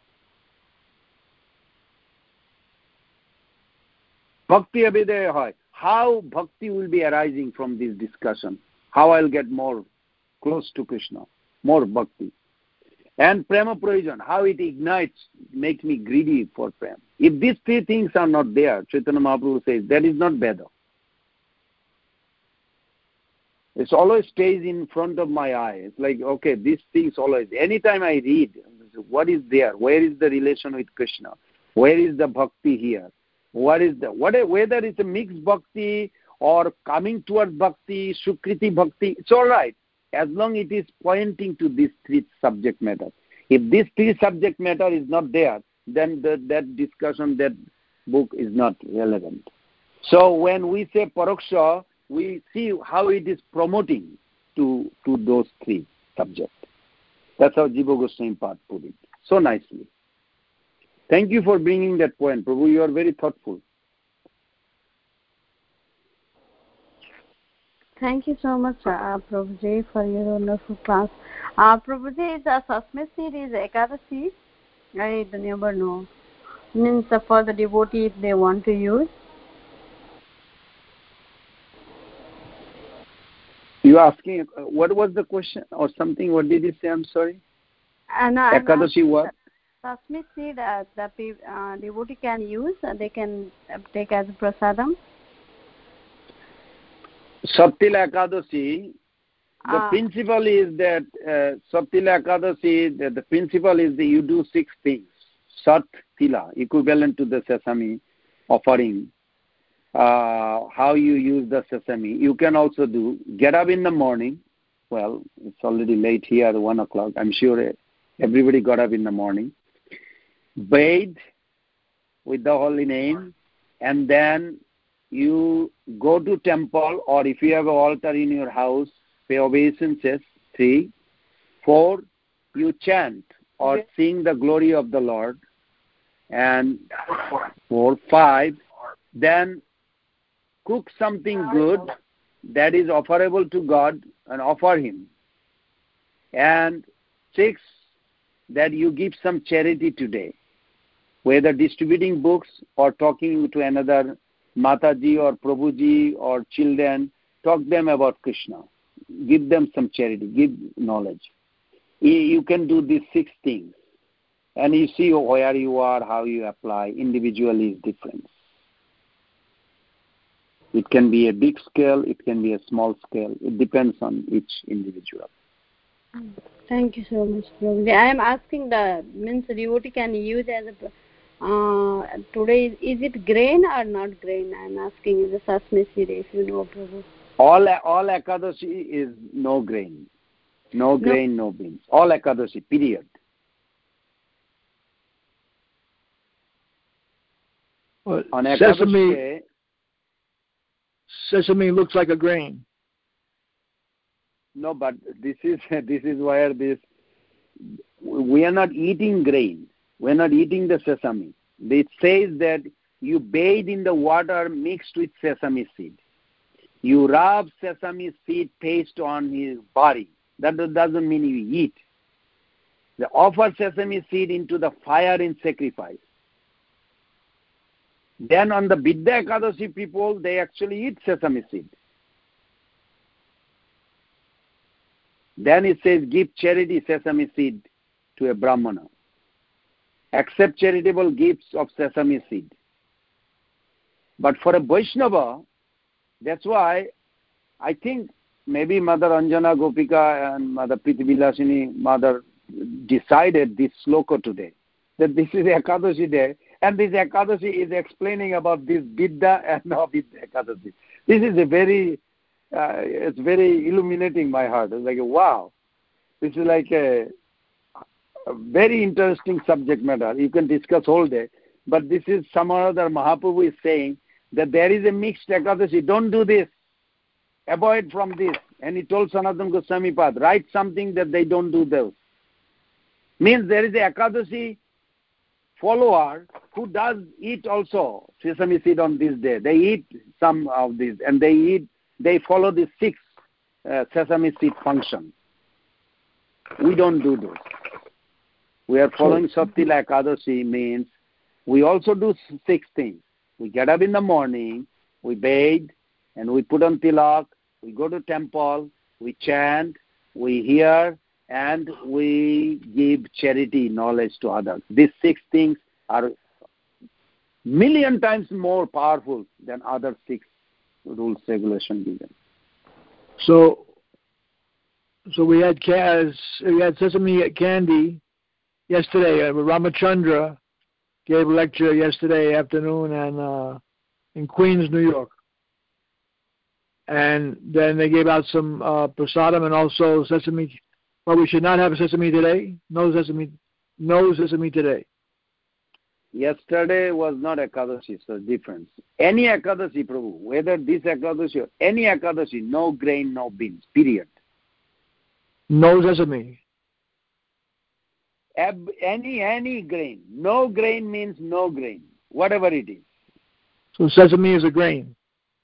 Bhakti Abhidaya Hai. How bhakti will be arising from this discussion. How I'll get more close to Krishna. More bhakti. And Prema Proyojan. How it ignites, makes me greedy for Prema. If these three things are not there, Chaitanya Mahaprabhu says, that is not Veda. It always stays in front of my eye. It's like, okay, these things always. Anytime I read, what is there? Where is the relation with Krishna? Where is the bhakti here? What is the, what, whether it's a mixed bhakti or coming towards bhakti, sukriti bhakti, it's all right. As long as it is pointing to these three subject matter. If this three subject matter is not there, then the, that discussion, that book is not relevant. So when we say paroksha, we see how it is promoting to, to those three subjects. That's how Jiva Goswami Pad put it so nicely. Thank you for bringing that point, Prabhu. You are very thoughtful. Thank you so much, uh, Prabhuji, for your wonderful class. Uh, Prabhuji, is a Sasmi seed is Ekadasi? I never know. Means for the devotee if they want to use. You asking, uh, what was the question or something? What did you say? I'm sorry. Uh, no, Ekadashi what? Sasmi seed uh, the uh, devotee can use. Uh, they can uh, take as prasadam. Saptila Ekadashi, the uh, principle is that uh, Saptila Ekadashi, the, the principle is that you do six things. Sat Tila, equivalent to the sesame offering. Uh, how you use the sesame. You can also do, get up in the morning. Well, it's already late here at one o'clock. I'm sure everybody got up in the morning. Bathe with the holy name, and then you go to temple, or if you have an altar in your house, pay obeisances, three. Four, you chant or okay. sing the glory of the Lord. And four, five, then cook something good that is offerable to God and offer Him. And six, that you give some charity today, whether distributing books or talking to another Mataji or Prabhuji or children, talk them about Krishna. Give them some charity, give knowledge. You can do these six things. And you see where you are, how you apply. Individually is different. It can be a big scale, it can be a small scale. It depends on each individual. Thank you so much, Prabhuji. I am asking the means devotee can use as a uh, today. Is it grain or not grain? I am asking the sesame seed. If you know, Prabhu. All all Ekadashi is no grain, no grain, no, no beans. All Ekadashi, period. Well, On Ekadashi sesame, day, sesame looks like a grain. No, but this is this is where this we are not eating grain. We are not eating the sesame. It says that you bathe in the water mixed with sesame seed. You rub sesame seed paste on his body. That doesn't mean you eat. They offer sesame seed into the fire in sacrifice. Then on the Vidya Ekadashi people, they actually eat sesame seed. Then it says, give charity sesame seed to a Brahmana. Accept charitable gifts of sesame seed. But for a Vaishnava, that's why I think maybe Mother Anjana Gopika and Mother Priti Vilasini Mother decided this sloka today, that this is Ekadashi day, and this Ekadashi is explaining about this Vidya and Avidya Ekadashi. This is a very, uh, it's very illuminating my heart. It's like, wow, this is like a, a very interesting subject matter. You can discuss all day, but this is some other Mahaprabhu is saying that there is a mixed Ekadashi. Don't do this. Avoid from this. And he told Sanatana Goswami Pad, write something that they don't do those. Means there is a Ekadashi follower who does eat also sesame seed on this day. They eat some of this, and they eat, they follow the six uh, sesame seed function. We don't do those. We are following Sattila Ekadashi, means we also do six things. We get up in the morning, we bathe, and we put on tilak, we go to temple, we chant, we hear, and we give charity, knowledge to others. These six things are million times more powerful than other six rules, regulation given. So, so we had cas, we had sesame candy yesterday. Uh, Ramachandra gave a lecture yesterday afternoon and uh, in Queens, New York. And then they gave out some uh, prasadam and also sesame. Well, we should not have sesame today. No sesame, no sesame today. Yesterday was not Ekadashi, so difference. Any Ekadashi, Prabhu, whether this Ekadashi or any Ekadashi, no grain, no beans, period. No sesame. Ab, any any grain. No grain means no grain, whatever it is. So sesame is a grain.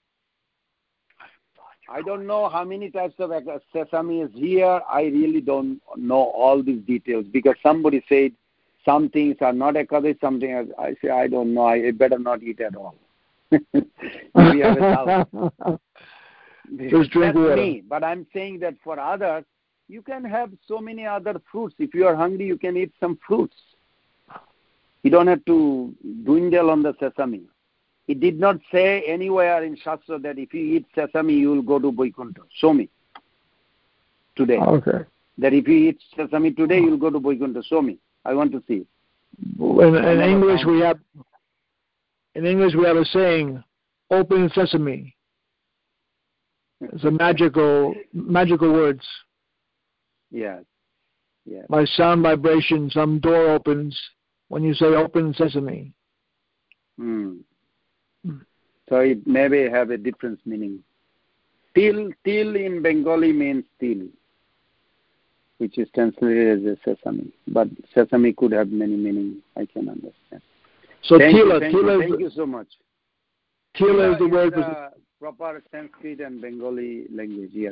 I don't know how many types of sesame is here. I really don't know all these details because somebody said some things are not Ekadashi, something else. I say, I don't know. I better not eat at all. Maybe I will doubt. Just drink That's water. me. But I'm saying that for others, you can have so many other fruits. If you are hungry, you can eat some fruits. You don't have to dwindle on the sesame. It did not say anywhere in Shastra that if you eat sesame, you will go to Vaikuntha. Show me today. Okay. That if you eat sesame today, you will go to Vaikuntha. Show me. I want to see it. In, in English, we have in English we have a saying, "Open sesame." It's a magical magical words. Yes. Yes. By sound vibration, some door opens when you say "Open sesame." Hmm. So it maybe have a different meaning. Til, til in Bengali means til, which is translated as a sesame. But sesame could have many meanings. I can understand. So thank tila, you, thank, tila you, is thank the, you so much. Tila is the is word the for proper Sanskrit and Bengali language. Yes.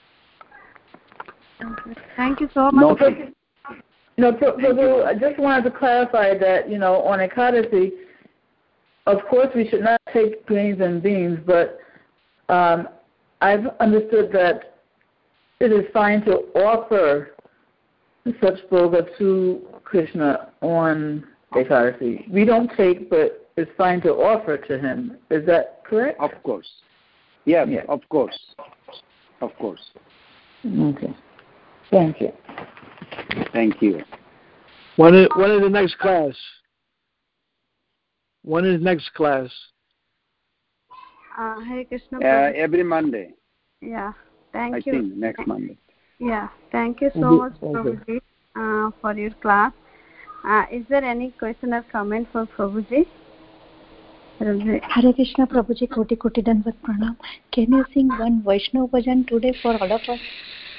Thank you so No, much. No, Prabhu, I just wanted to clarify that, you know, on Ekadasi, of course we should not take grains and beans, but um, I've understood that it is fine to offer such bhoga to Krishna on Ekadasi. We don't take, but it's fine to offer to him. Is that correct? Of course. Yes, yeah. of course. Of course. Okay. Thank you. Thank you. When is, when is the next class? When is next class? Uh, Hare Krishna. Uh, every Monday. Yeah. Thank I you. think next Monday. Yeah. Thank you so Okay. much, Prabhuji, uh, for your class. Uh, is there any question or comment for Prabhuji? Hare Krishna, Prabhuji, Koti Koti Dandavat Pranam. Can you sing one Vaishnav bhajan today for all of us?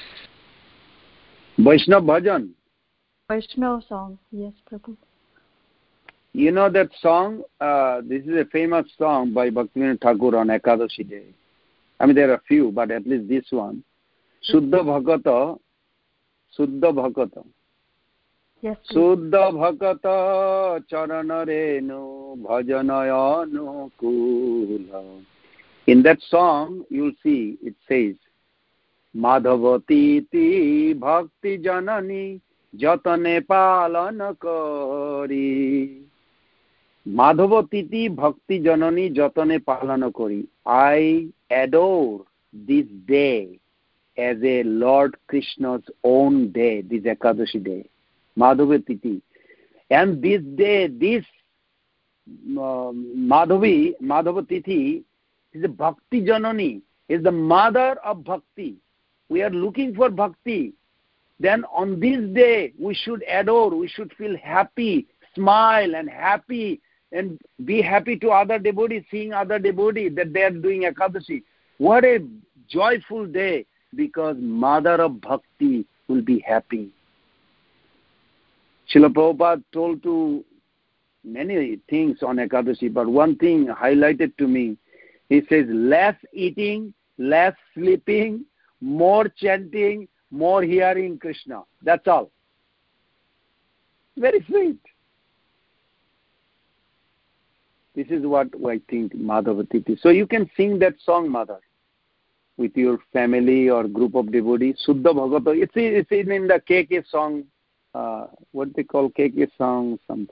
Vaishnav bhajan. Vaishnav song, yes, Prabhu. You know that song? Uh, this is a famous song by Bhaktivinoda Thakur on Ekadashi Day. I mean, there are a few, but at least this one. Suddha Bhakata, Suddha Bhakata. Yes, Suddha Bhakata Charanarenu Bhajanayanu Kula. In that song, you'll see it says, Madhavati ti bhakti janani jatane palana kari. Madhavati ti bhakti janani jatane palana kari. I adore this day as a Lord Krishna's own day, this Ekadashi day. Madhava Titi. And this day, this uh, Madhavi, Madhava Titi is a Bhakti Janani, is the mother of Bhakti. We are looking for Bhakti. Then on this day, we should adore, we should feel happy, smile and happy, and be happy to other devotees, seeing other devotees that they are doing Ekadashi. What a joyful day, because mother of Bhakti will be happy. Srila Prabhupada told to many things on Ekadashi, but one thing highlighted to me, he says, less eating, less sleeping, more chanting, more hearing Krishna. That's all. Very sweet. This is what I think Madhavati is. So you can sing that song, Mother, with your family or group of devotees. Suddha Bhagavata. It's, it's in the K K song. Uh, what they call K K song, something.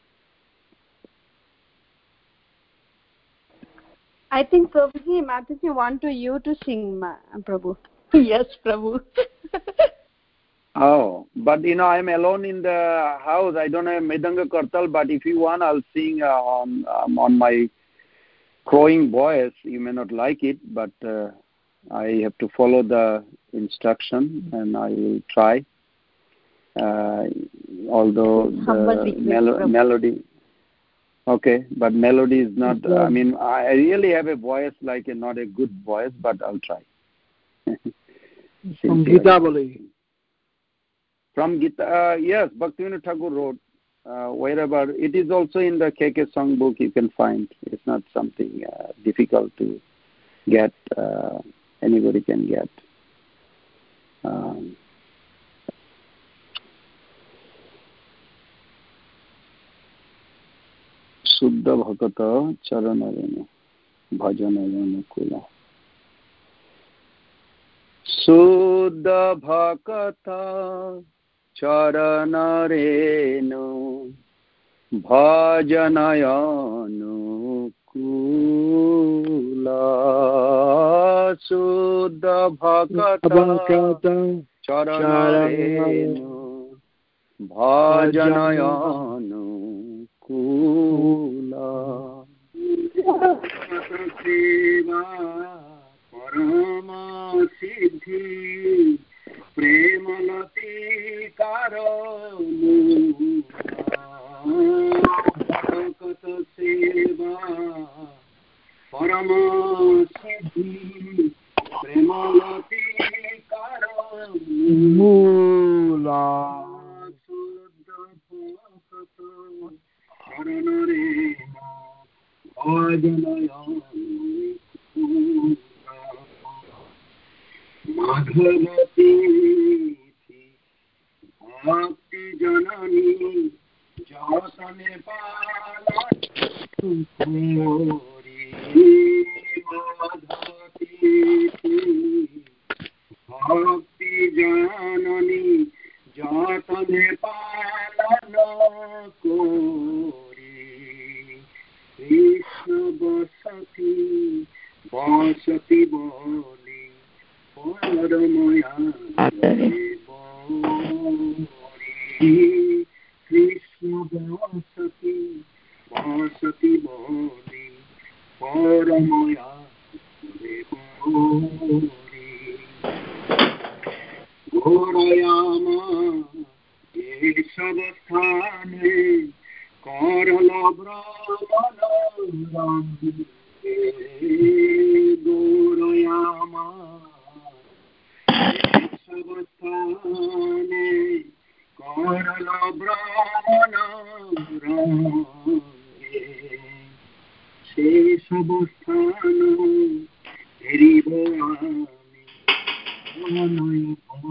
I think Prabhuji, Mataji want to you to sing, Ma, Prabhu. Yes, Prabhu. Oh, but you know, I'm alone in the house. I don't have Medanga Kartal, but if you want, I'll sing uh, on um, on my crowing voice. You may not like it, but uh, I have to follow the instruction, and I will try. Uh, although the mel- melody, okay, but melody is not. Uh, I mean, I really have a voice like a not a good voice, but I'll try. From Gitabali. From Gita, uh, yes, Bhaktivinoda Thakur wrote. Uh, wherever it is also in the K K songbook, you can find. It's not something uh, difficult to get. Uh, anybody can get. Um, Suddha Bhakata Charanarena Bhajanayana Kula. Suddha Bhakata Charanarena Bhajanayana Kula. Suddha Bhakata Charanarena Bhajanayana Kula. Parama Siddhi Premalati Karamu Bhakata Seva Parama Siddhi Premalati Karamu Suddha Bhakata Charanarena Bhajanayana Madhavati Bhakti Janani Jatane Palana Kori. Madhavati Bhakti Janani Jatane Palana করে কৃষ্ণ বসতি বসতি বলে পরময়া কৃষ্ণ বসতি বসতি বলে পরময়া ঘোরয়ামা এসব স্থানে করল ভ্রমণ ঘোরয়ামা এসব স্থানে করল ভ্রমণ সেই সব স্থান হেরিব আমি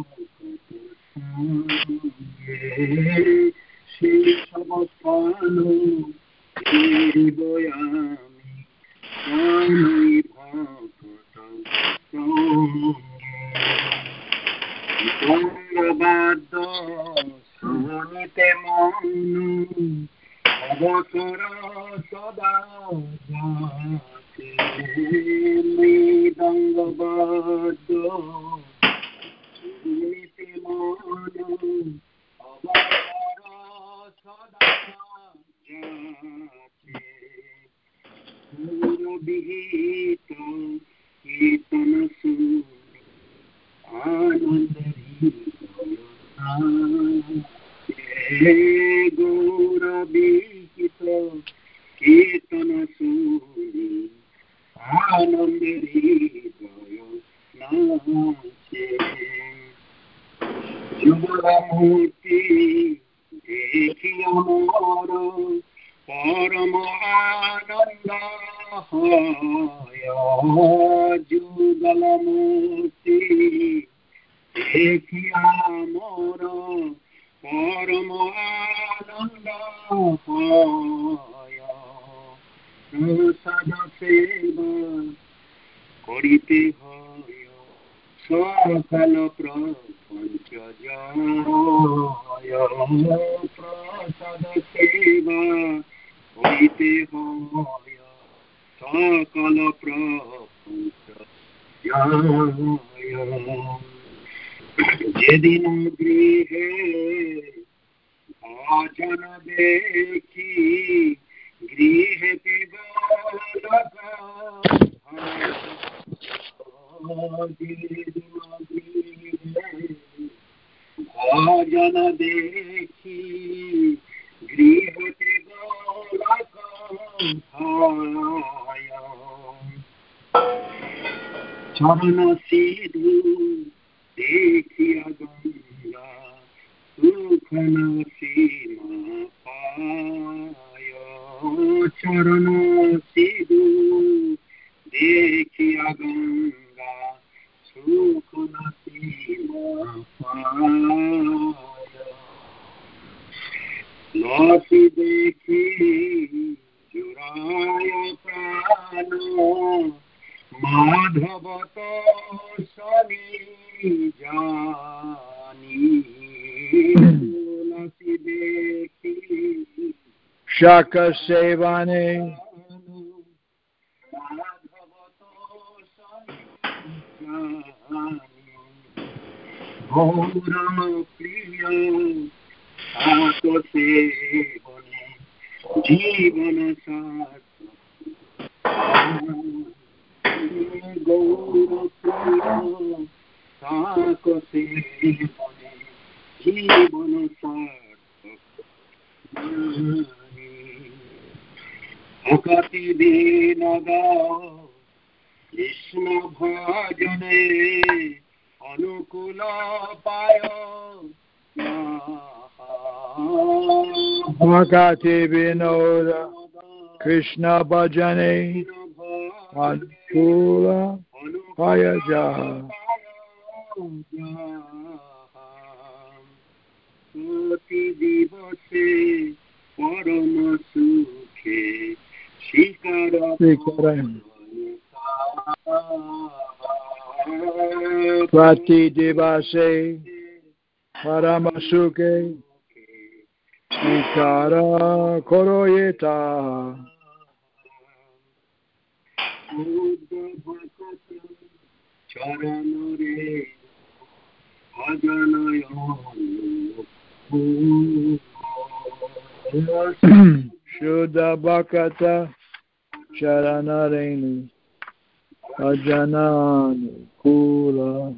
সেই সব স্থান হেরিব আমি ভক্ত গৌরবাদ শুনিতে মন অবসর সদা যাতে মৃদঙ্গবাদ শুনিতে মন অবসর সদা যাতে সুরবিহিত কীর্তন শুনি আনন্দী গৌরবিহিত কীর্তন শুনি আনন্দে হৃদয় নাচে যুগলমূর্তি দেখিয়া মোর পরম আনন্দ হয় যুগলমূর্তি দেখিয়া মোর পরম আনন্দ হয় সাধা সেবা করিতে হয় সকল প্রপঞ্চ জয় প্রসাদ সেবা করিতে হয় সকল প্রপঞ্চ জয় যেদিন গৃহে ভজন দেখি গৃহেতে ভজন দেখি গৃহতে চরণ সিধু দেখিয়া গঙ্গা সুখ সীমা পায় চরণ সিধু দেখিয়া গঙ্গা সুখ সীমা পায় লসি দেখি জুড়ায় প্রাণ মাধব তো শনি জানি লসি দেখি Shaka Sevane মাধব তো শনি জানি গৌরম প্রিয় সাত সেবনে জীবন সার্থক গৌর প্রিয় সাত সেবনে জীবন সার্থক ভকতি বিনোদ কৃষ্ণ ভজনে অনুকূল পায় Bhakati Vinoda Krishna Bhajane Anukula Payajaha প্রতি দিবসে পরম সুখে শিকার Prati Divase Paramasuke Sikara Koroyeta Charanore Ajanayo Shuddha Bhakata Charanarenu Ajananu Kula.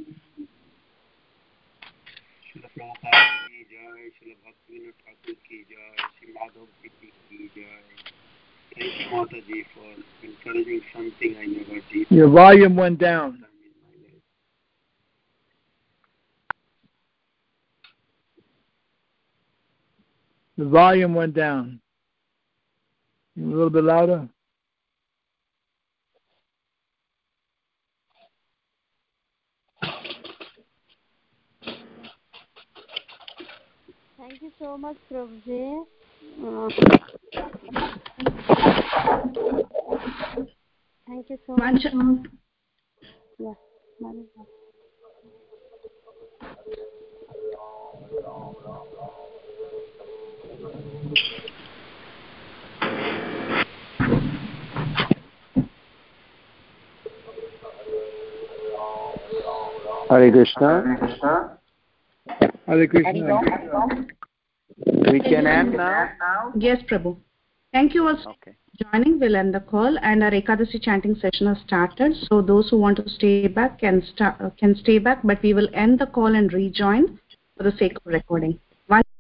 Srila Prabhupada ki jai, Srila Bhaktivinoda Thakur ki jai, Sri Madhav Priti ki jai. Thank you, Mataji, for encouraging something I never did. Your volume went down. The volume went down. A little bit louder. Thank you so much, Prabhuji. Uh, thank you so much. Yeah. Hare Krishna. Hare Krishna. Hare Krishna. We can end now? Yes, Prabhu. Thank you all for okay. joining. We'll end the call, and our Ekadasi chanting session has started. So those who want to stay back can start, uh, can stay back, but we will end the call and rejoin for the sake of recording. One